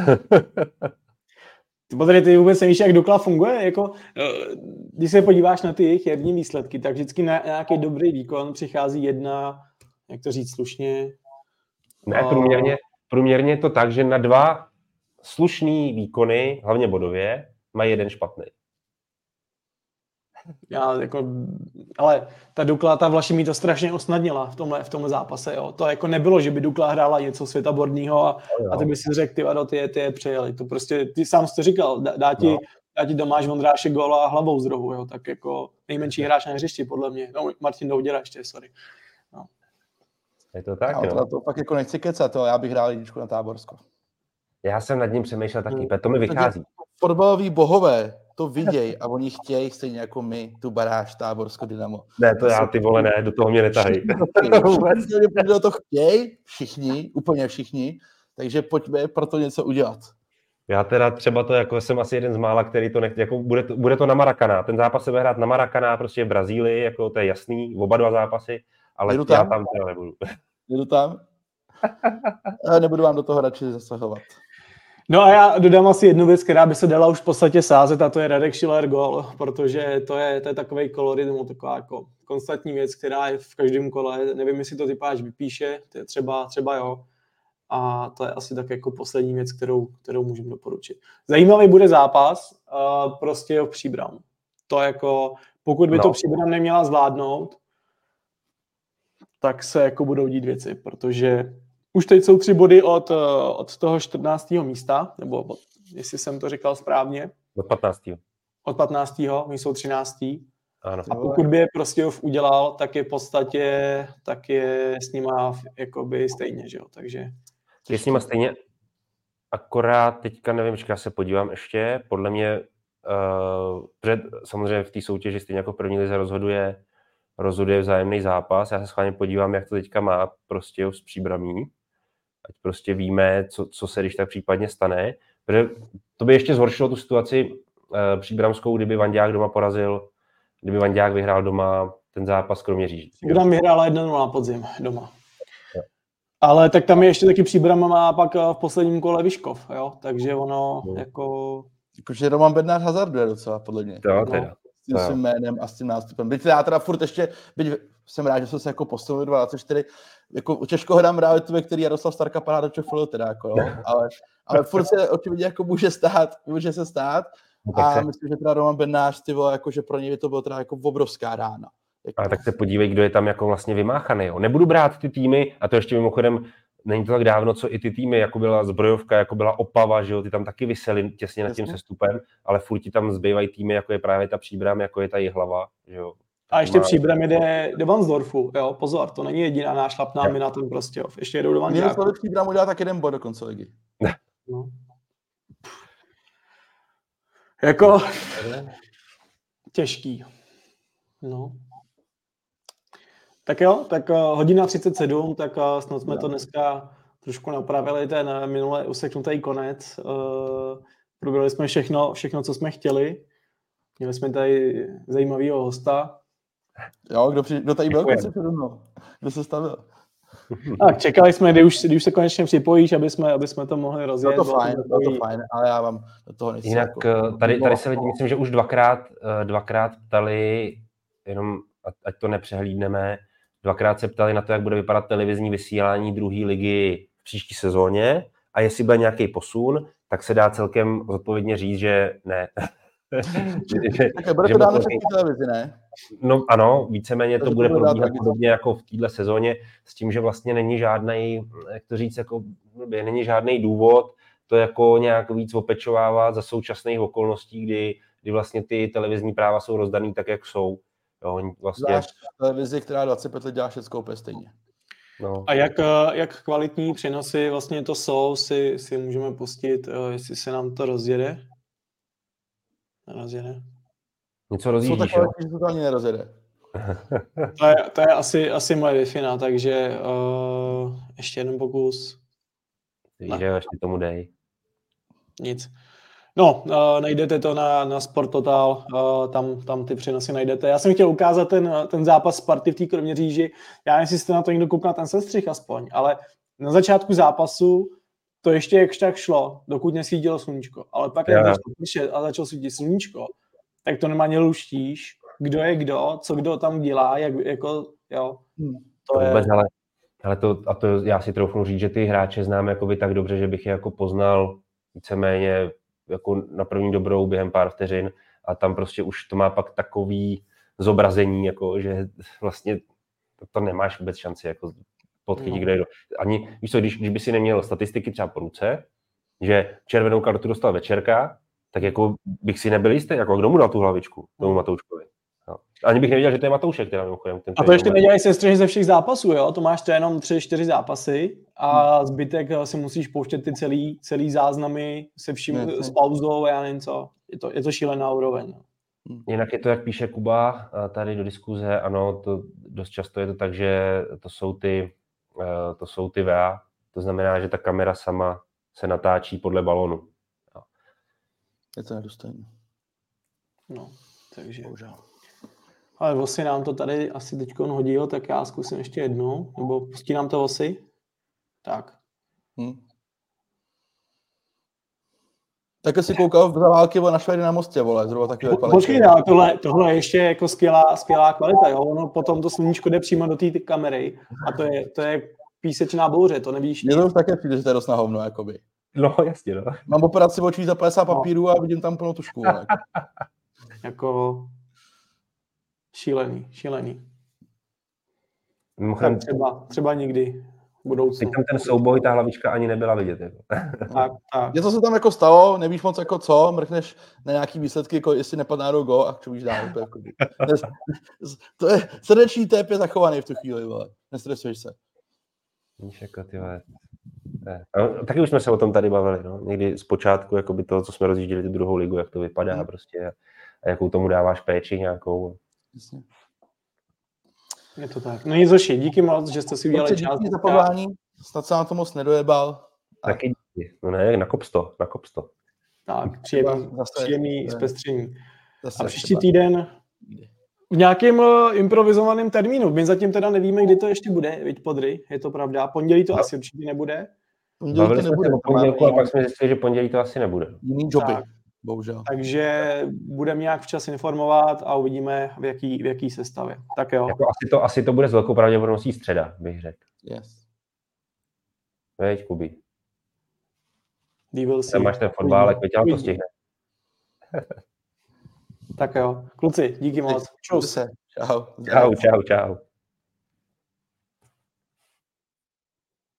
Ty vůbec nevíš, jak Dukla funguje? Jako, když se podíváš na ty jejich herní výsledky, tak vždycky na nějaký dobrý výkon přichází jedna, jak to říct slušně, Ne, průměrně je to tak, že na 2 slušný výkony, hlavně bodově, mají 1 špatný. Ale ta Dukla, ta Vlašimi to strašně usnadnila v tomhle zápase. Jo. To jako nebylo, že by Dukla hrála něco světaborného a ty by si řekl, ty je přejeli. To prostě, ty sám jsi to říkal, dá ti Tomáš Vondrášek góla a hlavou z rohu, jo. Tak jako nejmenší hráč na hřišti, podle mě. No, Martin Douděra ještě, sorry. No. Je to tak, no. To pak jako nechci kecat, já bych hrál jedničku na Táborsko. Já jsem nad ním přemýšlel taky, to mi vychází. Fotbaloví bohové to viděj a oni chtějí stejně jako my tu baráž Táborsko Dynamo. Ne, to já ty vole ne, do toho mě netahej. Všichni to chtějí, úplně všichni, takže pojďme pro to něco udělat. Já teda třeba to jako jsem asi jeden z mála, který to nechce, jako bude to na Maracaná. Ten zápas se bude hrát na Maracaná, prostě v Brazílii, jako to je jasný, oba 2 zápasy, ale já tam teda nebudu. Jdu tam? Nebudu vám do toho radši zasahovat. No a já dodám asi jednu věc, která by se dala už v podstatě sázet, a to je Radek Schiller gól, protože to je takový kolorit, taková jako konstantní věc, která je v každém kole. Nevím, jestli to typáč vypíše, to je třeba jo. A to je asi tak jako poslední věc, kterou můžeme doporučit. Zajímavý bude zápas, prostě v Příbram. To jako, pokud by to Příbram neměla zvládnout, tak se jako budou dít věci, protože už teď jsou 3 body od toho 14. místa, nebo jestli jsem to říkal správně. Od 15. Od 15. my jsou 13. Ano. A pokud by je Prostějov udělal, tak je v podstatě s nima jakoby stejně, že jo, takže... Je s nima stejně, akorát teďka nevím, já se podívám ještě, podle mě, samozřejmě v té soutěži stejně jako v první lize rozhoduje vzájemný zápas. Já se schválně podívám, jak to teďka má Prostějov s Příbramí. Ať prostě víme, co se když tak případně stane. Protože to by ještě zhoršilo tu situaci příbramskou, kdyby Vanďák vyhrál doma ten zápas Kroměříž. Příbram vyhrála 1-0 na podzim doma. Jo. Ale tak tam je ještě taky Příbram má pak v posledním kole Vyškov, jo? Takže ono jako... Jakože Roman Bednář hazarduje docela, podle mě. Jo, teda. S tím svým jménem a s tím nástupem. Byť já teda furt ještě, jsem rád, že jsem se jako postavil 24, jako těžko hledám realitu, který Jaroslav Starka padá do Čofolu, teda jako, jo. Ale furt se očividně jako může se stát a myslím, že teda Roman Bednář, ty vole, jako, že pro něj by to bylo teda jako obrovská rána. Jako... Ale tak se podívej, kdo je tam jako vlastně vymáchaný, jo. Nebudu brát ty týmy, a to ještě mimochodem není to tak dávno, co i ty týmy, jako byla Zbrojovka, jako byla Opava, že jo, ty tam taky visely těsně nad tím sestupem, ale furt ti tam zbývají týmy, jako je právě ta Příbram, jako je ta Jihlava, že jo. A ještě Příbram jde do Vansdorfu, jo, pozor, to není jediná nášlapná mina ten Prostějov, ještě jedou do Vanďáku. Měli Příbram udělat tak 1 bod do konce ligy. No. Jako těžký. No. Tak jo, tak 1:37, tak snad jsme to dneska trošku napravili, ten minule useknutý konec. Probrali jsme všechno, co jsme chtěli. Měli jsme tady zajímavého hosta. Jo, kdo tady byl? Kdo se stavil? Tak, čekali jsme, kdy už se konečně připojíš, aby jsme to mohli rozjet. Bylo to fajn, ale já vám do toho nechci. Jinak tady se lidi, myslím, že už dvakrát ptali, jenom ať to nepřehlídneme, dvakrát se ptali na to, jak bude vypadat televizní vysílání druhé ligy v příští sezóně a jestli bude nějaký posun, tak se dá celkem zodpovědně říct, že ne. Tak bude to dáno v televizi, ne? No ano, víceméně to bude probíhat podobně jako v téhle sezóně, s tím, že vlastně není žádnej, jak to říct, jako není žádný důvod to jako nějak víc opečovávat za současných okolností, kdy vlastně ty televizní práva jsou rozdaný tak, jak jsou. Jo, vlastně... Zvlášť televizi, která 25 let dělá všechno úplně stejně. No. A jak kvalitní přenosy vlastně to jsou, si můžeme pustit, jestli se nám to rozjede. Nerozjede. Něco rozjíždíš, jo? Jsou takové, že to ani nerozjede. To je asi moje Wi-Fi, takže ještě jeden pokus. Že ještě tomu dej. Nic. No, najdete to na Sport Total, tam ty přenosy najdete. Já jsem chtěl ukázat ten zápas Sparty v té Kroměříži. Já nevím, jestli jste na to někdo koukal, ten sestřih aspoň, ale na začátku zápasu to ještě jakž tak šlo, dokud nesvítilo sluníčko. Ale pak, jak začalo pršet a začalo svítit sluníčko, tak to normálně luštíš, kdo je kdo, co kdo tam dělá, jak jako, jo. To je... Vůbec, ale Ale to já si troufnu říct, že ty hráče znám jakoby tak dobře, že bych je jako poznal víceméně jako na první dobrou během pár vteřin a tam prostě už to má pak takový zobrazení, jako že vlastně to nemáš vůbec šanci jako podchytit, kde ani, víš co, když by si neměl statistiky třeba po ruce, že červenou kartu dostal Večerka, tak jako bych si nebyl jistý, jako kdo mu dal tu hlavičku, tomu Matouškovi. No. Ani bych nevěděl, že to je Matoušek, teda mimochodem. A to ještě nedělají sestřihy ze všech zápasů, jo? To máš to jenom 3-4 zápasy a zbytek si musíš pouštět ty celý záznamy se vším s pauzou, já nevím co. Je to šílená úroveň. Jinak je to, jak píše Kuba tady do diskuze, ano, to dost často je to tak, že to jsou ty VA, to znamená, že ta kamera sama se natáčí podle balonu. No. Je to nedůstojné. No, takže... Bohužel. Ale Vosy nám to tady asi teďko hodí, tak já zkusím ještě jednou, nebo pustí nám to Vosy? Tak. Tak si koukal za války na Švedy na mostě, vole, zhruba takové kvality. Počkej, tohle je ještě jako skvělá kvalita, jo? Ono potom to sluníčko jde přímo do té kamery a to je písečná bouře, to nevíš. Mně to už také přijde, že to je dost na hovno, jakoby. No, jasně, no. Mám operaci očí za 50 papírů a vidím tam plnou tušku, vole. Jako šílený. Mimochodem, třeba někdy v budoucnu. Tam ten souboj, ta hlavička ani nebyla vidět. Jako. Tak. Něco se tam jako stalo, nevíš moc jako co, mrkneš na nějaký výsledky, jako jestli nepadná do go a čuvíš dál. To je srdeční tép je zachovaný v tu chvíli, vole. Nestresuješ se. Víš, jako tyhle. Taky už jsme se o tom tady bavili, no. Někdy zpočátku, jakoby to, co jsme rozjížděli tu druhou ligu, jak to vypadá prostě a jakou tomu dáváš péči nějakou. Jasně. Je to tak. No nic hoši, díky moc, že jste si udělali čas. Díky za pozvání, snad se nám to moc nedojebal. Taky díky. No ne, nakop to. Tak, příjemný zpestření. A příští třeba. týden v nějakém improvizovaném termínu. My zatím teda nevíme, kdy to ještě bude, viď Podry, je to pravda. Pondělí to asi určitě nebude. Bavili jsme se o pondělku a pak jsme zjistili, že pondělí to asi nebude. Jiný joby, bohužel. Takže budeme nějak včas informovat a uvidíme, v jaký sestavě. Tak jo. Jako asi to bude s velkou pravděpodobností středa, bych řekl. Yes. Veď, Kubi. Díval si. Tam máš ten fotbálek, veď, ale to stihne. Tak jo. Kluci, díky moc. Čus. Čau. Čau.